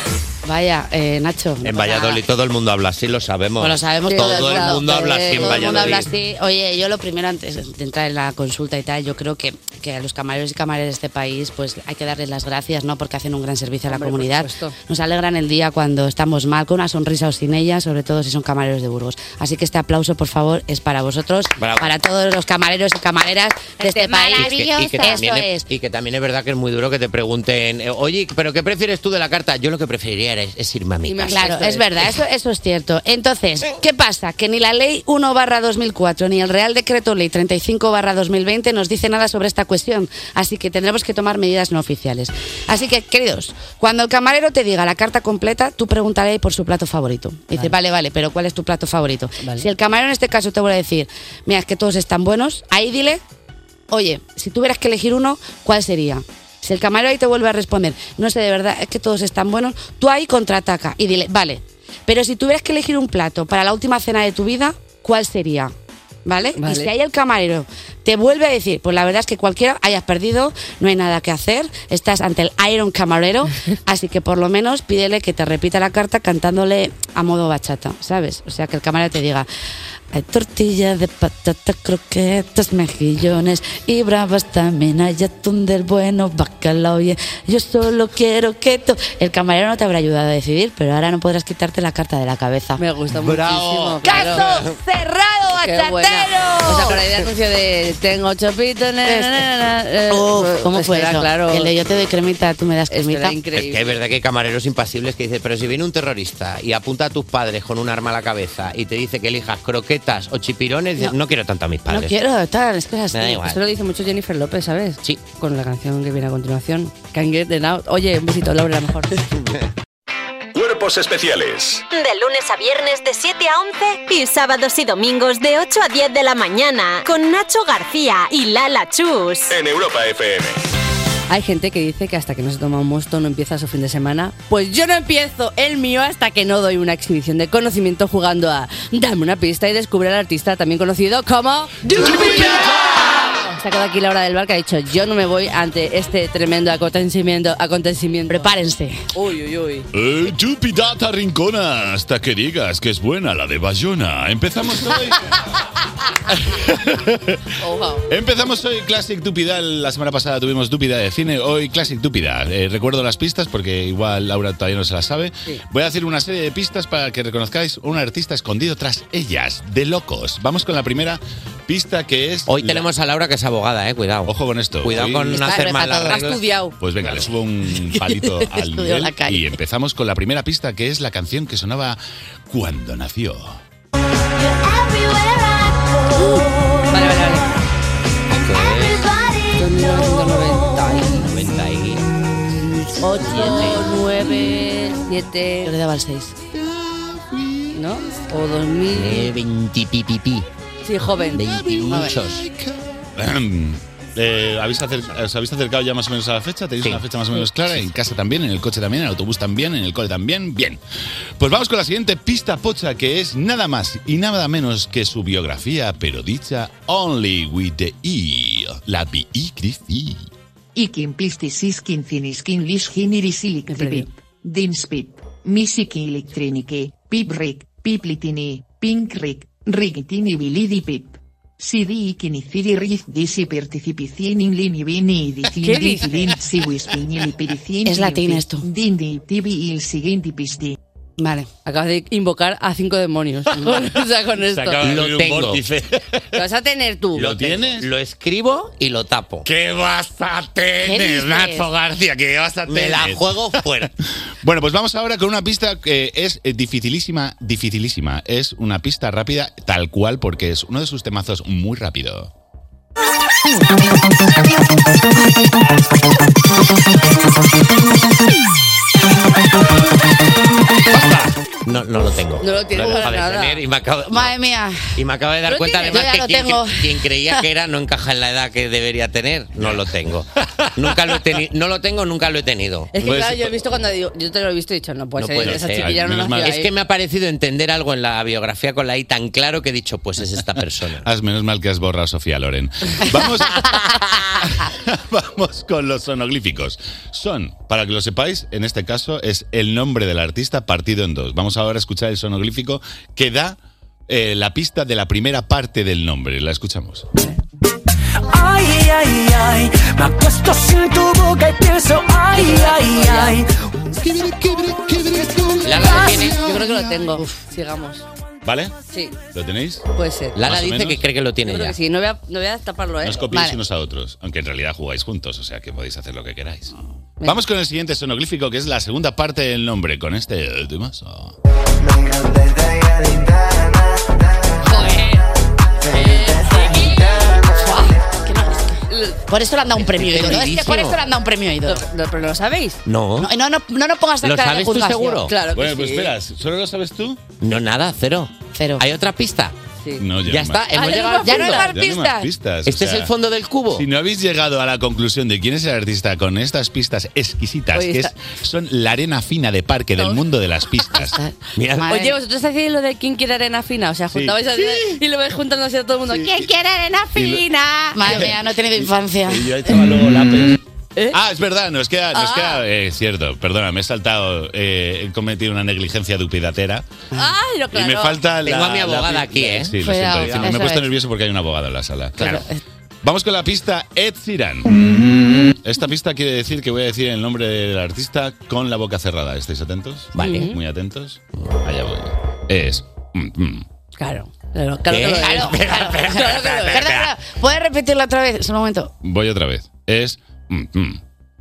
Vaya, eh, Nacho. En Valladolid todo el mundo habla así, lo sabemos. Pues lo sabemos todo todos, el claro. mundo habla así en Todo el mundo habla Valladolid. así. Oye, yo lo primero antes de entrar en la consulta y tal, yo creo que, que a los camareros y camareras de este país pues hay que darles las gracias, ¿no? Porque hacen un gran servicio a la Hombre, por comunidad. supuesto. Nos alegran el día cuando estamos mal, con una sonrisa o sin ella, sobre todo si son camareros de Burgos. Así que este aplauso, por favor, es para vosotros, Bravo. para todos los camareros y camareras de este país. Y que, y que también Eso es, es. y que también es verdad que es muy duro que te pregunten, eh, oye, ¿pero qué prefieres tú de la carta? Yo lo que preferiría es, es irme a mi casa. Claro, es verdad, eso, eso es cierto. Entonces, ¿qué pasa? Que ni la ley uno barra dos mil cuatro ni el Real Decreto Ley treinta y cinco barra dos mil veinte nos dice nada sobre esta cuestión, así que tendremos que tomar medidas no oficiales. Así que, queridos, cuando el camarero te diga la carta completa, tú pregúntale por su plato favorito. Dice, vale, vale, pero ¿cuál es tu plato favorito? Vale. Si el camarero en este caso te vuelve a decir, mira, es que todos están buenos, ahí dile, oye, si tuvieras que elegir uno, ¿cuál sería? Si el camarero ahí te vuelve a responder, no sé, de verdad, es que todos están buenos, tú ahí contraataca y dile, vale, pero si tuvieras que elegir un plato para la última cena de tu vida, ¿cuál sería? ¿Vale? Vale. Y si ahí el camarero te vuelve a decir, pues la verdad es que cualquiera hayas perdido, no hay nada que hacer, estás ante el Iron Camarero, así que por lo menos pídele que te repita la carta cantándole a modo bachata, ¿sabes? O sea, que el camarero te diga, hay tortillas de patata, croquetas, mejillones y bravas también, hay atún del bueno, bacalao, y yo solo quiero que tú... El camarero no te habrá ayudado a decidir, pero ahora no podrás quitarte la carta de la cabeza. Me gusta Bravo. muchísimo. claro. ¡Caso cerrado, Qué bachatero! buena. O sea, por ahí de anuncio de tengo chopitos, na, na, na, na, eh, Uf, ¿cómo pues fue era, eso? Claro. El de yo te doy cremita, tú me das Esto cremita. era Es increíble. que es verdad que hay camareros impasibles que dicen, pero si viene un terrorista y apunta a tus padres con un arma a la cabeza y te dice que elijas croquetas o chipirones, dices, No. no quiero tanto a mis No padres. quiero, tal, es que es así. Me da igual. Esto lo dice mucho Jennifer López, ¿sabes? Sí. Con la canción que viene a continuación. Can't get them out. Oye, un besito, Laura, la mejor. Cuerpos especiales De lunes a viernes de siete a once y sábados y domingos de ocho a diez de la mañana con Nacho García y Lala Chus. en Europa F M. Hay gente que dice que hasta que no se toma un mosto no empieza su fin de semana. Pues yo no empiezo el mío hasta que no doy una exhibición de conocimiento jugando a Dame una pista y descubre al artista también conocido como Se ha quedado aquí Laura del Bar que ha dicho yo no me voy ante este tremendo acontecimiento. acontecimiento. Prepárense. Uy, uy, uy. Eh, Chupidata Rincona, hasta que digas que es buena la de Bayona. Empezamos hoy. Oh, wow. Empezamos hoy Classic Túpida. La semana pasada tuvimos Túpida de cine. Hoy Classic Túpida. Eh, recuerdo las pistas porque igual Laura todavía no se las sabe. Sí. Voy a hacer una serie de pistas para que reconozcáis un artista escondido tras ellas. De locos. Vamos con la primera pista que es... Hoy la- tenemos a Laura que es abogada, eh, cuidado. Ojo con esto. Cuidado Hoy- con no Está hacer mal las repatado. Ha reglas. estudiado. Pues venga, le subo un palito al Estudió nivel la calle. y empezamos con la primera pista que es la canción que sonaba cuando nació. Vale, vale, vale. noventa y ocho, nueve, siete, Yo le daba el seis. ¿no? O dos mil. Eh, veinte pipipi. Sí, joven. Veintimuchos. Eh, ¿habéis acer- ¿Os habéis acercado ya más o menos a la fecha? ¿Tenéis Sí. una fecha más o menos clara? ¿En casa también? ¿En el coche también? ¿En el autobús también? ¿En el cole también? Bien. Pues vamos con la siguiente pista pocha, que es nada más y nada menos que su biografía, pero dicha only with the E. La biografía. Ikin pistis iskin finiskin lishkin irisiliktipip. Dinspit. Misiki Electriniki, Piprik, Piplitini, Pinkrik, Rigitini Bilidi Pip. Sidi Ikiniciri Riz Disi Participicien in Lini Vini ¿Qué dice? Dicilin Siwispinili Piricien. Es latín esto. Dindi Tibi il siguiente pisti. Vale. Acabas de invocar a cinco demonios. O sea, con esto. Lo tengo. Lo vas a tener tú. ¿Lo tienes? Lo escribo y lo tapo. ¿Qué vas a ¿Qué tener, dices? Nacho García? ¿Qué vas a tener? Me la juego fuera. Bueno, pues vamos ahora con una pista que es eh, dificilísima, dificilísima. Es una pista rápida, tal cual, porque es uno de sus temazos muy rápido. No, no lo tengo. No lo tienes Lo para acabo de nada. tener y me acabo, Madre mía. y me acabo de dar ¿Lo cuenta tienes? además Yo ya que lo quien, tengo. quien creía que era no encaja en la edad que debería tener. No lo tengo. Nunca lo he tenido. No lo tengo, nunca lo he tenido. Es que Pues, claro, yo he visto cuando digo, yo te lo he visto y he dicho, no puede no ser, puede esa ser. chiquilla no Menos mal. nació Es ahí. que me ha parecido entender algo en la biografía con la I tan claro que he dicho, pues es esta persona. Haz menos mal que has borrado a Sofía Loren. Vamos, vamos con los sonoglíficos. Son, para que lo sepáis, en este caso es el nombre del artista partido en dos. Vamos ahora a escuchar el sonoglífico que da eh, la pista de la primera parte del nombre. La escuchamos. Ay, ay, ay, me acuesto sin tu boca y pienso, ay, ay, ay. Lala lo tiene. Yo creo que lo tengo. Uf, sigamos. ¿Vale? Sí, ¿Lo tenéis? puede ser. Lala Más o dice menos. que cree que lo Yo tiene creo ya. que sí, no voy a, no voy a taparlo, ¿eh? No os copiéis Vale. unos a otros, aunque en realidad jugáis juntos, o sea que podéis hacer lo que queráis. Vamos con el siguiente sonoglífico, que es la segunda parte del nombre, con este temazo. Por eso le han dado un premio Es Ido. Es que bellísimo. por eso le han dado un premio Ido. Lo- ¿Pero lo sabéis? No. No, no, no, no nos pongas a ¿Lo cara de sabes tú juzgación. seguro? Claro que Bueno, pues sí. espera, ¿solo lo sabes tú? No, nada, cero. Cero. ¿Hay otra pista? Sí. No, Ya no está, más. hemos Ah, ya llegado no al más- ya no fondo. hay más Ya no hay más pistas. pistas. Este o es sea, el fondo del cubo. Si no habéis llegado a la conclusión de quién es el artista con estas pistas exquisitas, Oye, que está- es- son la arena fina de parque del mundo de las pistas. Mira, Madre. Oye, vosotros hacéis lo de quién quiere arena fina. O sea, Sí. juntabais así y lo vais juntando así a todo el mundo. ¿Quién quiere arena fina? Madre mía, no he tenido infancia. Y yo echaba luego lápiz. ¿Eh? Ah, es verdad, nos queda, nos Ah. queda eh, cierto, perdona, me he saltado, eh, he cometido una negligencia dupidatera Ay, no, claro. y me falta la... Tengo a mi abogada la- aquí, ¿eh? Sí, lo Cuidado, siento decirlo. Me he eso puesto es. nervioso porque hay un abogado en la sala. Claro. Vamos con la pista Ed Sheeran. Esta pista quiere decir que voy a decir el nombre del artista con la boca cerrada. ¿Estáis atentos? Vale. Muy atentos. Allá voy. Es... mm, mm. Claro, claro, claro ¿Qué? que lo es. Claro, claro, Claro que lo es. Perdón, perdón. ¿Puedes repetirlo otra vez? Solo un momento. Voy otra vez. Es... mm, mm.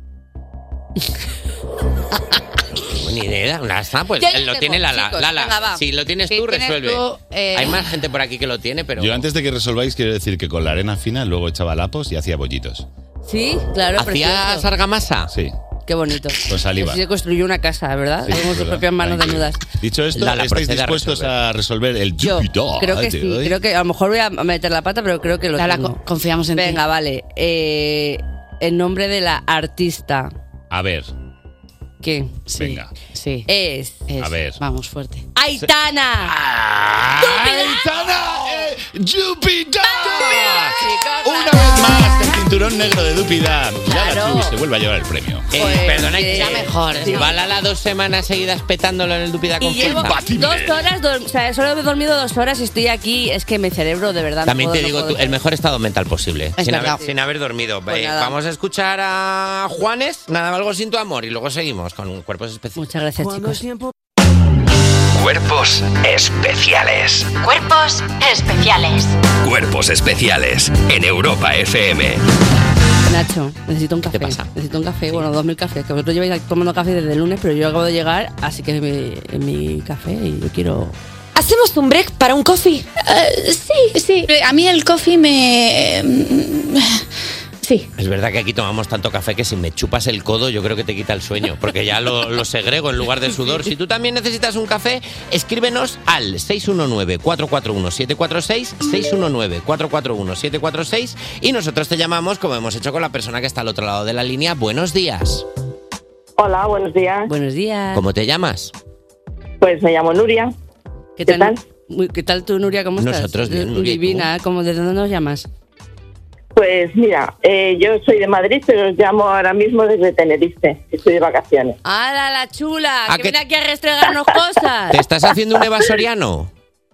Ni idea, una está, pues Yo él ya lo tengo, tiene Lala. chicos, Lala, venga, va. si lo tienes Si tú, tienes resuelve. tú, eh, Hay más gente por aquí que lo tiene, pero... Yo antes de que resolváis quiero decir que con la arena fina luego echaba lapos y hacía bollitos. Sí, claro, ¿Hacía precioso. argamasa? Sí, Qué bonito. con saliva. Así se construyó una casa, ¿verdad? Sí, Con sus ¿verdad? propias manos Tranquilo. desnudas. Dicho esto, Lala, ¿estáis procede a dispuestos a resolver el Yo Jupiter creo que de sí. hoy? Creo que a lo mejor voy a meter la pata, pero creo que lo Lala, tengo. co- confiamos en ti. Venga, vale. Eh, el nombre de la artista. A ver, ¿Quién? Sí, venga. sí. Es Es- A ver. Vamos, fuerte. Aitana. ¡Aitana! eh, ¡Jupiter! Una vez más, el cinturón negro de Dúpida. Lala Claro. Chu se vuelve a llevar el premio. Eh, Pues, perdona, eh, ya mejor, Sí. ¿no? Va Lala dos semanas seguidas petándolo en el Dúpida con Y llevo fuerza. Batible. dos horas, dor- o sea, solo he dormido dos horas y estoy aquí. Es que mi cerebro, de verdad. no También puedo, te no digo, puedo. tú, el mejor estado mental posible. Es Sin verdad. haber, sin haber dormido. Pues Eh, nada. vamos a escuchar a Juanes, nada, algo sin tu amor, y luego seguimos con Cuerpos Especiales. Muchas gracias, chicos. Cuerpos especiales. Cuerpos especiales. Cuerpos especiales en Europa F M. Nacho, necesito un café. te pasa? Necesito un café, bueno, dos mil cafés. Que vosotros lleváis tomando café desde el lunes, pero yo acabo de llegar, así que mi, en mi café y yo quiero... ¿Hacemos un break para un coffee? sí, sí. A mí el coffee me... Sí. Es verdad que aquí tomamos tanto café que si me chupas el codo yo creo que te quita el sueño, porque ya lo, lo segrego en lugar de sudor. Si tú también necesitas un café, escríbenos al seis uno nueve, cuatro cuatro uno, siete cuatro seis, seis uno nueve, cuatro cuatro uno, siete cuatro seis y nosotros te llamamos como hemos hecho con la persona que está al otro lado de la línea. Buenos días. Hola, buenos días. Buenos días. ¿Cómo te llamas? Pues me llamo Nuria. ¿Qué tal? Muy- ¿Qué tal tú, Nuria? ¿Cómo estás? Nosotros bien, Nuria, ¿y tú? Divina, ¿cómo, ¿de dónde nos llamas? Pues Pues mira, eh, yo soy de Madrid, pero os llamo ahora mismo desde Tenerife. Estoy de vacaciones. ¡Hala, la chula! ¿A Que qué- viene aquí a restregarnos cosas. ¿Te estás haciendo un evasoriano?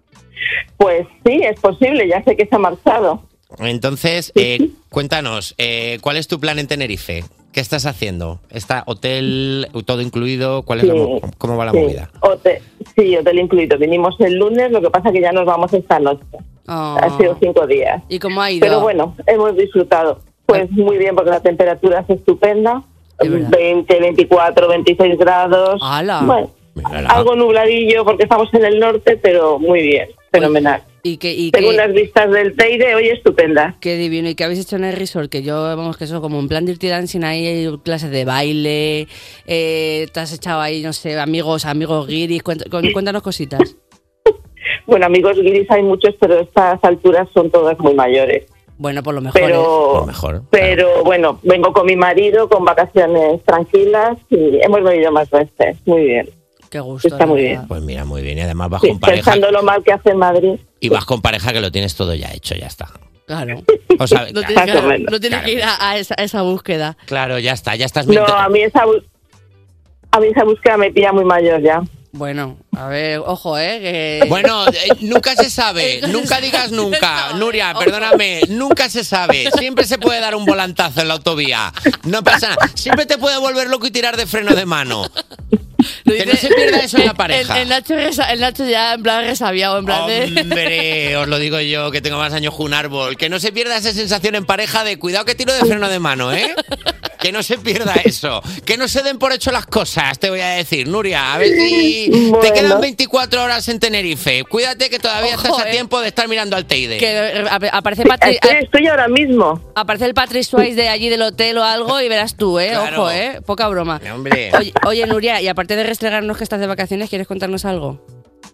Pues sí, es posible, ya sé que se ha marchado. Entonces, eh, cuéntanos, eh, ¿cuál es tu plan en Tenerife? ¿Qué estás haciendo? ¿Está hotel, todo incluido? ¿Cuál es la Sí, mo- ¿Cómo va la sí. movida? Hotel, sí, hotel incluido. Vinimos el lunes, lo que pasa que ya nos vamos esta noche. Oh. Ha sido cinco días. ¿Y cómo ha ido? Pero bueno, hemos disfrutado. Pues muy bien, porque la temperatura es estupenda. veinte, veinticuatro, veintiséis grados. ¡Hala! Bueno, algo nubladillo porque estamos en el norte, pero muy bien, fenomenal. ¿Y que, y Tengo que- unas vistas del Teide hoy estupendas. Qué divino. ¿Y qué habéis hecho en el resort? Que yo, vamos, que eso, como en plan Dirty Dancing, ahí hay clases de baile, eh, te has echado ahí, no sé, amigos, amigos guiris. Cuént- cu- Cuéntanos cositas. Bueno, amigos guiris hay muchos, pero a estas alturas son todas muy mayores. Bueno, por lo mejor. Pero, mejor. pero bueno, vengo con mi marido, con vacaciones tranquilas y hemos venido más veces. Muy bien. Qué gusto. Está muy bien. Pues mira, muy bien. Y además vas Sí, con pareja. pensando lo mal que hace en Madrid. Y vas con pareja que lo tienes todo ya hecho, ya está. Claro. O sea, No claro, tienes que, Más o menos. no tienes Claro. que ir a, a esa, a esa búsqueda. claro, ya está, ya estás No, mente- a mí esa bu- a mí esa búsqueda me pilla muy mayor ya. Bueno, a ver, ojo, ¿eh? Que... Bueno, eh, nunca se sabe, nunca digas nunca. Nuria, perdóname, nunca se sabe. Siempre se puede dar un volantazo en la autovía. No pasa nada. Siempre te puede volver loco y tirar de freno de mano. Que no se pierda eso en la pareja. El, el Nacho, resa- el Nacho ya en plan resabiado, en plan de... Hombre, os lo digo yo, que tengo más años que un árbol. Que no se pierda esa sensación en pareja de cuidado que tiro de freno de mano, ¿eh? Que no se pierda eso. Que no se den por hecho las cosas, te voy a decir. Nuria, a ver si te Bueno. quedan veinticuatro horas en Tenerife. Cuídate que todavía Ojo, estás a eh. tiempo de estar mirando al Teide. Que eh, ap- aparece Patri- Estoy, estoy ahora mismo. Aparece el Patrick Swayze de allí del hotel o algo y verás tú, ¿eh? Claro. Ojo, ¿eh? Poca broma. Hombre. Oye, oye, Nuria, y aparte de restregarnos que estás de vacaciones, ¿quieres contarnos algo?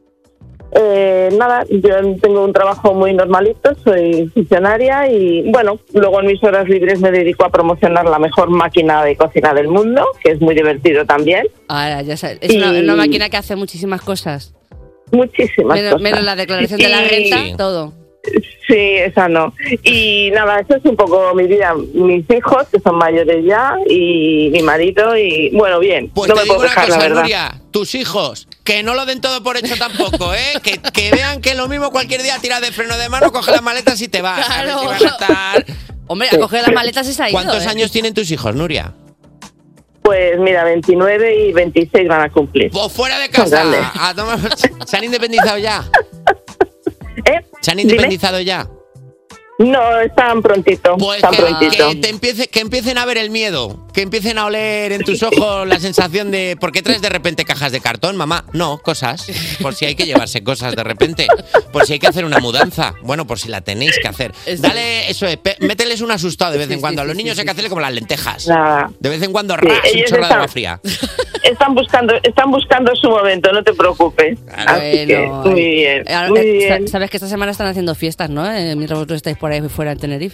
Eh, nada, yo tengo un trabajo muy normalito, soy funcionaria y bueno, luego en mis horas libres me dedico a promocionar la mejor máquina de cocina del mundo, que es muy divertido también. Ahora, ya sabes. Es una, Y- una máquina que hace muchísimas cosas. Muchísimas Menos, cosas. menos la declaración de la Y- renta, todo. Sí, esa no. Y nada, eso es un poco mi vida. Mis hijos, que son mayores ya, y mi marido, y bueno, bien. Pues no te me digo puedo una quejar, la cosa, verdad. Nuria, tus hijos, que no lo den todo por hecho tampoco, ¿eh? Que, que vean que lo mismo cualquier día tiras de freno de mano, coge las maletas y te vas. A ver si van a estar... Hombre, a coger las maletas es ahí. ¿Cuántos ¿eh? años tienen tus hijos, Nuria? Pues mira, veintinueve y veintiséis van a cumplir. Pues fuera de Son grandes. casa. A tomar... ¿Se han independizado ya? ¿Eh? ¿Se han Dime. independizado ya? No, están prontito. Pues están que, prontito. que te empiece, que empiecen a ver el miedo, que empiecen a oler en tus ojos la sensación de ¿por qué traes de repente cajas de cartón, mamá? No, cosas, por si hay que llevarse cosas de repente, por si hay que hacer una mudanza, bueno, por si la tenéis que hacer. Dale, eso es, pe- mételes un asustado de vez en cuando. A los niños hay que hacerle como las lentejas. Nada. De vez en cuando Sí, ras, un ellos chorro de están- agua fría. Están buscando, están buscando su momento, no te preocupes. Así que, Bueno, muy bien, ahora, muy eh, bien. sa- Sabes que esta semana están haciendo fiestas, ¿no? Eh, mientras vosotros estáis por ahí fuera en Tenerife.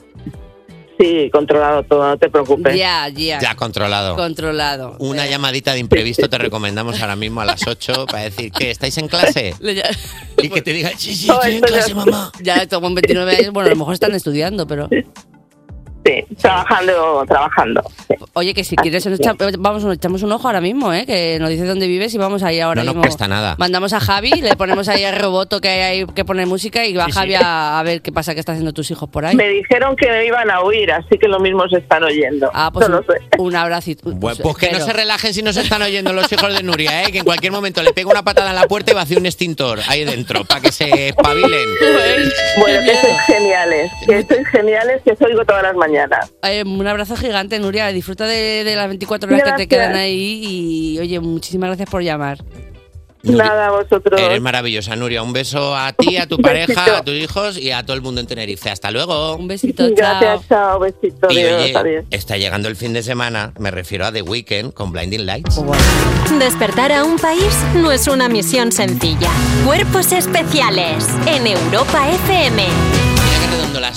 Sí, controlado todo, no te preocupes. Ya, ya. Ya controlado. Controlado. Una llamadita de imprevisto te recomendamos ahora mismo a las ocho para decir que estáis en clase Le- ya- y que te digan, sí, sí, estoy en clase, mamá. Ya como en veintinueve años, bueno, a lo mejor están estudiando, pero... Sí, trabajando, trabajando. Oye, que si quieres, nos echa- vamos, nos echamos un ojo ahora mismo, ¿eh? Que nos dice dónde vives y vamos ahí ahora No nos mismo. cuesta nada. Mandamos a Javi, le ponemos ahí al roboto que hay ahí que pone música y va Sí, sí. Javi a, a ver qué pasa que está haciendo tus hijos por ahí. Me dijeron que me iban a oír, así que lo mismo se están oyendo. Ah, pues No lo un, sé. un abrazo. Bueno, pues que no Pero- se relajen si no se están oyendo los hijos de Nuria, ¿eh? Que en cualquier momento le pega una patada en la puerta y vacía un extintor ahí dentro para que se espabilen. Bueno, que sois geniales, que sois geniales, que os oigo todas las mañanas. Eh, un abrazo gigante, Nuria. Disfruta de, de las veinticuatro horas que te Gracias. quedan ahí y, oye, muchísimas gracias por llamar. Nada, vosotros. Eres maravillosa, Nuria. Un beso a ti, a tu Un pareja, besito. a tus hijos y a todo el mundo en Tenerife. Hasta luego. Un besito, Gracias, chao, besito, Y adiós, oye, adiós. está llegando el fin de semana, me refiero a The Weeknd con Blinding Lights. Despertar a un país no es una misión sencilla. Cuerpos especiales en Europa F M. Mira que redondo, las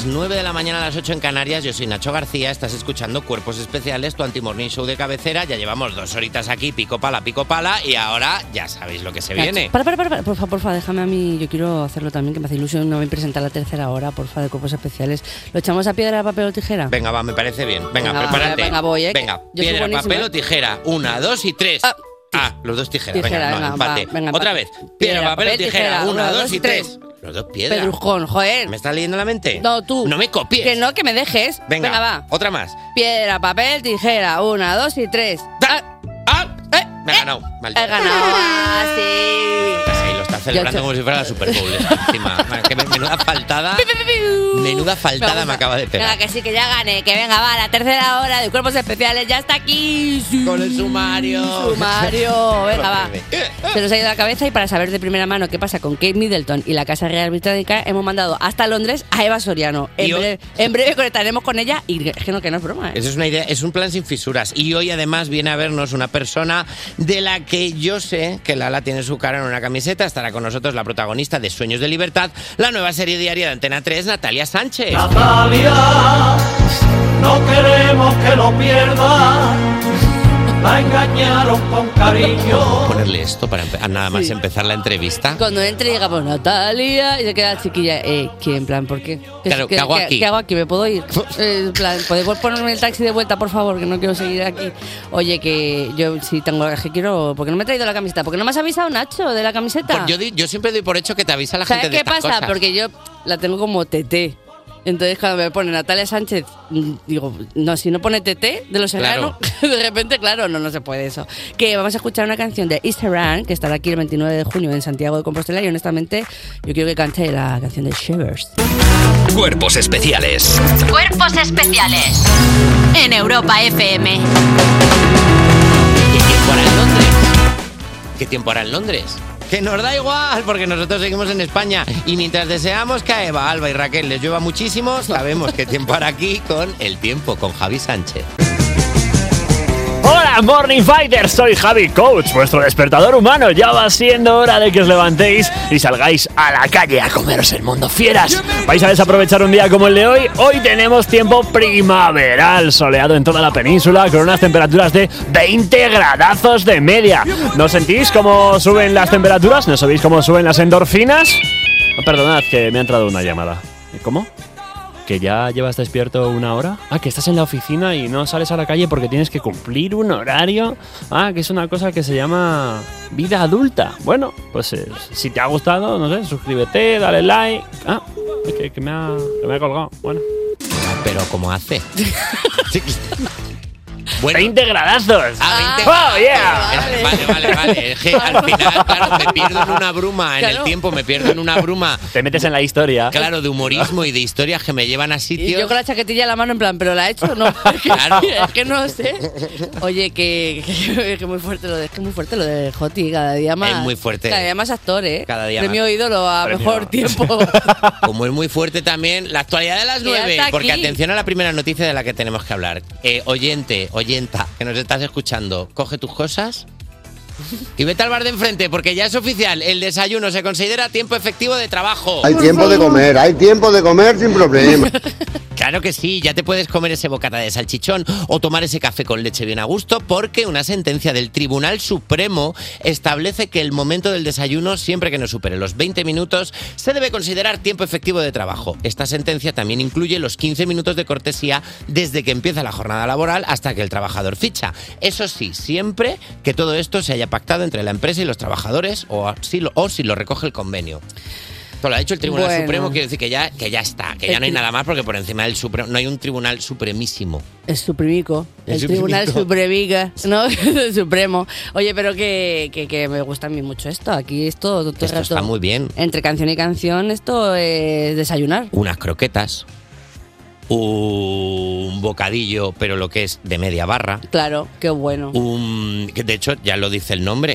nueve de la mañana a las ocho en Canarias. Yo soy Nacho García, estás escuchando Cuerpos Especiales, tu anti-morning show de cabecera. Ya llevamos dos horitas aquí, pico pala, pico pala, y ahora ya sabéis lo que se viene. Para, para, para, para, porfa, porfa, déjame a mí, yo quiero hacerlo también, que me hace ilusión, no me presentar la tercera hora, porfa, de Cuerpos Especiales. ¿Lo echamos a piedra, papel o tijera? Venga, va, me parece bien. Venga, Venga, prepárate. venga, voy, ¿eh? Venga, Yo soy piedra, buenísima. papel o tijera. Una, dos y tres. Ah, ah los dos tijeras. Tijera, venga, venga, no, empate. va, venga, Otra empate. vez. Piedra, Piedra, papel o papel, tijera. tijera. Una, Una, dos dos y y tres. Los dos piedras. Pedrujón, joder. ¿Me estás leyendo la mente? No, tú. No me copies. Que no, que me dejes. Venga, Venga, va. otra más. Piedra, papel, tijera. Una, dos y tres. ¡Ah! ¡Ah! Eh, Me ha ganado. Maldito. He ganado así. Sí, lo está celebrando Yo- como si fuera la Super Bowl. encima. Que menuda faltada. Menuda faltada me acaba de pegar. Venga, que sí, que ya gané. Que venga, va, la tercera hora de Cuerpos Especiales ya está aquí. Sí. Con el sumario. Sumario. Venga, va. Se nos ha ido la cabeza y para saber de primera mano qué pasa con Kate Middleton y la Casa Real Británica, hemos mandado hasta Londres a Eva Soriano. En, Y hoy- breve, en breve conectaremos con ella y es que no, que no es broma, ¿eh? Eso es una idea, es un plan sin fisuras. Y hoy además viene a vernos una persona de la que yo sé que Lala tiene su cara en una camiseta. Estará con nosotros la protagonista de Sueños de Libertad, la nueva serie diaria de Antena tres, Natalia Sánchez. Natalia, no queremos que lo pierda. La engañaron con cariño. Ponerle esto para empe- nada más Sí. empezar la entrevista. Cuando entre y diga, pues Natalia, y se queda la chiquilla, eh, ¿qué? En plan, ¿por qué? Claro, ¿qué hago aquí? ¿Qué hago aquí? ¿Me puedo ir? Eh, en plan, ¿podemos ponerme el taxi de vuelta, por favor? Que no quiero seguir aquí. Oye, que yo sí tengo, es que quiero, ¿por qué no me he traído la camiseta? ¿Por qué no me has avisado, Nacho, de la camiseta? Pues yo, di- yo siempre doy por hecho que te avisa la ¿Sabes gente de qué estas pasa? cosas. Porque yo la tengo como T T. Entonces cuando me pone Natalia Sánchez, mm, digo, no, si no pone T T de los Serrano, de repente, claro, no, no se puede eso. Que vamos a escuchar una canción de East Run, que estará aquí el veintinueve de junio en Santiago de Compostela, y honestamente yo quiero que cante la canción de Shivers. Cuerpos especiales. Cuerpos Especiales en Europa F M. ¿Qué tiempo hará en Londres? ¿Qué tiempo hará en Londres? Que nos da igual, porque nosotros seguimos en España. Y mientras deseamos que a Eva, Alba y Raquel les llueva muchísimo, sabemos qué tiempo hará aquí con El Tiempo, con Javi Sánchez. Hola, Morning Fighters, soy Javi Coach, vuestro despertador humano. Ya va siendo hora de que os levantéis y salgáis a la calle a comeros el mundo, fieras. ¿Vais a desaprovechar un día como el de hoy? Hoy tenemos tiempo primaveral, soleado en toda la península, con unas temperaturas de veinte gradazos de media. ¿No sentís cómo suben las temperaturas? ¿No sabéis cómo suben las endorfinas? Oh, perdonad, que me ha entrado una llamada. ¿Cómo? ¿Que ya llevas despierto una hora? Ah, que estás en la oficina y no sales a la calle porque tienes que cumplir un horario. Ah, que es una cosa que se llama vida adulta. Bueno, pues eh, si te ha gustado, no sé, suscríbete, dale like. Ah, que, que, me, ha, que me ha colgado. Bueno. Pero ¿cómo hace? Bueno. veinte gradazos. Ah, veinte. ¡Oh, yeah! Vale, vale, vale. Es que al final, claro, me pierdo en una bruma, en Claro. el tiempo me pierdo en una bruma. Te metes en la historia. Claro, de humorismo y de historias que me llevan a Y sitios. yo con la chaquetilla en la mano en plan, ¿pero la he hecho o no? Es que, Claro. es que no sé. Oye, que, que, que muy fuerte lo de, que muy fuerte lo de Joti, cada día más. Es muy fuerte. Cada día más actor, ¿eh? Cada día Premio más. ídolo a Premio. mejor tiempo. Como es muy fuerte también la actualidad de las Que ya nueve, está porque aquí. atención a la primera noticia de la que tenemos que hablar. Eh, oyente, oyenta, que nos estás escuchando, coge tus cosas y vete al bar de enfrente, porque ya es oficial, el desayuno se considera tiempo efectivo de trabajo. Hay tiempo de comer, hay tiempo de comer sin problema. Claro que sí, ya te puedes comer ese bocata de salchichón o tomar ese café con leche bien a gusto, porque una sentencia del Tribunal Supremo establece que el momento del desayuno, siempre que no supere los veinte minutos, se debe considerar tiempo efectivo de trabajo. Esta sentencia también incluye los quince minutos de cortesía desde que empieza la jornada laboral hasta que el trabajador ficha. Eso sí, siempre que todo esto se haya pactado entre la empresa y los trabajadores o si lo, o si lo recoge el convenio. Esto lo ha hecho el Tribunal Bueno. Supremo, quiere decir que ya, que ya está, que ya no hay nada más porque por encima del Supremo no hay un Tribunal Supremísimo. Es supremico. El El, Tribunal supremico. Supremica, ¿no? El Supremo. Oye, pero que, que, que me gusta a mí mucho esto. Aquí esto, todo el Esto rato, está muy bien. Entre canción y canción, esto es desayunar. Unas croquetas, un bocadillo, pero lo que es de media barra, Claro, qué bueno. un que de hecho ya lo dice el nombre,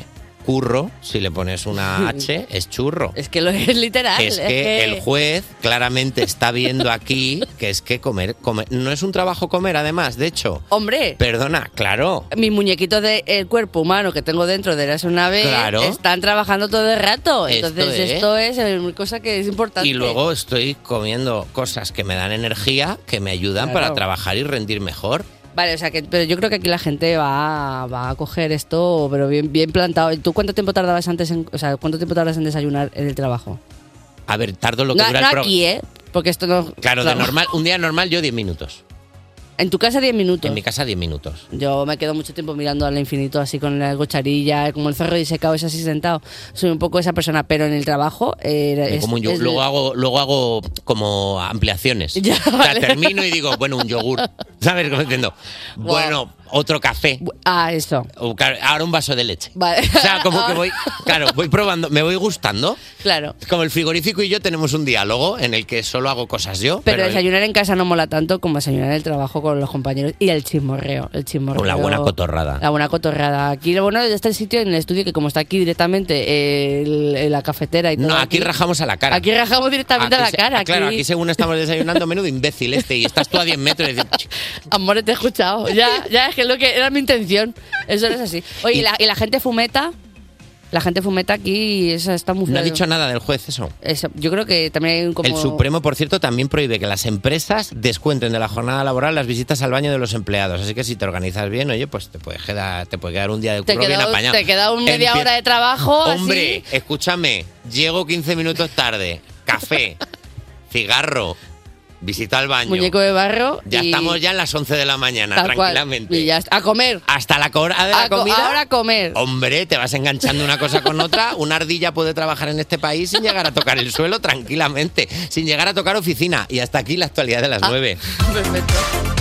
curro, si le pones una H, es churro. Es que lo es literal. Es que, es que el juez claramente está viendo aquí que es que comer, comer... No es un trabajo comer, además, de hecho. Hombre. Perdona, claro. Mis muñequitos del cuerpo humano que tengo dentro de Érase una vez Claro. están trabajando todo el rato. Esto Entonces es. esto es una cosa que es importante. Y luego estoy comiendo cosas que me dan energía, que me ayudan Claro. para trabajar y rendir mejor. Vale, o sea que pero yo creo que aquí la gente va, va a coger esto, pero bien, bien plantado. ¿Tú cuánto tiempo tardabas antes en, o sea, cuánto tiempo tardas en desayunar en el trabajo? A ver, tardo lo que No, dura no el pro- aquí, ¿eh? Porque esto no... Claro, de normal, un día normal yo diez minutos. En tu casa diez minutos. En mi casa diez minutos. Yo me quedo mucho tiempo mirando al infinito así con la cucharilla, como el zorro disecado, es así sentado. Soy un poco esa persona, pero en el trabajo... eh, Me es- como un yo- es- luego hago luego hago como ampliaciones. Ya, O sea, vale. termino y digo, bueno, un yogur. ¿Sabes cómo entiendo? Bueno, otro café. Ah, eso. O, claro, ahora un vaso de leche. Vale. O sea, como que voy, claro, voy probando, me voy gustando. Claro. Como el frigorífico y yo tenemos un diálogo en el que solo hago cosas yo. Pero, Pero, desayunar en casa no mola tanto como desayunar en el trabajo con los compañeros. Y el chismorreo. El chismorreo. la buena cotorrada. La buena cotorrada. Aquí lo bueno está el sitio en el estudio que como está aquí directamente eh, el- el- la cafetera y todo. No, aquí rajamos a la cara. Aquí rajamos directamente Aquí a la se- cara. Claro, aquí según estamos desayunando, menudo imbécil este, y estás tú a diez metros y dices, Amores, te he escuchado. Ya, ya, es que es lo que era mi intención. Eso no es así. Oye, ¿y la, y la gente fumeta? La gente fumeta aquí esa está muy no ha feo. dicho nada del juez eso. Eso, yo creo que también hay un como... El Supremo, por cierto, también prohíbe que las empresas descuenten de la jornada laboral las visitas al baño de los empleados. Así que si te organizas bien, oye, pues te puede quedar, te puede quedar un día de Te curro bien queda, apañado. te queda un media Empie- hora de trabajo. Hombre, escúchame, llego quince minutos tarde, café, cigarro, visita al baño. Muñeco de barro. Ya y- estamos ya en las once de la mañana, tal cual. tranquilamente. Y ya está. A comer. Hasta la hora de la A co- comida. ahora a comer. Hombre, te vas enganchando una cosa con otra. Una ardilla puede trabajar en este país sin llegar a tocar el suelo tranquilamente, sin llegar a tocar oficina. Y hasta aquí la actualidad de las nueve. Perfecto.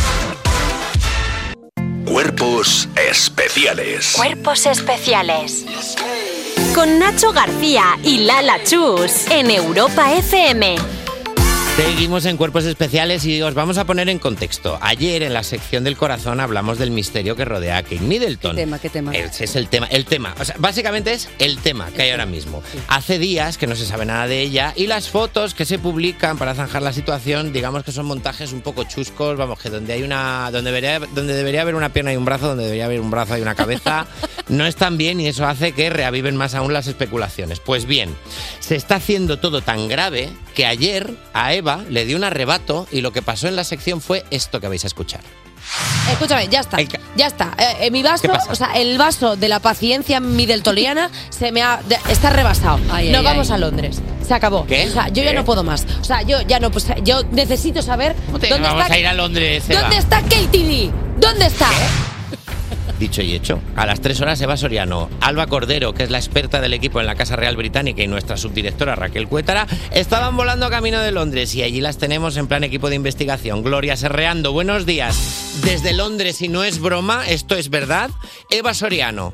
Cuerpos especiales. Cuerpos especiales. Con Nacho García y Lala Chus en Europa F M. Seguimos en Cuerpos Especiales y os vamos a poner en contexto. Ayer en la sección del corazón hablamos del misterio que rodea a Kate Middleton. ¿Qué tema? ¿Qué tema? Ese es el tema. El tema. O sea, básicamente es el tema que hay ahora mismo. Hace días que no se sabe nada de ella y las fotos que se publican para zanjar la situación, digamos que son montajes un poco chuscos, vamos, que donde hay una. donde debería, donde debería haber una pierna y un brazo, donde debería haber un brazo y una cabeza, no están bien y eso hace que reaviven más aún las especulaciones. Pues bien, se está haciendo todo tan grave que ayer a Eva le dio un arrebato y lo que pasó en la sección fue esto que vais a escuchar. Escúchame, ya está, ya está. Eh, eh, mi vaso, ¿Qué pasa? o sea, el vaso de la paciencia middletoniana se me ha, de- está rebasado. Ay, Nos ay, vamos ay. a Londres. Se acabó. ¿Qué? O sea, yo ya ¿Qué? no puedo más. O sea, yo ya no, pues, yo necesito saber dónde Vamos está. a ir a Londres, Eva. ¿Dónde está Katie Lee? ¿Dónde está? Dicho y hecho. A las tres horas, Eva Soriano, Alba Cordero, que es la experta del equipo en la Casa Real Británica, y nuestra subdirectora Raquel Cuétara, estaban volando camino de Londres y allí las tenemos en plan equipo de investigación. Gloria Serreando, buenos días. Desde Londres, y no es broma, esto es verdad. Eva Soriano.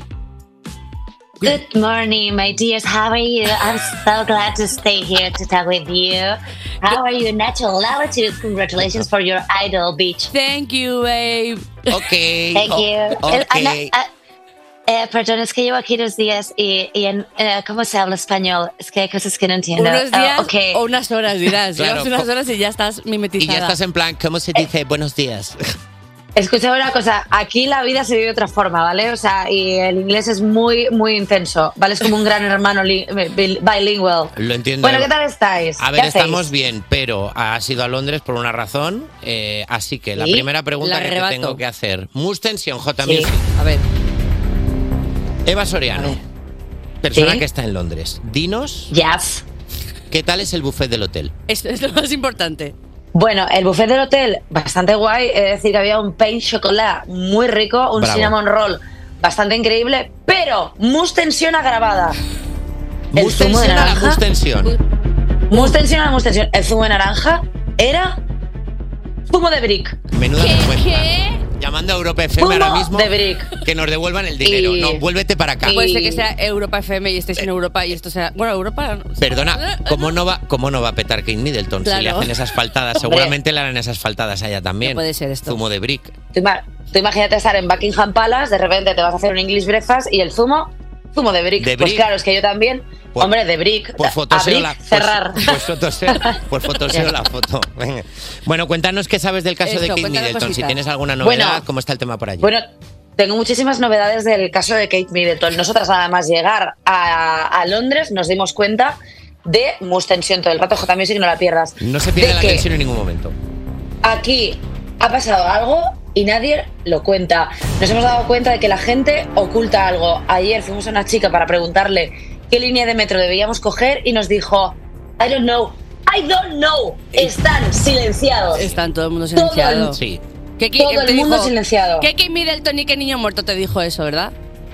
Good morning, my dears. How are you? I'm so glad to stay here to talk with you. How are you, Nacho? Latitude, congratulations for your idol, bitch. Thank you, babe. Ok. Thank you. Ok. Eh, Ana- ah, eh, perdón, es que llevo aquí dos días y, y en, eh, ¿cómo se habla español? Es que hay cosas que no entiendo. Unos Ah, días ok. o unas horas, dirás. Claro. Llevas unas horas y ya estás mimetizada. Y ya estás en plan, ¿cómo se dice buenos días? Escúchame una cosa, aquí la vida se vive de otra forma, ¿vale? O sea, y el inglés es muy, muy intenso, ¿vale? Es como un gran hermano li- bil- bilingual. Lo entiendo. Bueno, Eva. ¿qué tal estáis? A ver, ¿Qué hacéis? estamos bien, pero has ido a Londres por una razón, eh, así que la ¿Sí? primera pregunta La que te arrebato. tengo que hacer. Mus tensión, J Sí. Music. A ver. Eva Soriano, persona ¿Sí? que está en Londres. Dinos, Yes. ¿qué tal es el buffet del hotel? Esto es lo más importante. Bueno, el buffet del hotel, bastante guay. Es decir, que había un pain chocolate muy rico, un Bravo. cinnamon roll bastante increíble, pero mus tensión agravada. El Mus zumo de tensión a la naranja. mus tensión. Mus tensión a la mus tensión. El zumo de naranja era zumo de brick. Menuda vergüenza. Llamando a Europa F M Zumo ahora mismo de brick. que nos devuelvan el dinero. Y- No, vuélvete para acá. Puede ser que sea Europa F M y estéis en Europa y esto sea... Bueno, Europa... Perdona, ¿cómo no va, cómo no va a petar Kate Middleton si Claro. le hacen esas faltadas? Hombre. Seguramente le harán esas faltadas a ella también. No puede ser esto. Zumo de brick. Tú, ima- tú imagínate estar en Buckingham Palace, de repente te vas a hacer un English breakfast y el zumo Zumo de brick. ¿De Pues brick? claro, es que yo también. Pues- hombre, de brick. Pues fotoseo abrir, la, pues, cerrar. pues fotoseo, pues fotoseo la foto. Venga. Bueno, cuéntanos qué sabes del caso Eso, de Kate cuéntanos Middleton. Si cositas. tienes alguna novedad, Bueno, ¿cómo está el tema por allí? Bueno, tengo muchísimas novedades del caso de Kate Middleton. Nosotras, nada más llegar a, a Londres, nos dimos cuenta de mus tensión todo el rato. J Music, no la pierdas. no se pierde de la que tensión en ningún momento. Aquí ha pasado algo y nadie lo cuenta. Nos hemos dado cuenta de que la gente oculta algo. Ayer fuimos a una chica para preguntarle qué línea de metro debíamos coger y nos dijo, I don't know, I don't know. Están silenciados. Están todo el mundo Todo el- silenciado. Sí. ¿Qué, qué- Todo qué te el mundo dijo? silenciado. ¿Qué Kate Middleton y qué niño muerto te dijo eso, verdad?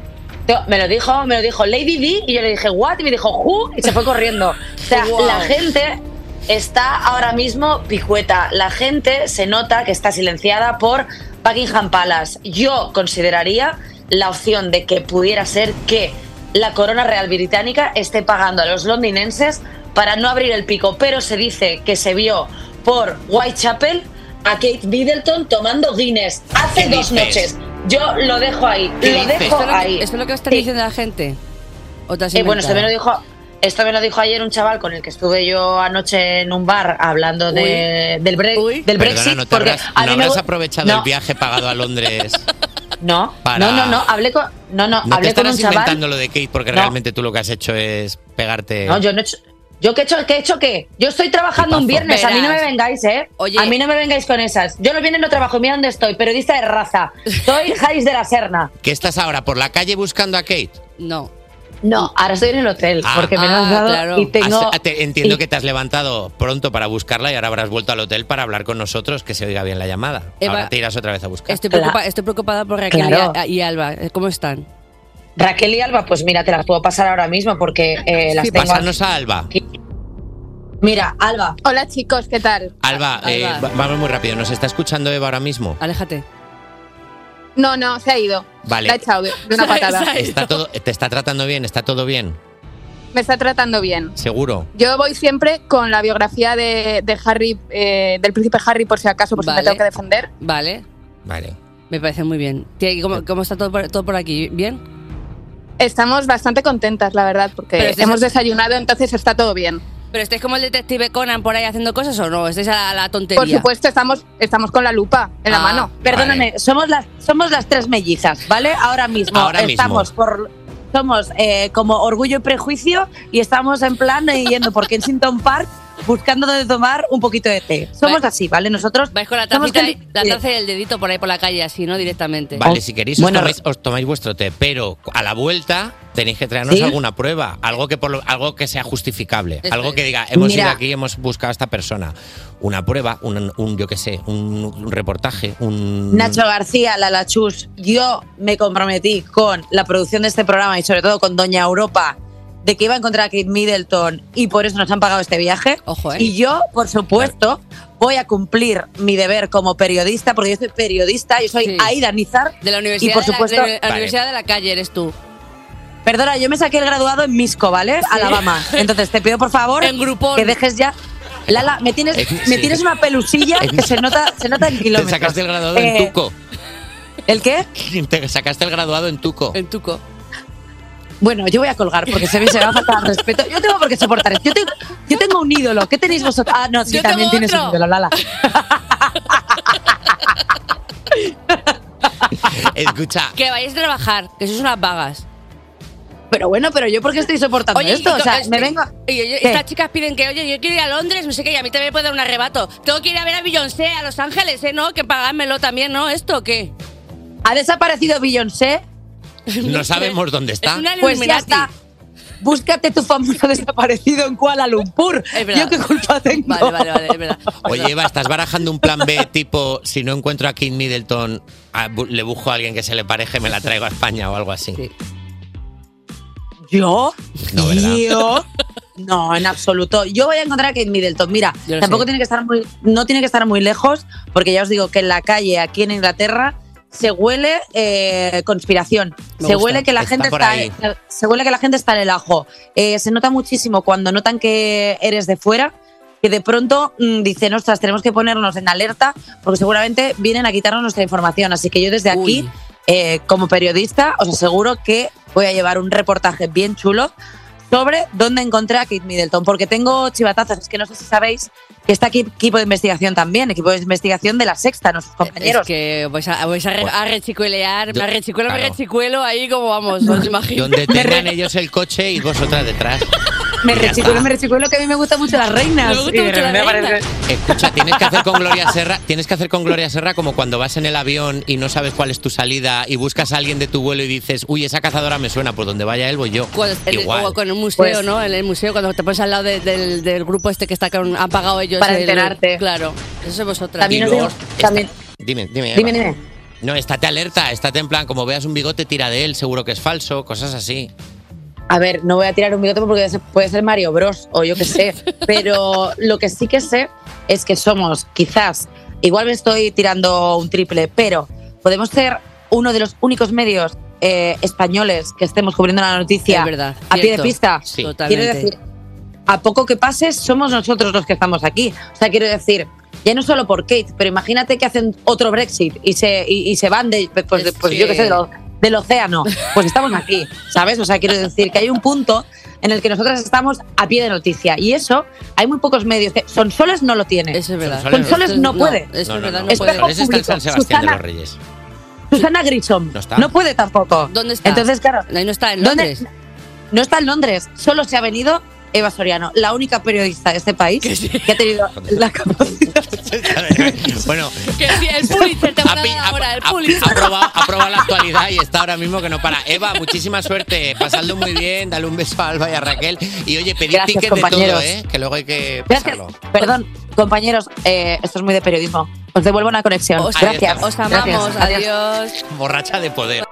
No, Me lo dijo, me lo dijo Lady D y yo le dije, what? Y me dijo, who? Y se fue corriendo. O sea, Wow. la gente está ahora mismo picueta. La gente se nota que está silenciada por Buckingham Palace. Yo consideraría la opción de que pudiera ser que la corona real británica esté pagando a los londinenses para no abrir el pico, pero se dice que se vio por Whitechapel a Kate Middleton tomando Guinness hace ¿Qué dos dices? noches. Yo lo dejo ahí, ¿Qué lo dices? dejo ¿Esto es lo que- ahí. ¿Esto es lo que está Sí. diciendo la gente? ¿O te has Eh, bueno, esto me lo inventado? dijo, esto me lo dijo ayer un chaval con el que estuve yo anoche en un bar hablando de, del, bre- del Brexit. Perdona, ¿no, te porque habrás, a ¿no mí me habrás gu- aprovechado no, el viaje pagado a Londres? No, para- no, no, no, hablé con, no, no, ¿No te hablé con un estarás chaval. inventando lo de Kate porque No. realmente tú lo que has hecho es pegarte... No, yo no he hecho. ¿Yo qué he hecho? ¿Qué he hecho qué? Yo estoy trabajando un Tipazo. viernes, a mí no me Verás. vengáis, ¿eh? Oye. A mí no me vengáis con esas. Yo los viernes no trabajo, mira dónde estoy, periodista de raza. Soy Jais de la Serna. ¿Qué estás ahora por la calle buscando a Kate? No. No, ahora estoy en el hotel, Ah. porque me lo has Ah, dado claro. y tengo... Has- te- entiendo y- que te has levantado pronto para buscarla y ahora habrás vuelto al hotel para hablar con nosotros, que se oiga bien la llamada. Eva, ahora te irás otra vez a buscar. Estoy, preocupa- estoy preocupada por Raquel Claro. y, y Alba. ¿Cómo están? Raquel y Alba, pues mira, te las puedo pasar ahora mismo porque eh, las Sí, tengo pasarnos aquí. a Alba. Mira, Alba. Hola chicos, ¿qué tal? Alba, eh, Alba. va- vamos muy rápido. ¿Nos está escuchando Eva ahora mismo? Aléjate. No, no, se ha ido. Vale. La ha echado de, de una patada. Está todo, ¿Te está tratando bien? ¿Está todo bien? Me está tratando bien. ¿Seguro? Yo voy siempre con la biografía de, de Harry, eh, del príncipe Harry, por si acaso, por si Vale. me tengo que defender. Vale. Vale. Me parece muy bien. Tía, ¿y ¿Cómo, cómo está todo por, todo por aquí? ¿Bien? Estamos bastante contentas, la verdad, porque Pero estáis- hemos desayunado, entonces está todo bien. ¿Pero estáis como el detective Conan por ahí haciendo cosas o no? ¿Estáis a la, la tontería? Por supuesto, estamos, estamos con la lupa en la Ah, mano. Perdóname, somos las somos las tres mellizas, ¿vale? Ahora mismo Ahora mismo. estamos por somos eh, como Orgullo y Prejuicio y estamos en plan eh, yendo por Kensington Park buscando de tomar un poquito de té. Somos Va- así, ¿vale? Nosotros Vais con la somos tacita, gente- y- la taza y el dedito por ahí por la calle, así, ¿no? Directamente. Vale, si queréis os, Bueno, tomáis, os tomáis vuestro té, pero a la vuelta tenéis que traernos ¿Sí? alguna prueba, algo que por lo- algo que sea justificable, Eso algo es. que diga, hemos Mira. ido aquí, hemos buscado a esta persona. Una prueba, un, un yo qué sé, un, un reportaje, un... Nacho García, Lala Chus, yo me comprometí con la producción de este programa y sobre todo con Doña Europa de que iba a encontrar a Kate Middleton y por eso nos han pagado este viaje. Ojo, ¿eh? Y yo, por supuesto, voy a cumplir mi deber como periodista, porque yo soy periodista, yo soy Sí. Aida Nizar. De la universidad, y por de la- supuesto, de la, universidad de la calle eres tú. Perdona, yo me saqué el graduado en Misco, ¿vale? Alabama. Entonces te pido por favor En Groupon. que dejes ya. Lala, me tienes, Eh, me sí. tienes una pelusilla que se nota, se nota en Te kilómetros. sacaste el graduado Eh, en Tuco. ¿El qué? Te sacaste el graduado en Tuco. En Tuco. Bueno, yo voy a colgar porque se me, se me va a faltar el respeto. Yo tengo por qué soportar esto. Yo tengo, yo tengo un ídolo. ¿Qué tenéis vosotros? Ah, no, sí, Yo también tengo tienes otro. un ídolo, Lala. Escucha, Que vayáis a trabajar, que sois unas vagas. Pero bueno, pero yo por qué estoy soportando esto. y O co- sea, es- me vengo. y- y- ¿Qué? estas chicas piden que, oye, yo quiero ir a Londres, no sé qué, y a mí también me puede dar un arrebato. Tengo que ir a ver a Beyoncé, a Los Ángeles, ¿eh? ¿No? Que pagármelo también, ¿no? ¿Esto o qué? ¿Ha desaparecido Beyoncé? no sabemos dónde está. Es una Pues ya Illuminati. está. Búscate tu famoso desaparecido en Kuala Lumpur. Es verdad. Yo qué culpa tengo. Vale, vale, vale, es verdad. Oye, Eva, ¿estás barajando un plan B tipo, si no encuentro a Kate Middleton, a- bu- le busco a alguien que se le pareje, me la traigo a España o algo así? ¿Yo? No, ¿verdad? Yo. No, en absoluto. Yo voy a encontrar a Kate Middleton. Mira, Yo lo tampoco sé. tiene que estar muy, no tiene que estar muy lejos, porque ya os digo que en la calle aquí en Inglaterra se huele eh, conspiración. Me Se gusta. huele que la Está gente por está, ahí. se huele que la gente está en el ajo. Eh, se nota muchísimo cuando notan que eres de fuera, que de pronto mm, dicen, ostras, tenemos que ponernos en alerta, porque seguramente vienen a quitarnos nuestra información. Así que yo desde aquí, Uy. eh, como periodista, os aseguro que voy a llevar un reportaje bien chulo sobre dónde encontré a Kate Middleton, porque tengo chivatazos. Es que no sé si sabéis que está aquí equipo de investigación también, equipo de investigación de La Sexta, nuestros compañeros. Es que vais a, vais a, re, a rechicuelear, me rechicuelo, me rechicuelo, ahí como vamos, os imagino. Donde tengan ellos el coche y vosotras detrás. Me rechicuelo, me rechicuelo, que a mí me gustan mucho las reinas. Me gusta mucho las reinas. Escucha, tienes que hacer con Gloria Serra, tienes que hacer con Gloria Serra como cuando vas en el avión y no sabes cuál es tu salida y buscas a alguien de tu vuelo y dices, uy, esa cazadora me suena, por donde vaya él voy yo. Cuando, el, Igual. O con el museo, Pues, ¿no? En el museo, cuando te pones al lado de, del, del grupo este que está con, han pagado ellos. Para el, enterarte. Claro, eso es vosotras. También os digo, también, Dime, dime. Eva. dime, dime. No, estate alerta, estate en plan, como veas un bigote, tira de él, seguro que es falso, cosas así. A ver, no voy a tirar un bigote porque puede ser Mario Bros o yo qué sé, pero lo que sí que sé es que somos, quizás, igual me estoy tirando un triple, pero podemos ser uno de los únicos medios eh, españoles que estemos cubriendo la noticia Es verdad, a pie de cierto. pista. Sí. Totalmente. Quiero decir, a poco que pase, somos nosotros los que estamos aquí. O sea, quiero decir, ya no solo por Kate, pero imagínate que hacen otro Brexit y se, y, y se van de, pues, de- pues que- yo qué sé, de lo- del océano. Pues estamos aquí, ¿sabes? O sea, quiero decir que hay un punto en el que nosotras estamos a pie de noticia. Y eso, hay muy pocos medios que Sonsoles no lo tiene. Eso es verdad. Sonsoles no, No, puede. eso es No, no, verdad, no. no puede. Espejo Sonsoles está en San público. Sebastián de Susana- los Reyes. Susana Grissom No está. no puede tampoco. ¿Dónde está? Entonces, claro, Ahí no está, en ¿dónde- Londres. no está en Londres, solo se ha venido Eva Soriano, la única periodista de este país que ha tenido la capacidad. Bueno, Que sí, el Pulitzer, te van a pi- dar ahora, el ha- Pulitzer. ha probado, ha probado la actualidad y está ahora mismo que no para. Eva, muchísima suerte, pasadlo muy bien, dale un beso a Alba y a Raquel. Y oye, pedid Gracias, tickets de todo, compañeros. ¿eh? Que luego hay que Gracias. pasarlo. Perdón, compañeros, eh, esto es muy de periodismo. Os devuelvo una conexión. Os, Gracias. os amamos, Gracias. adiós. Borracha de poder.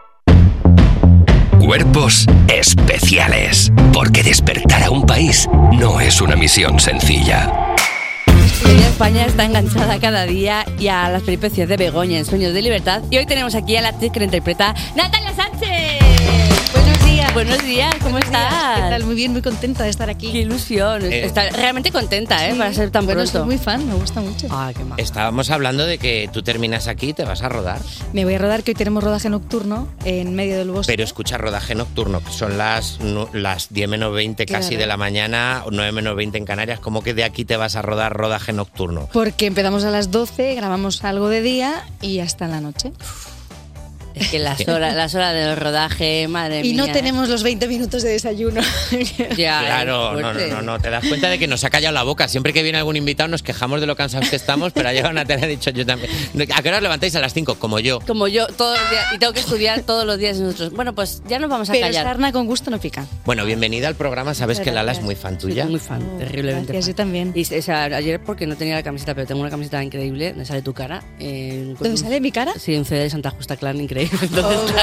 Cuerpos especiales. Porque despertar a un país no es una misión sencilla. Ella España está enganchada cada día y a las peripecias de Begoña en Sueños de Libertad. Y hoy tenemos aquí a la actriz que la interpreta, Natalia Sánchez. Buenos días. Buenos días, ¿cómo estás? ¿Qué tal? Muy bien, muy contenta de estar aquí. Qué ilusión. Eh. Está realmente contenta, ¿eh? Sí. Para ser tan Bueno, pronto. soy muy fan, me gusta mucho. Ah, qué mal. Estábamos hablando de que tú terminas aquí y te vas a rodar. Me voy a rodar, que hoy tenemos rodaje nocturno en medio del bosque. Pero escucha, rodaje nocturno, que son las, nu- las diez menos veinte casi Claro. de la mañana, nueve menos veinte en Canarias. ¿Cómo que de aquí te vas a rodar rodaje nocturno? Porque empezamos a las doce, grabamos algo de día y hasta en la noche. Es que las horas, las horas del rodaje, madre Y mía. no tenemos los veinte minutos de desayuno. Ya, Claro, es no, no, fuerte. no, no, te das cuenta de que nos ha callado la boca. Siempre que viene algún invitado nos quejamos de lo cansados que estamos, pero ha llegado Natalia y ha dicho yo también. ¿A qué hora os levantáis? A las cinco, como yo. Como yo, todos los días, y tengo que estudiar todos los días nosotros. Bueno, pues ya nos vamos a Pero callar. sarna con gusto no pica. Bueno, bienvenida al programa. Sabes Muchas que Lala es gracias. muy fan Soy tuya. muy fan, terriblemente Gracias, yo fan. también. Y, o sea, ayer porque no tenía la camiseta, pero tengo una camiseta increíble, me sale tu cara. Eh, ¿Dónde sale mi cara? Sí, un C D de Santa Justa Clan, increíble. Entonces,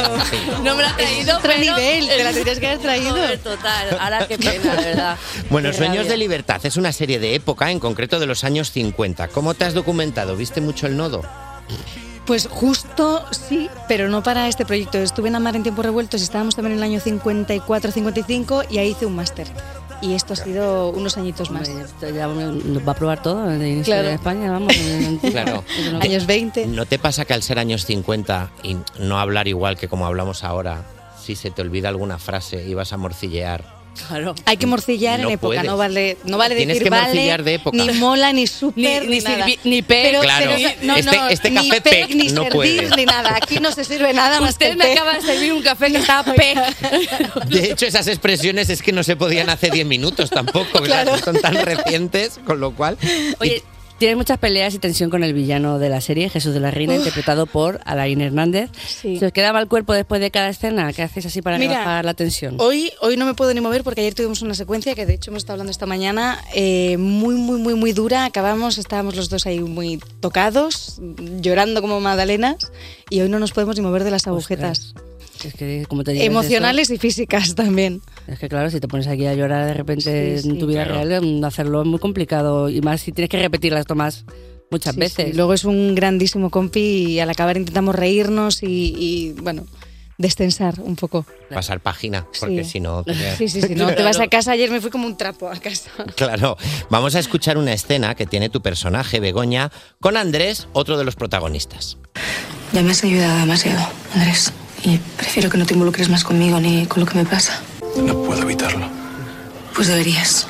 no me la ha traído, Otro pero- nivel, te la tendrías que haber traído. Joder, total, ahora qué pena, de verdad. Bueno, Qué Sueños rabia. de Libertad es una serie de época, en concreto de los años cincuenta. ¿Cómo te has documentado? ¿Viste mucho el nodo? Pues justo sí, pero no para este proyecto. Estuve en Amar en tiempos revueltos y estábamos también en el año cincuenta y cuatro cincuenta y cinco y ahí hice un máster. Y esto ha sido unos añitos más. Hombre, ya nos va a probar todo de inicio Claro. de España, vamos. Claro. Eso no- Años veinte. ¿No te pasa que al ser años cincuenta y no hablar igual que como hablamos ahora, si se te olvida alguna frase y vas a morcillear? Claro. Hay que morcillar No en época, puedes. no vale, no vale Tienes decir que vale, morcillar de época. ni mola, ni súper, Ni- ni, ni nada. sirvi- ni pec. Pero- Claro. pero- no, Este- no, este ni café pec, pec ni no servir, puede. ni nada. Aquí no se sirve nada más que Usted el me pec. acaba de servir un café que estaba pec. De hecho, esas expresiones es que no se podían hace diez minutos tampoco, ¿verdad? Claro. Son tan recientes, con lo cual... Oye, tienes muchas peleas y tensión con el villano de la serie, Jesús de la Reina, Uf. interpretado por Alain Hernández. Sí. ¿Se os queda mal cuerpo después de cada escena? ¿Qué hacéis así para Mira, rebajar la tensión? Hoy, hoy no me puedo ni mover porque ayer tuvimos una secuencia que de hecho hemos estado hablando esta mañana eh, muy, muy, muy, muy dura. Acabamos, estábamos los dos ahí muy tocados, llorando como magdalenas y hoy no nos podemos ni mover de las agujetas. Es que, como te digo, Emocionales y físicas también. Es que claro, si te pones aquí a llorar de repente Sí, sí, en tu vida claro. real, mm, hacerlo es muy complicado. Y más si tienes que repetir las tomas muchas Sí, veces. sí. Luego es un grandísimo compi y al acabar intentamos reírnos y, y, bueno, destensar un poco. Pasar página, porque Sí. si no... te quedas- Sí, sí, sí, no te vas a casa. Ayer me fui como un trapo a casa. Claro, vamos a escuchar una escena que tiene tu personaje, Begoña, con Andrés, otro de los protagonistas. Ya me has ayudado demasiado, Andrés. Y prefiero que no te involucres más conmigo ni con lo que me pasa. No puedo evitarlo. Pues deberías.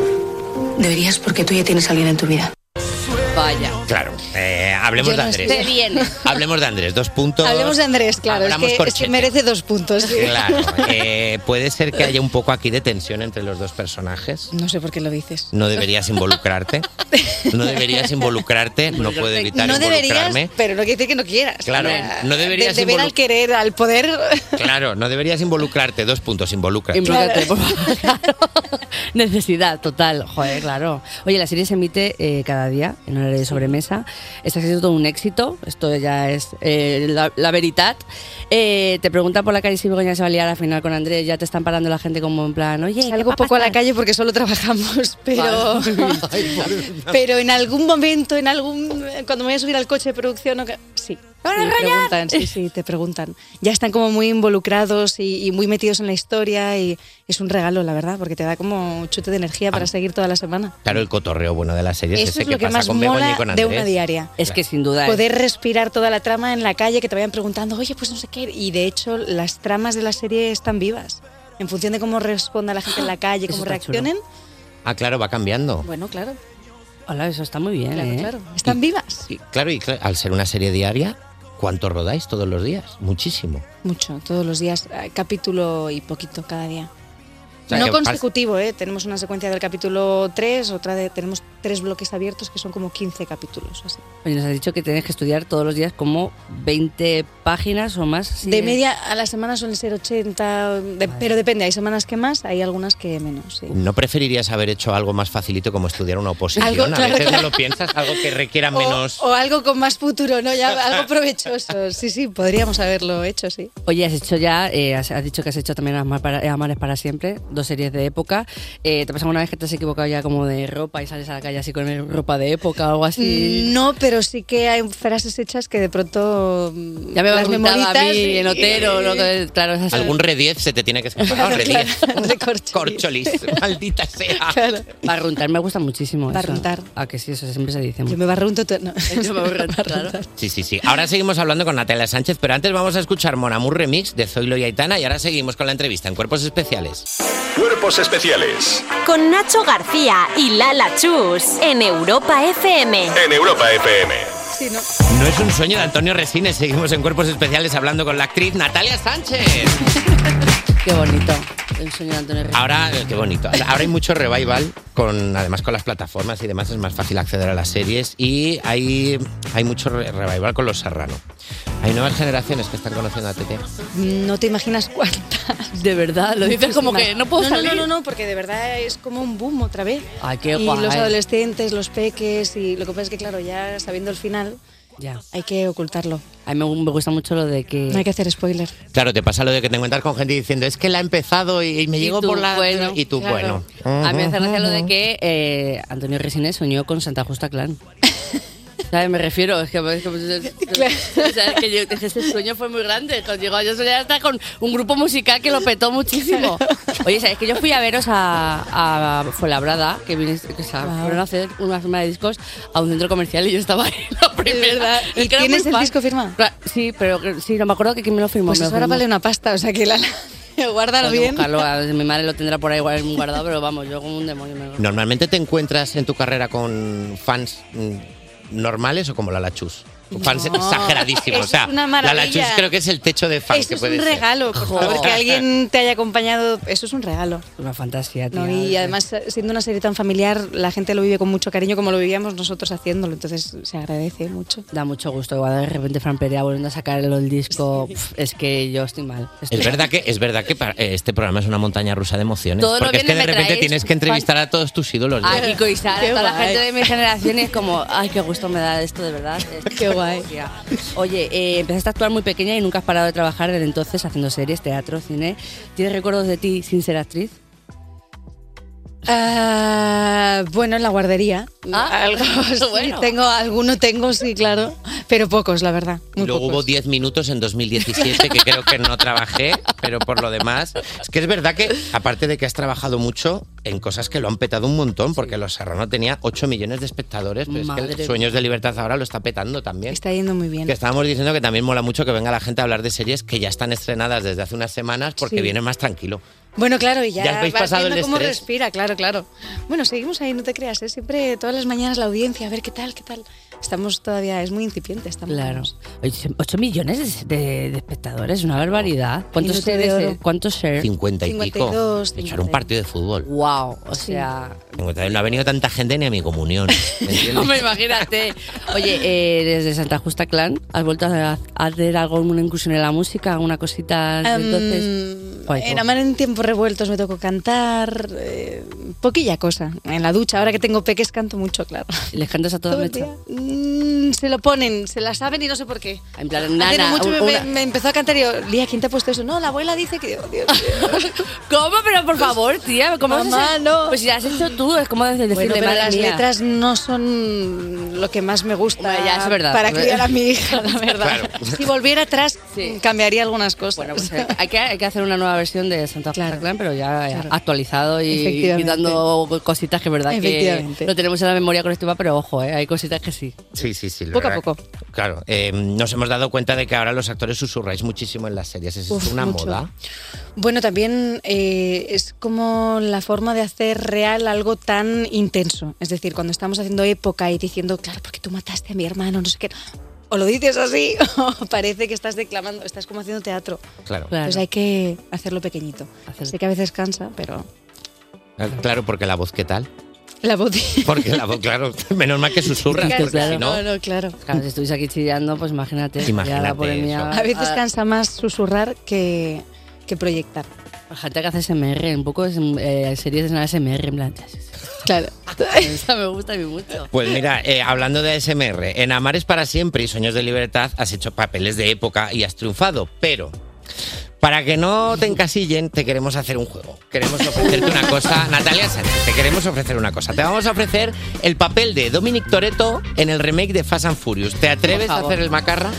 Deberías porque tú ya tienes a alguien en tu vida. Vaya. Claro, eh, hablemos Yo de no Andrés. sé. Te viene. Hablamos de Andrés, dos puntos. Hablemos de Andrés, claro. Es Abramos que, es corchete. que merece dos puntos. sí. Claro, eh, puede ser que haya un poco aquí de tensión entre los dos personajes. No sé por qué lo dices. No deberías involucrarte. No deberías involucrarte. No puedo evitar No deberías, involucrarme. pero no quiere decir que no quieras. Claro, no deberías De, de ver involu- al querer, al poder. Claro, no deberías involucrarte. Dos puntos, involúcrate. Involúcrate, por favor. Claro. Necesidad total. Joder, claro. Oye, la serie se emite eh, cada día en horario de sobremesa. Está siendo todo un éxito. Esto ya es eh, la, la veritat. Eh, te preguntan por la calle si Begoña se va a liar al final con Andrés. Ya te están parando la gente como en plan, oye, ¿qué Salgo va a poco a la pasar? calle porque solo trabajamos, pero pero en algún momento, en algún cuando me voy a subir al coche de producción, o que- sí. Sí, preguntan, sí, sí, te preguntan. Ya están como muy involucrados y, y muy metidos en la historia y es un regalo, la verdad, porque te da como un chute de energía para seguir toda la semana. Claro, el cotorreo bueno de la serie es Eso ese es lo que pasa más con Begoña y mola con de Andrés. una diaria. Es que sin duda. Poder respirar toda la trama en la calle, que te vayan preguntando, oye, pues no sé qué. Y de hecho, las tramas de la serie están vivas. En función de cómo responda la gente en la calle, Eso cómo está reaccionen. Ah, claro, va cambiando. Bueno, claro. Hola, eso está muy bien. Claro, ¿eh? claro. Están vivas. Y, claro, y claro, al ser una serie diaria, ¿cuánto rodáis todos los días? Muchísimo. Mucho, todos los días, eh, capítulo y poquito cada día. O sea, No que consecutivo, ¿eh? Tenemos una secuencia del capítulo tres, otra de, tenemos tres bloques abiertos que son como quince capítulos. Así. Oye, nos has dicho que tienes que estudiar todos los días como veinte páginas o más. sí. De media a la semana suelen ser ochenta, de- pero depende, hay semanas que más, hay algunas que menos. Sí. ¿No preferirías haber hecho algo más facilito como estudiar una oposición? Algo, a claro, veces claro. no lo piensas, algo que requiera O, menos... o algo con más futuro, ¿no? Ya, algo provechoso. Sí, sí, podríamos haberlo hecho, sí. Oye, has hecho ya, eh, has, has dicho que has hecho también Amar para, Amar es para siempre, dos series de época. Eh, ¿Te pasa alguna vez que te has equivocado ya como de ropa y sales a la calle así con ropa de época o algo así? No, pero sí que hay frases hechas que de pronto Ya me las preguntaba a memoritas mí y- en Otero, lo que- claro, esas- Algún re diez se te tiene que escapar. Claro, re claro, diez. de corcholis. Corcholis, maldita sea. Barruntar me gusta muchísimo. eso. Barruntar. Ah, que sí, eso siempre se dice. Yo me barrunto, tú- no. Yo me barrunto, claro. Sí, sí, sí. Ahora seguimos hablando con Natalia Sánchez, pero antes vamos a escuchar Mon Amour Remix de Zoilo y Aitana y ahora seguimos con la entrevista en Cuerpos Especiales. Cuerpos Especiales Con Nacho García y Lala Chus en Europa F M. en Europa F M. Sí, no. No es un sueño de Antonio Resines, seguimos en Cuerpos Especiales hablando con la actriz Natalia Sánchez. Qué bonito. El sueño de Antonio Reyes. Ahora, qué bonito. Ahora hay mucho revival, con, además con las plataformas y demás es más fácil acceder a las series y hay, hay mucho re- revival con Los Serrano. Hay nuevas generaciones que están conociendo a Tete. No te imaginas cuántas. De verdad, lo dices como que no puedo no, salir. No, no, no, porque de verdad es como un boom otra vez. Ay, qué y guay. los adolescentes, los peques, y lo que pasa es que, claro, ya sabiendo el final, Ya. hay que ocultarlo. A mí me, me gusta mucho lo de que... No hay que hacer spoiler. Claro, te pasa lo de que te encuentras con gente diciendo es que la ha empezado y, y me Y llegó tú, por la... bueno, y tú, claro. bueno. A mí me hace gracia lo de que eh, Antonio Resines soñó con Santa Justa Clan. ¿Sabes? Me refiero, es que, es que, o sea, que yo- que ese sueño fue muy grande. Cuando llegó, yo soñaba hasta con un grupo musical que lo petó muchísimo. Oye, ¿sabes que yo fui a veros a, a Fuenlabrada, que, vine, que o sea, Wow. fueron a hacer una firma de discos a un centro comercial y yo estaba ahí la primera. ¿Y Es que era tienes muy el fan. disco firmado? Claro, sí, pero que- sí, no me acuerdo que quién me lo firmó. Pues me lo eso ahora firmó. vale una pasta, o sea que la... Guárdalo Tengo que bien. buscarlo, a ver, mi madre lo tendrá por ahí igual guardado, pero vamos, yo como un demonio. Me... ¿Normalmente te encuentras en tu carrera con fans mm, normales o como Lala Chus? Fans No, exageradísimos. eso O sea, es una Lala maravilla. Chus creo que es el techo de fans Eso que es puede un ser. regalo, por favor, que alguien te haya acompañado, eso es un regalo. Una fantasía, tía. ¿No? Y además, siendo una serie tan familiar, la gente lo vive con mucho cariño como lo vivíamos nosotros haciéndolo, entonces se agradece mucho. Da mucho gusto. Igual de repente Fran Perea volviendo a sacar el disco. Pf, es que yo estoy mal. Estoy Es verdad que es verdad que para- eh, este programa es una montaña rusa de emociones. Todo lo porque es que bien de me repente traéis, tienes que entrevistar a todos tus ídolos. A Kiko y Sara, Qué toda la guay. gente de mi generación y es como, ay, qué gusto me da esto de verdad. Qué guay. Oye, eh, empezaste a actuar muy pequeña y nunca has parado de trabajar desde entonces haciendo series, teatro, cine. ¿Tienes recuerdos de ti sin ser actriz? Ah, bueno, en la guardería. Ah, Algo, sí, bueno. tengo, alguno tengo, sí, claro, pero pocos, la verdad. Y Muy luego pocos. hubo diez minutos en dos mil diecisiete que creo que no trabajé, pero por lo demás. Es que es verdad que, aparte de que has trabajado mucho, en cosas que lo han petado un montón, porque Los Serrano tenía ocho millones de espectadores, pero Madre es que mía. el Sueños de Libertad ahora lo está petando también. Está yendo muy bien. Que estábamos diciendo que también mola mucho que venga la gente a hablar de series que ya están estrenadas desde hace unas semanas porque Sí. vienen más tranquilo. Bueno, claro, y ya, Ya habéis vas pasado viendo el cómo estrés. respira, claro, claro. Bueno, seguimos ahí, no te creas, ¿eh? Siempre todas las mañanas la audiencia, a ver qué tal, qué tal. Estamos todavía, es muy incipiente, estamos. Claro. ocho millones de, de espectadores, una barbaridad. ¿Cuántos Minuto de shares? oro. eh? ¿Cuántos shares? cincuenta y cincuenta y pico. dos, De hecho, era un partido de fútbol. Wow, o sea... cincuenta y dos. No ha venido tanta gente ni a mi comunión. ¿Me entiendes? Hombre, imagínate. Oye, eh, desde Santa Justa Clan, ¿has vuelto a a hacer algo, una incursión en la música, una cosita de Em, entonces? Guay, En Amar en tiempos revueltos me tocó cantar, eh, poquilla cosa. En la ducha, ahora que tengo peques canto mucho, claro. ¿Les cantas a toda Todo el mecha? día. Mm, se lo ponen, se la saben y no sé por qué. En plan, Hace nana, mucho me, una- me- me empezó a cantar y yo, Lía, ¿quién te ha puesto eso? No, la abuela dice que... oh, Dios mío. ¿Cómo? Pero por favor, tía, ¿cómo Mamá, has hecho? no. Pues si la has hecho tú, es como decirle, Bueno, pero madre las mía. letras no son lo que más me gusta Bueno, ya, es verdad. para criar a mi hija, la verdad. Si volviera atrás, cambiaría algunas cosas. Bueno, pues eh, hay que, hay que hacer una nueva versión de Santa Justa Clan, pero ya claro. actualizado y Efectivamente. quitando cositas que es verdad que Efectivamente. lo tenemos en la memoria colectiva, pero ojo, eh, hay cositas que sí. Sí, sí, sí. la Poco a verdad. poco. Claro, eh, nos hemos dado cuenta de que ahora los actores susurráis muchísimo en las series. ¿Es Uf, una mucho. moda? Bueno, también eh, es como la forma de hacer real algo tan intenso. Es decir, cuando estamos haciendo época y diciendo, claro, porque tú mataste a mi hermano, no sé qué. O lo dices así, o parece que estás declamando, estás como haciendo teatro. Claro. Entonces hay que hacerlo pequeñito. Sé que a veces cansa, pero Claro, porque la voz, ¿qué tal? la voz... Porque la voz, claro, menos mal que susurras, Claro, porque claro. si no... no, claro. Claro, si estuviese aquí chillando, pues imagínate. Imagínate ya la pobre mía- A veces Ah, cansa más susurrar que, que proyectar. gente que hace S M R, un poco es, eh, series de S M R, en plan. Claro. Esa me gusta a mí mucho. Pues mira, eh, hablando de A S M R, en Amar es para siempre y Sueños de Libertad has hecho papeles de época y has triunfado, pero para que no te encasillen, te queremos hacer un juego. Queremos ofrecerte una cosa. Natalia Sánchez, te queremos ofrecer una cosa. Te vamos a ofrecer el papel de Dominic Toretto en el remake de Fast and Furious. ¿Te atreves Por a favor. hacer el macarra?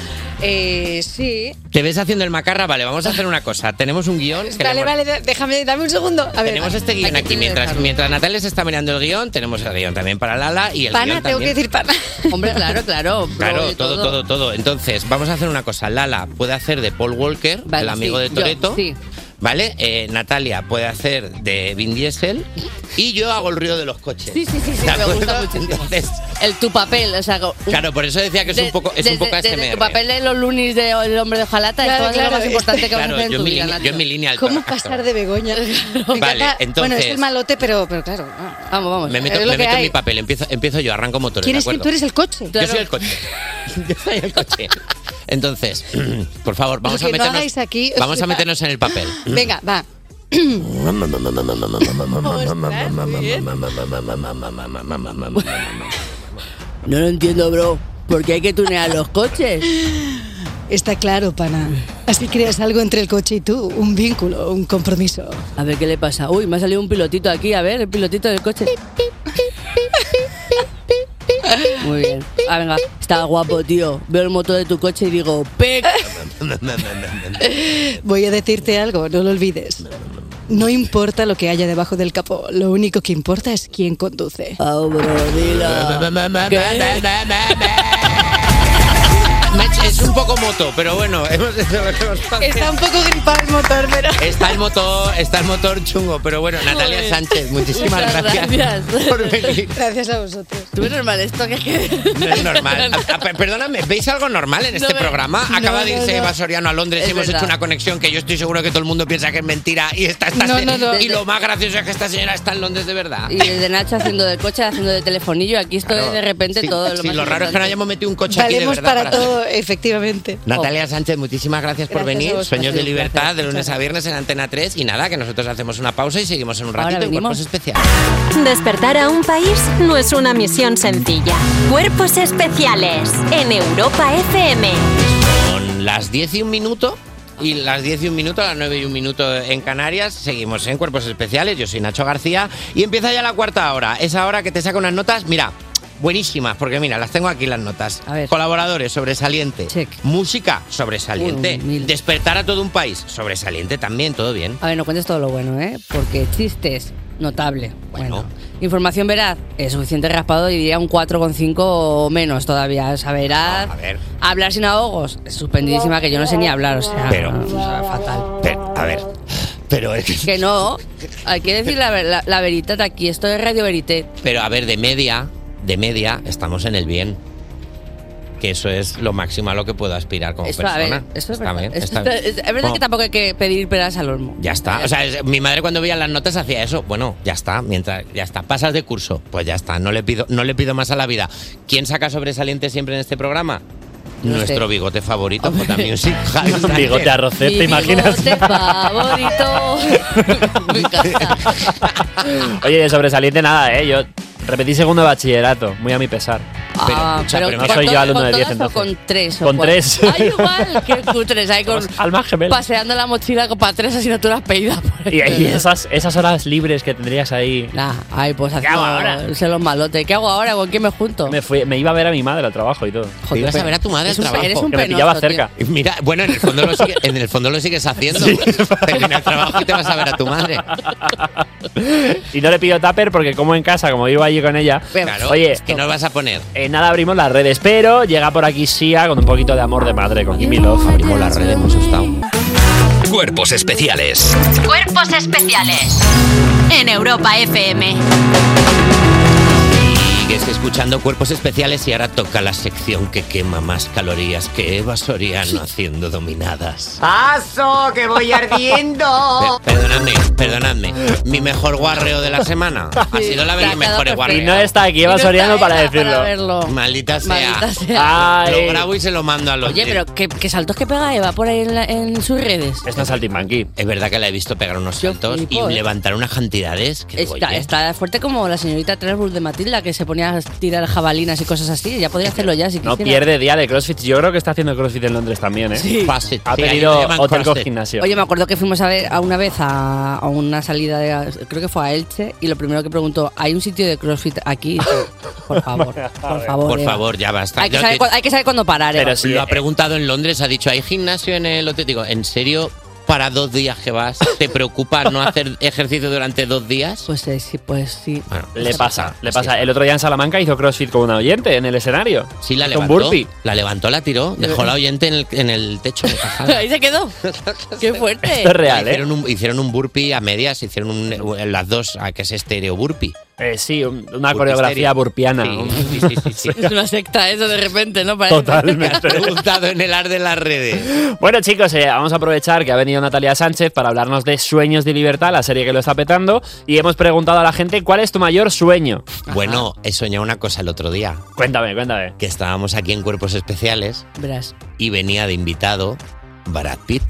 Eh, sí. ¿Te ves haciendo el macarra? Vale, vamos a hacer una cosa. Tenemos un guión. que le Vale, hemos- vale, déjame, dame un segundo. A ver, Tenemos este guión aquí. Mientras, mientras Natalia se está mirando el guión, tenemos el guión también para Lala y el pana, guión tengo también. que decir pana. Hombre, claro, claro. Claro, todo, todo, todo. Entonces, vamos a hacer una cosa. Lala puede hacer de Paul Walker, Vale, el amigo sí, de yo, Toretto. sí. ¿Vale? Eh, Natalia puede hacer de Vin Diesel y yo hago el ruido de los coches. Sí, sí, sí, sí, ¿De me acuerdo? gusta muchísimo. Entonces, El tu papel, o sea, un- claro, por eso decía que es de- un poco, es desde- un poco desde A S M R. tu papel de los lunis de El hombre de hojalata, Claro, esto es claro, lo más importante que vas a Claro, hacer en yo tu en mi vida, línea- Nacho. yo en mi línea del ¿Cómo actor. pasar de Begoña? Me Vale, encanta- entonces- Bueno, es el malote, pero, pero claro. Vamos, vamos. Me meto, Es lo me que meto en hay. mi papel, empiezo, empiezo yo, arranco motores. ¿Quién ¿de es que acuerdo? tú eres el coche? Yo soy el coche. Yo soy el coche. Entonces, por favor, vamos Lo a que no meternos. hagáis aquí, o vamos a sea- meternos en el papel. Venga, va. No lo entiendo, bro. ¿Por qué hay que tunear los coches? Está claro, pana. Así creas algo entre el coche y tú, un vínculo, un compromiso. A ver qué le pasa. Uy, me ha salido un pilotito aquí. A ver, el pilotito del coche. Muy bien. Ah, venga. Está guapo, tío. Veo el motor de tu coche y digo, ¡pec! Voy a decirte algo, no lo olvides. No importa lo que haya debajo del capó, lo único que importa es quién conduce. Oh, bro, dilo. Mach, es un poco moto, pero bueno, hemos hecho lo que hemos podido. Está un poco gripado el motor, pero... Está el motor, está el motor chungo, pero bueno, Natalia Joder. Sánchez, muchísimas Muchas gracias, gracias. por venir. Gracias a vosotros. ¿Tú ves normal esto? ¿Qué, qué? No es normal. A- a- perdóname, ¿veis algo normal en este No, programa? no, Acaba de no, irse no. Eva Soriano a Londres y Es hemos verdad. hecho una conexión que yo estoy seguro que todo el mundo piensa que es mentira y esta, esta No, se- no, no. y lo más gracioso es que esta señora está en Londres de verdad. Y desde Nacho haciendo de coche, haciendo de telefonillo. Aquí estoy Claro. de repente Sí, todo lo sí, más lo raro es que no importante. hayamos metido un coche aquí de Valemos verdad. para todo, efectivamente. Natalia Sánchez, muchísimas gracias por Gracias a venir. vosotros. Sueños de Un libertad placer. de lunes Muchas a viernes en Antena tres. Y nada, que nosotros hacemos una pausa y seguimos en un Ahora ratito en venimos. Cuerpos Especiales. Despertar a un país no es una misión sencilla. Cuerpos especiales en Europa F M. Son las diez y un minuto. Y las diez y un minuto, las nueve y un minuto en Canarias. Seguimos en Cuerpos Especiales. Yo soy Nacho García. Y empieza ya la cuarta hora. Esa hora que te saca unas notas, mira, buenísimas. Porque mira, las tengo aquí las notas. A ver. Colaboradores, sobresaliente. Check. Música, sobresaliente. Uy, mil. Despertar a todo un país, sobresaliente también, todo bien. A ver, no cuentes todo lo bueno, ¿eh? Porque chistes Notable. Bueno. Información veraz. Es suficiente raspado, diría un cuatro coma cinco o menos todavía. O sea, veraz. No, a ver. Hablar sin ahogos. Es suspendidísima, que yo no sé ni hablar, o sea. Pero, o sea, fatal. pero, a ver. Pero es que... Que no. Hay que decir la, la, la veritat aquí. Esto es Radio Verité. Pero a ver, de media, de media, estamos en el bien. Que eso es lo máximo a lo que puedo aspirar como Esto, persona. a ver, esto es Está verdad. bien, Esto está está- bien. es, es verdad Bueno, que tampoco hay que pedir peras al olmo. Ya está. O sea, es- mi madre cuando veía las notas hacía eso. Bueno, ya está. Mientras ya está. Pasas de curso. Pues ya está. No le pido, no le pido más a la vida. ¿Quién saca sobresaliente siempre en este programa? No Nuestro sé. bigote favorito, J Music. Un bigote arrocete, ¿te Mi imaginas? bigote favorito. Me encanta. Oye, de sobresaliente nada, ¿eh? Yo repetí segundo de bachillerato, muy a mi pesar. Ah, pero no con soy yo to- alumno con de diez, todas o entonces. con tres. o Con cuatro. tres. Ay, igual, qué cutres. Ahí con, Alma gemela. paseando la mochila con para tres asignaturas pedidas. por Y, el- y esas, esas horas libres que tendrías ahí. Nah, ay, pues ¿Qué hago ahora? haciendo los malotes. ¿Qué hago ahora? ¿Con quién me junto? Me, fui, me iba a ver a mi madre al trabajo y todo. Te ibas a ver a tu madre al Es un pe- trabajo. eres un Que me penoso, pillaba tío. cerca. Mira, bueno, en el fondo lo, sigue- en el fondo lo sigues haciendo. Termina el trabajo y te vas a ver a tu madre. Y no le pido tupper porque como en casa, como vivo allí con ella. Claro, Oye, ¿qué nos vas a poner? eh, nada, abrimos las redes, pero llega por aquí Sia con un poquito de amor de madre, con Gimme Love. Abrimos las redes, hemos asustado. Cuerpos especiales. Cuerpos especiales en Europa F M. Sigues escuchando Cuerpos Especiales y ahora toca la sección que quema más calorías que Eva Soriano haciendo dominadas. ¡Paso, que voy ardiendo! Per- Perdonadme, perdonadme. Mi mejor guarreo de la semana ha sido la de los mejores Y guarreos. no está aquí Eva Y no Soriano está para Eva para decirlo. verlo. Maldita sea. Maldita sea. Ay. Lo grabo y se lo mando a los Oye, pero ¿qué, qué saltos que pega Eva por ahí en, la- en sus redes? Esto es Saltimbanqui. Es verdad que la he visto pegar unos saltos flipo, y ¿eh? levantar unas cantidades. Que digo, Está, oye, está fuerte como la señorita Trelbus de Matilda, que se ponía a tirar jabalinas y cosas así. Ya podría hacerlo ya si No quisiera. pierde día de CrossFit. Yo creo que está haciendo CrossFit en Londres también, ¿eh? Sí. Fácil. Ha Sí, ahí pedido lo llaman hotel con CrossFit. gimnasio. Oye, me acuerdo que fuimos a ver a una vez a, a una salida de, creo que fue a Elche, y lo primero que preguntó, ¿hay un sitio de CrossFit aquí? Y dice, por favor, por favor. Por Eva. favor, ya basta. Hay que, Yo saber, te- cu- hay que saber cuándo parar, Eva. Pero si lo ha preguntado en Londres, ha dicho, ¿hay gimnasio en el hotel? Digo, ¿en serio? Para dos días que vas, ¿te preocupa no hacer ejercicio durante dos días? Pues eh, sí, pues sí. Bueno, Le pasa, le pasa. El otro día en Salamanca hizo CrossFit con una oyente en el escenario. sí, la Hizo un levantó. burpee. La levantó, la tiró, dejó la oyente en el, en el techo. Ahí se quedó. Qué fuerte. Esto es real, ¿eh? hicieron, un, hicieron un burpee a medias, hicieron un, las dos, a que es estéreo burpee. Eh, sí, un- una Burpee coreografía estéreo. burpiana. Sí, Un- sí, sí, sí, sí. Es una secta eso de repente, ¿no? Parece. Totalmente. Has preguntado en el ar de las redes. Bueno, chicos, eh, vamos a aprovechar que ha venido Natalia Sánchez para hablarnos de Sueños de Libertad, la serie que lo está petando, y hemos preguntado a la gente cuál es tu mayor sueño. Bueno, he soñado una cosa el otro día, Cuéntame, cuéntame. que estábamos aquí en Cuerpos Especiales Verás. y venía de invitado Brad Pitt.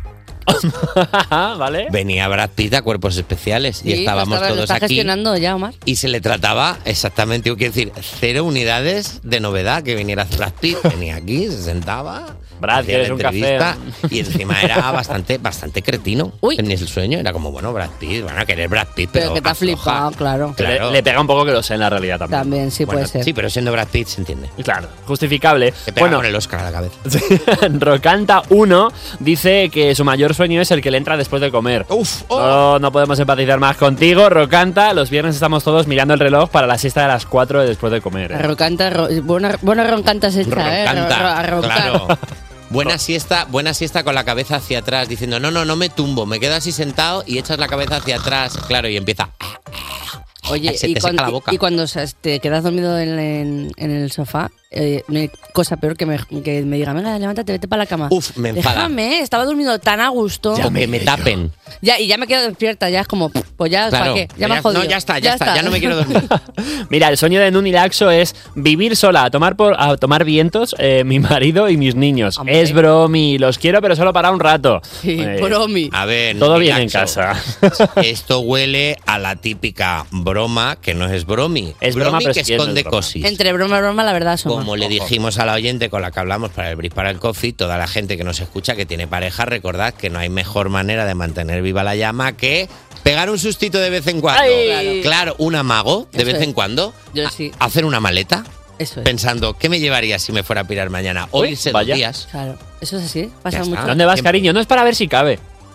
¿Vale? Venía Brad Pitt a Cuerpos Especiales y Sí, estábamos lo está, lo todos está aquí. gestionando ya, Omar. Y se le trataba exactamente, quiero decir, cero unidades de novedad que viniera Brad Pitt. Venía aquí, se sentaba. Brad, hacía ¿quieres la un café? entrevista, Y encima era bastante, bastante cretino. En el sueño era como, bueno, Brad Pitt, van a querer Brad Pitt, pero. Pero que te ha afloja. flipado, claro. Claro. Le, le pega un poco que lo sé en la realidad también. También, sí Bueno, puede ser. Sí, pero siendo Brad Pitt se entiende. Claro, justificable. Te pega Bueno, con el Oscar a la cabeza. Rocanta uno dice que su mayor sueño es el que le entra después de comer. Uf, oh. No, no podemos empatizar más contigo, Rocanta. Los viernes estamos todos mirando el reloj para la siesta de las cuatro después de comer. ¿eh? Roncanta, ro, buena, buena roncanta se echa, ¿eh? Ro- ro- Roncanta, a roncar. claro. Buena siesta, buena siesta con la cabeza hacia atrás, diciendo, no, no, no me tumbo, me quedo así sentado y echas la cabeza hacia atrás, claro, y empieza. Oye, Se y, te cuan- seca la boca. y cuando o sea, te quedas dormido en, en- en el sofá, eh, no hay cosa peor que me, que me diga, venga, levántate, vete para la cama. Uf, me enfada. Déjame, estaba durmiendo tan a gusto. O que me tapen. Ya, y ya me quedo despierta, ya es como, pues ya, Claro. ¿para qué? Ya me Ya- has jodido. no, ya está, ya está, ya no me quiero dormir. Mira, el sueño de Nuni Laxo es vivir sola, a tomar por, a tomar vientos, eh, mi marido y mis niños. Hombre. Es bromi, los quiero, pero solo para un rato. Sí, Eh, bromi. A ver, Todo Nuni bien en Laxo, casa. Esto huele a la típica broma que no es bromi. Es bromi broma, pero que sí que no es esconde broma. cosis. Entre broma y broma, la verdad, son. Como le dijimos a la oyente con la que hablamos para el Brief para el Coffee, toda la gente que nos escucha que tiene pareja, recordad que no hay mejor manera de mantener viva la llama que pegar un sustito de vez en cuando. Ay. Claro, un amago de Eso vez es. en cuando. Yo A- sí. Hacer una maleta. Eso es. Pensando, ¿qué me llevaría si me fuera a pirar mañana? O Uy, irse vaya. dos días. Claro, eso es así, pasa Ya está. mucho. ¿Dónde vas, Siempre. cariño? No es para ver si cabe.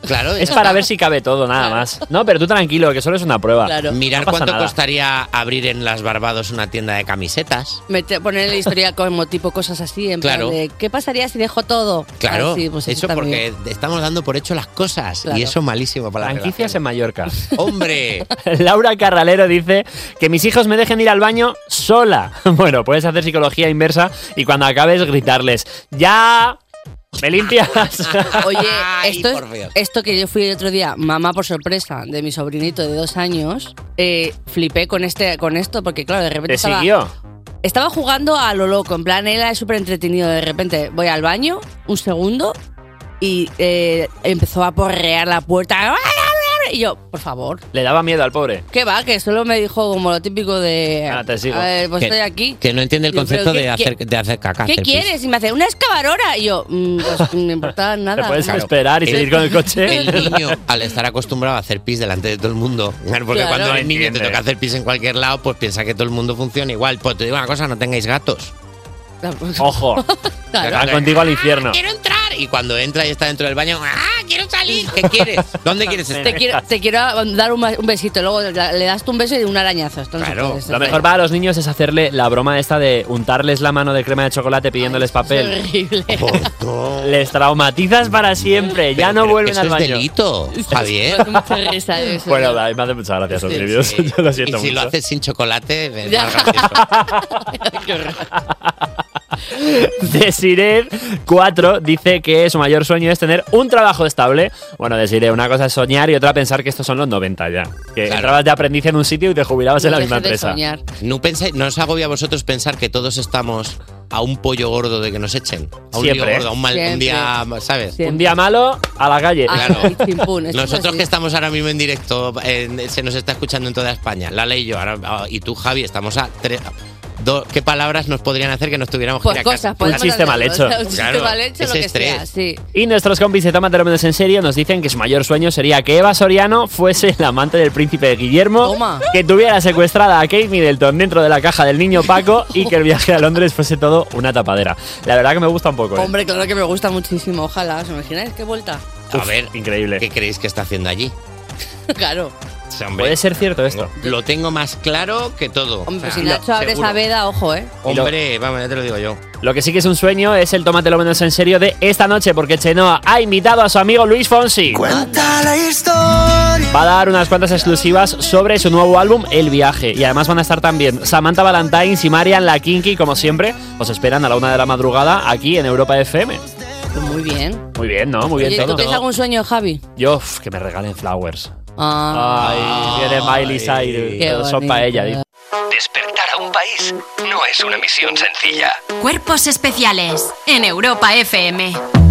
Claro, Es para ver si cabe todo, nada más. No, pero tú tranquilo, que solo es una prueba. Mirar No pasa cuánto nada. costaría abrir en Las Barbados una tienda de camisetas. Mete- poner en la historia como tipo cosas así, en Claro. plan de ¿qué pasaría si dejo todo? Claro, Ah, sí, pues eso está muy porque bien. estamos dando por hecho las cosas Claro. y eso malísimo para la Franquicias en Mallorca. ¡Hombre! Laura Carralero dice que mis hijos me dejen ir al baño sola. Bueno, puedes hacer psicología inversa y cuando acabes gritarles ¡ya! ¿Me limpias? Oye, esto, es- por Dios. esto que yo fui el otro día, mamá por sorpresa, de mi sobrinito de dos años, eh, flipé con este con esto, porque claro, de repente ¿Te estaba, siguió? estaba jugando a lo loco, en plan, él era súper entretenido, de repente voy al baño, un segundo, y eh, empezó a porrear la puerta, y yo, por favor, Le daba miedo al pobre. ¿qué va? Que solo me dijo como lo típico de, Ah, te sigo. a ver, pues Que- estoy aquí. Que no entiende el Digo, concepto ¿pero de qué- hacer, qué- de hacer caca. ¿Qué hacer pis. quieres? Y me hace, una excavadora. Y yo, mm, pues no me importa nada. Te puedes Claro. esperar y seguir con el coche. El niño, al estar acostumbrado a hacer pis delante de todo el mundo, claro, porque Claro. cuando No eres niño y te entiende. toca hacer pis en cualquier lado, pues piensa que todo el mundo funciona igual. Pues te digo una cosa, no tengáis gatos. Ojo. Claro. Va contigo al infierno. ¡Quiero entrar! Y cuando entra y está dentro del baño, ¡ah, quiero salir! ¿Qué quieres? ¿Dónde quieres estar? Te quiero, te quiero dar un, un besito, luego la- le das tú un beso y un arañazo. Esto no se Claro. puede, esto Lo es mejor para los niños es hacerle la broma esta de untarles la mano de crema de chocolate pidiéndoles papel. horrible. Les traumatizas para siempre. Ya no vuelven Eso al es baño. delito, Javier. Me hace mucha risa eso. Bueno, a mí me hace mucha gracia esos Sí, vídeos. sí. Yo lo Y siento si lo mucho. haces sin chocolate, es Ya. más gracioso. Desiree cuatro dice que su mayor sueño es tener un trabajo estable. Bueno, Desiree, una cosa es soñar y otra pensar que estos son los noventa ya. Que Claro. entrabas de aprendiz en un sitio y te jubilabas en la No misma dejes de empresa. soñar. ¿No, pensáis, ¿No os agobia a vosotros pensar que todos estamos a un pollo gordo de que nos echen? A un Siempre. lío gordo, a un, mal, un Siempre. día, ¿sabes? Siempre. Un día malo, a la calle. Ah, Claro. y chimpún, esto es Nosotros así. que estamos ahora mismo en directo, en- se nos está escuchando en toda España. Lala y yo, ahora, ah, y tú, Javi, estamos a tres. do- ¿Qué palabras nos podrían hacer que nos tuviéramos que Pues ir a casa? cosas, Un podemos chiste mal hacerlo, hecho. Un chiste Claro, mal hecho, lo ese que estrés. sea, sí. Y nuestros compis de Tómatelo Menos en Serio nos dicen que su mayor sueño sería que Eva Soriano fuese la amante del príncipe Guillermo, Toma. que tuviera secuestrada a Kate Middleton dentro de la caja del niño Paco y que el viaje a Londres fuese todo una tapadera. La verdad que me gusta un poco. ¿eh? Hombre, claro que me gusta muchísimo, ojalá. ¿Os imagináis qué vuelta? A Uf, ver, increíble. ¿qué creéis que está haciendo allí? Claro. O sea, hombre, Puede ser cierto esto. Lo tengo más claro que todo. Hombre, O sea, si Nacho abre seguro. esa veda, ojo, ¿eh? Hombre, vamos, ya te lo digo yo. Lo que sí que es un sueño es el Tómatelo Menos en Serio de esta noche, porque Chenoa ha invitado a su amigo Luis Fonsi. Cuenta la historia. Va a dar unas cuantas exclusivas sobre su nuevo álbum, El Viaje. Y además van a estar también Samantha Valentines y Marian La Kinky, como siempre. Os esperan a la una de la madrugada aquí en Europa F M. Pues muy bien. Muy bien, ¿no? Muy bien Oye, ¿tú todo. tienes algún sueño, Javi? Yo, uf, que me regalen flowers. Ah, Ay, viene Miley Cyrus. Qué Todos son para bonito. ella. dice. Despertar a un país no es una misión sencilla. Cuerpos especiales en Europa F M.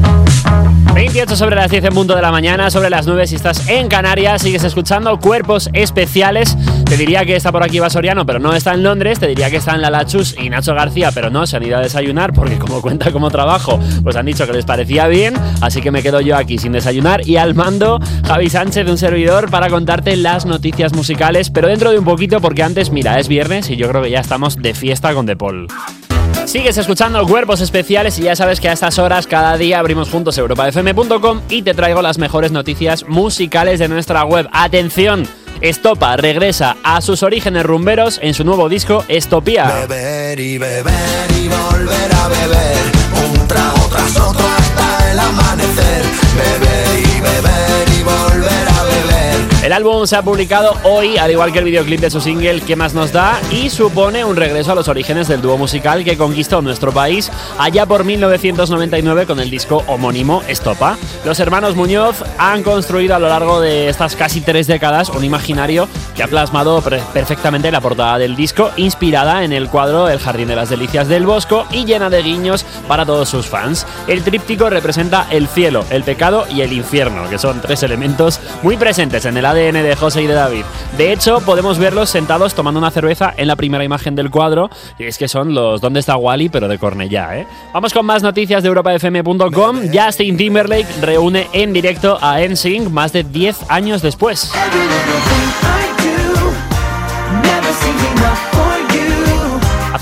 veintiocho sobre las diez en punto de la mañana, sobre las nueve si estás en Canarias, sigues escuchando Cuerpos Especiales. Te diría que está por aquí Eva Soriano, pero no está en Londres. Te diría que están Lala Chus y Nacho García, pero no, se han ido a desayunar porque como cuenta como trabajo, pues han dicho que les parecía bien. Así que me quedo yo aquí sin desayunar y al mando Javi Sánchez de un servidor para contarte las noticias musicales, pero dentro de un poquito porque antes, mira, es viernes y yo creo que ya estamos de fiesta con The Paul. Sigues escuchando Cuerpos Especiales y ya sabes que a estas horas cada día abrimos juntos europa f m punto com y te traigo las mejores noticias musicales de nuestra web. ¡Atención! Estopa regresa a sus orígenes rumberos en su nuevo disco Estopía. Beber y beber y volver a beber, un trago tras otro hasta el amanecer. Beber y beber y volver a beber. El álbum se ha publicado hoy, al igual que el videoclip de su single ¿Qué más nos da? Y supone un regreso a los orígenes del dúo musical que conquistó nuestro país allá por mil novecientos noventa y nueve con el disco homónimo Estopa. Los hermanos Muñoz han construido a lo largo de estas casi tres décadas un imaginario que ha plasmado pre- perfectamente la portada del disco, inspirada en el cuadro El Jardín de las Delicias del Bosco y llena de guiños para todos sus fans. El tríptico representa el cielo, el pecado y el infierno, que son tres elementos muy presentes en el A D N de José y de David. De hecho, podemos verlos sentados tomando una cerveza en la primera imagen del cuadro, y es que son los ¿Dónde está Wally? Pero de Cornellá, ¿eh? Vamos con más noticias de europa f m punto com. Justin Timberlake reúne en directo a N Sync más de diez años después. Hace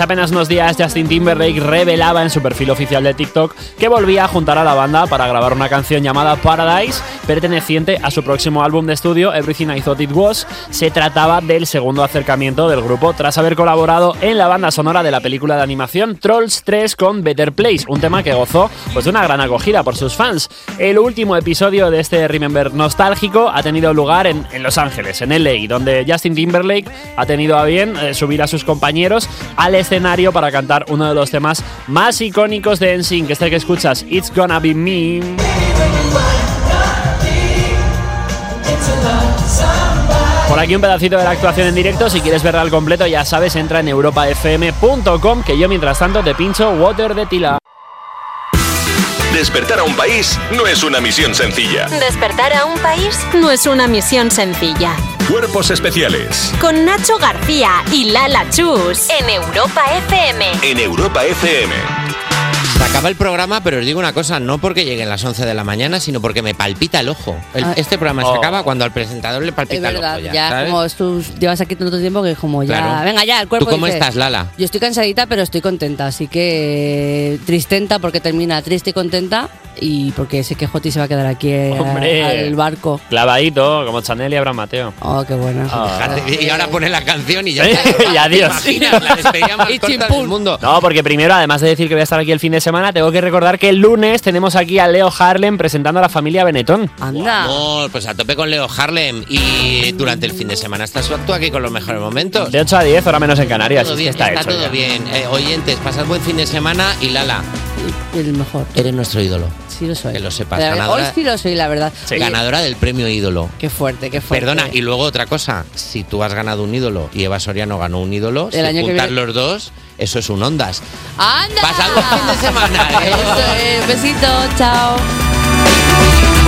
Hace apenas unos días Justin Timberlake revelaba en su perfil oficial de TikTok que volvía a juntar a la banda para grabar una canción llamada Paradise, perteneciente a su próximo álbum de estudio Everything I Thought It Was. Se trataba del segundo acercamiento del grupo tras haber colaborado en la banda sonora de la película de animación Trolls tres con Better Place, un tema que gozó pues, de una gran acogida por sus fans. El último episodio de este Remember nostálgico ha tenido lugar en, en Los Ángeles, en L A, donde Justin Timberlake ha tenido a bien eh, subir a sus compañeros al escenario para cantar uno de los temas más icónicos de N Sync, este que escuchas, It's Gonna Be Me. Por aquí un pedacito de la actuación en directo. Si quieres verla al completo, ya sabes, entra en europa f m punto com, que yo mientras tanto te pincho Water de Tila. Despertar a un país no es una misión sencilla. Despertar a un país no es una misión sencilla. Cuerpos especiales. Con Nacho García y Lala Chus en Europa F M. En Europa F M. Se acaba el programa, pero os digo una cosa, no porque lleguen las once de la mañana, sino porque me palpita el ojo. El- Ah. este programa Oh. se acaba cuando al presentador le palpita Es verdad, el ojo. ya, ¿sabes? como tú llevas aquí tanto tiempo que como ya... Claro. Venga, ya, el cuerpo ¿Tú cómo dice- estás, Lala? Yo estoy cansadita, pero estoy contenta, así que tristenta porque termina triste y contenta y porque sé que Joti se va a quedar aquí eh, Hombre. al barco. Clavadito, como Chanel y Abraham Mateo. Oh, qué bueno. Fíjate, y ahora pone la canción y ya ¿Eh? está. Y adiós. ¿Te imaginas? La despedida más corta del mundo. No, porque primero, además de decir que voy a estar aquí el fin de semana, tengo que recordar que el lunes tenemos aquí a Leo Harlem presentando a la familia Benetton. Anda. Amor, pues a tope con Leo Harlem. Y durante el fin de semana estás tú aquí con los mejores momentos. De ocho a diez, hora menos en Canarias. Todo es que bien, está, está, hecho todo ya. bien. Eh, oyentes, pasad buen fin de semana y Lala, El mejor. eres nuestro ídolo. Sí lo soy. Que lo sepas. La verdad, Ganadora, hoy sí lo soy, la verdad. Oye, ganadora del premio ídolo. Qué fuerte, qué fuerte. Perdona, y luego otra cosa, si tú has ganado un ídolo y Eva Soriano ganó un ídolo, El si año que juntas viene- los dos, eso es un Ondas. ¡Anda! Pasad buen fin de semana. ¿eh? Eso es. Besito, chao.